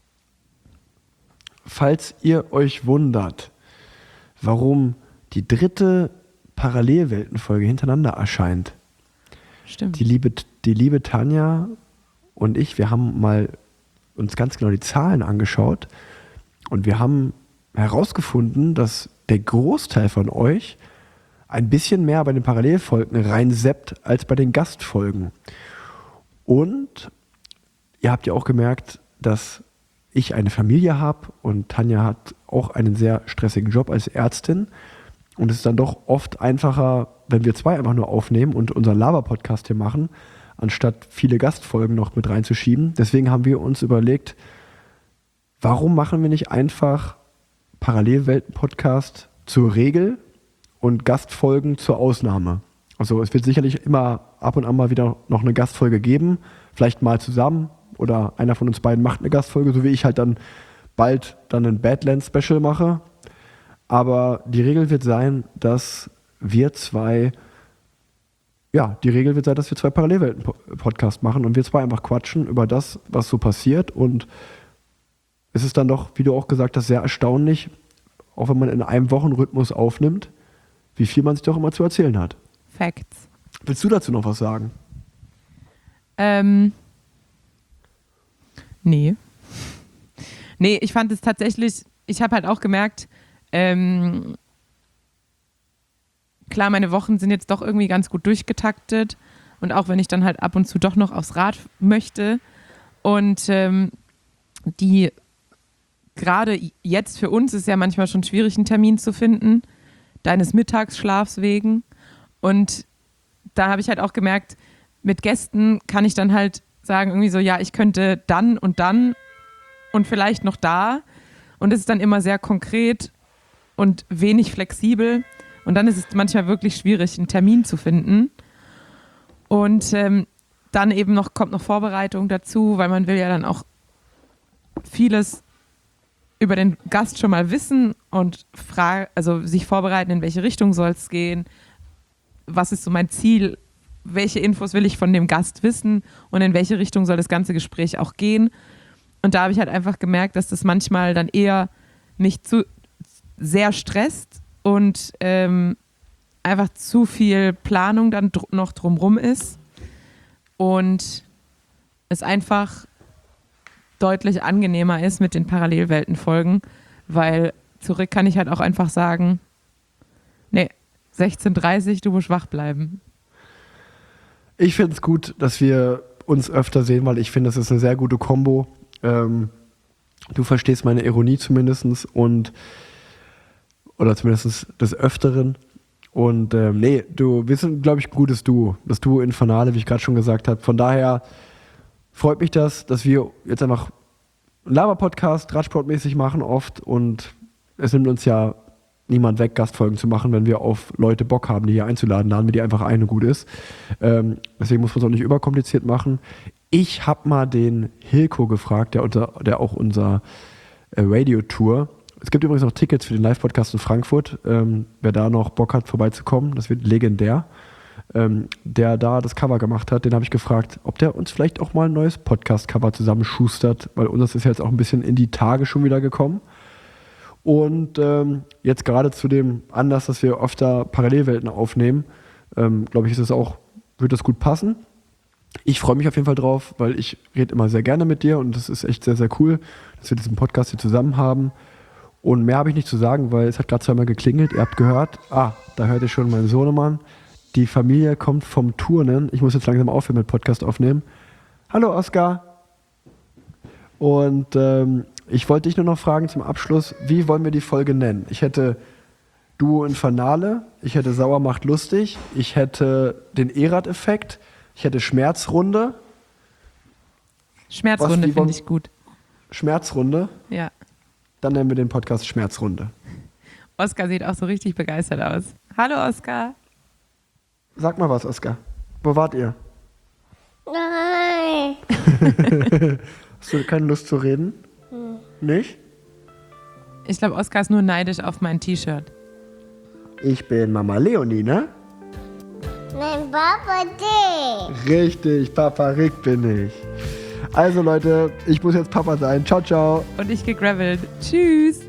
S2: Falls ihr euch wundert, warum die dritte Parallelweltenfolge hintereinander erscheint,
S1: Stimmt.
S2: die liebe, die liebe Tanja und ich, wir haben mal uns ganz genau die Zahlen angeschaut und wir haben herausgefunden, dass der Großteil von euch ein bisschen mehr bei den Parallelfolgen reinseppt als bei den Gastfolgen. Und ihr habt ja auch gemerkt, dass ich eine Familie habe und Tanja hat auch einen sehr stressigen Job als Ärztin. Und es ist dann doch oft einfacher, wenn wir zwei einfach nur aufnehmen und unseren Lava-Podcast hier machen, anstatt viele Gastfolgen noch mit reinzuschieben. Deswegen haben wir uns überlegt, warum machen wir nicht einfach Parallelwelten-Podcast zur Regel und Gastfolgen zur Ausnahme? Also es wird sicherlich immer ab und an mal wieder noch eine Gastfolge geben, vielleicht mal zusammen oder einer von uns beiden macht eine Gastfolge, so wie ich halt dann bald dann ein Badlands-Special mache. Aber die Regel wird sein, dass wir zwei, ja, die Regel wird sein, dass wir zwei Parallelwelten-Podcasts machen und wir zwei einfach quatschen über das, was so passiert. Und es ist dann doch, wie du auch gesagt hast, sehr erstaunlich, auch wenn man in einem Wochenrhythmus aufnimmt, wie viel man sich doch immer zu erzählen hat.
S1: Facts.
S2: Willst du dazu noch was sagen?
S1: Ähm, nee. Nee, ich fand es tatsächlich, ich habe halt auch gemerkt, ähm, klar, meine Wochen sind jetzt doch irgendwie ganz gut durchgetaktet, Und auch wenn ich dann halt ab und zu doch noch aufs Rad möchte und ähm, die gerade jetzt für uns ist ja manchmal schon schwierig, einen Termin zu finden, deines Mittagsschlafs wegen. Und da habe ich halt auch gemerkt, mit Gästen kann ich dann halt sagen, irgendwie so, ja, ich könnte dann und dann und vielleicht noch da. Und es ist dann immer sehr konkret und wenig flexibel. Und dann ist es manchmal wirklich schwierig, einen Termin zu finden. Und ähm, dann eben noch kommt noch Vorbereitung dazu, weil man will ja dann auch vieles über den Gast schon mal wissen und fra- also sich vorbereiten, in welche Richtung soll es gehen, was ist so mein Ziel, welche Infos will ich von dem Gast wissen und in welche Richtung soll das ganze Gespräch auch gehen. Und da habe ich halt einfach gemerkt, dass das manchmal dann eher mich zu sehr stresst und ähm, einfach zu viel Planung dann dr- noch drumrum ist und es einfach deutlich angenehmer ist mit den Parallelwelten-Folgen, weil zurück kann ich halt auch einfach sagen, nee, sechzehn Uhr dreißig, du musst wach bleiben.
S2: Ich finde es gut, dass wir uns öfter sehen, weil ich finde, das ist eine sehr gute Kombo. Ähm, du verstehst meine Ironie zumindest und oder zumindest des Öfteren. Und ähm, nee, du, wir sind, glaube ich, ein gutes Duo. Das Duo Infernale, wie ich gerade schon gesagt habe. Von daher freut mich das, dass wir jetzt einfach einen Laber-Podcast, Radsport-mäßig machen oft und es nimmt uns ja niemand weg, Gastfolgen zu machen, wenn wir auf Leute Bock haben, die hier einzuladen, laden wir die einfach ein und gut ist. Ähm, deswegen muss man es auch nicht überkompliziert machen. Ich habe mal den Hilko gefragt, der, unser, der auch unser äh, Radio-Tour. Es gibt übrigens noch Tickets für den Live-Podcast in Frankfurt. Ähm, wer da noch Bock hat, vorbeizukommen, das wird legendär. Ähm, der da das Cover gemacht hat, den habe ich gefragt, ob der uns vielleicht auch mal ein neues Podcast-Cover zusammenschustert, weil unseres ist ja jetzt auch ein bisschen in die Tage schon wieder gekommen. Und ähm, jetzt gerade zu dem Anlass, dass wir öfter Parallelwelten aufnehmen, ähm, glaube ich, ist es auch, wird das gut passen. Ich freue mich auf jeden Fall drauf, weil ich rede immer sehr gerne mit dir und das ist echt sehr, sehr cool, dass wir diesen Podcast hier zusammen haben. Und mehr habe ich nicht zu sagen, weil es hat gerade zweimal geklingelt. Ihr habt gehört, ah, da hört ihr schon meinen Sohnemann. Die Familie kommt vom Turnen. Ich muss jetzt langsam aufhören mit Podcast aufnehmen. Hallo Oskar. Und ähm, ich wollte dich nur noch fragen zum Abschluss, wie wollen wir die Folge nennen? Ich hätte Duo Infernale, ich hätte Sauer macht lustig, ich hätte den E-Rad-Effekt, ich hätte Schmerzrunde.
S1: Schmerzrunde
S2: Was,
S1: finde ich gut.
S2: Schmerzrunde?
S1: Ja.
S2: Dann nennen wir den Podcast Schmerzrunde.
S1: Oskar sieht auch so richtig begeistert aus. Hallo Oskar.
S2: Sag mal was, Oskar. Wo wart ihr?
S4: Nein.
S2: Hast du keine Lust zu reden?
S4: Hm.
S2: Nicht?
S1: Ich glaube, Oskar ist nur neidisch auf mein T-Shirt.
S2: Ich bin Mama Leonie, ne?
S4: Nein, Papa D.
S2: Richtig, Papa Rick bin ich. Also Leute, ich muss jetzt Papa sein. Ciao, ciao.
S1: Und ich gegravelt. Tschüss.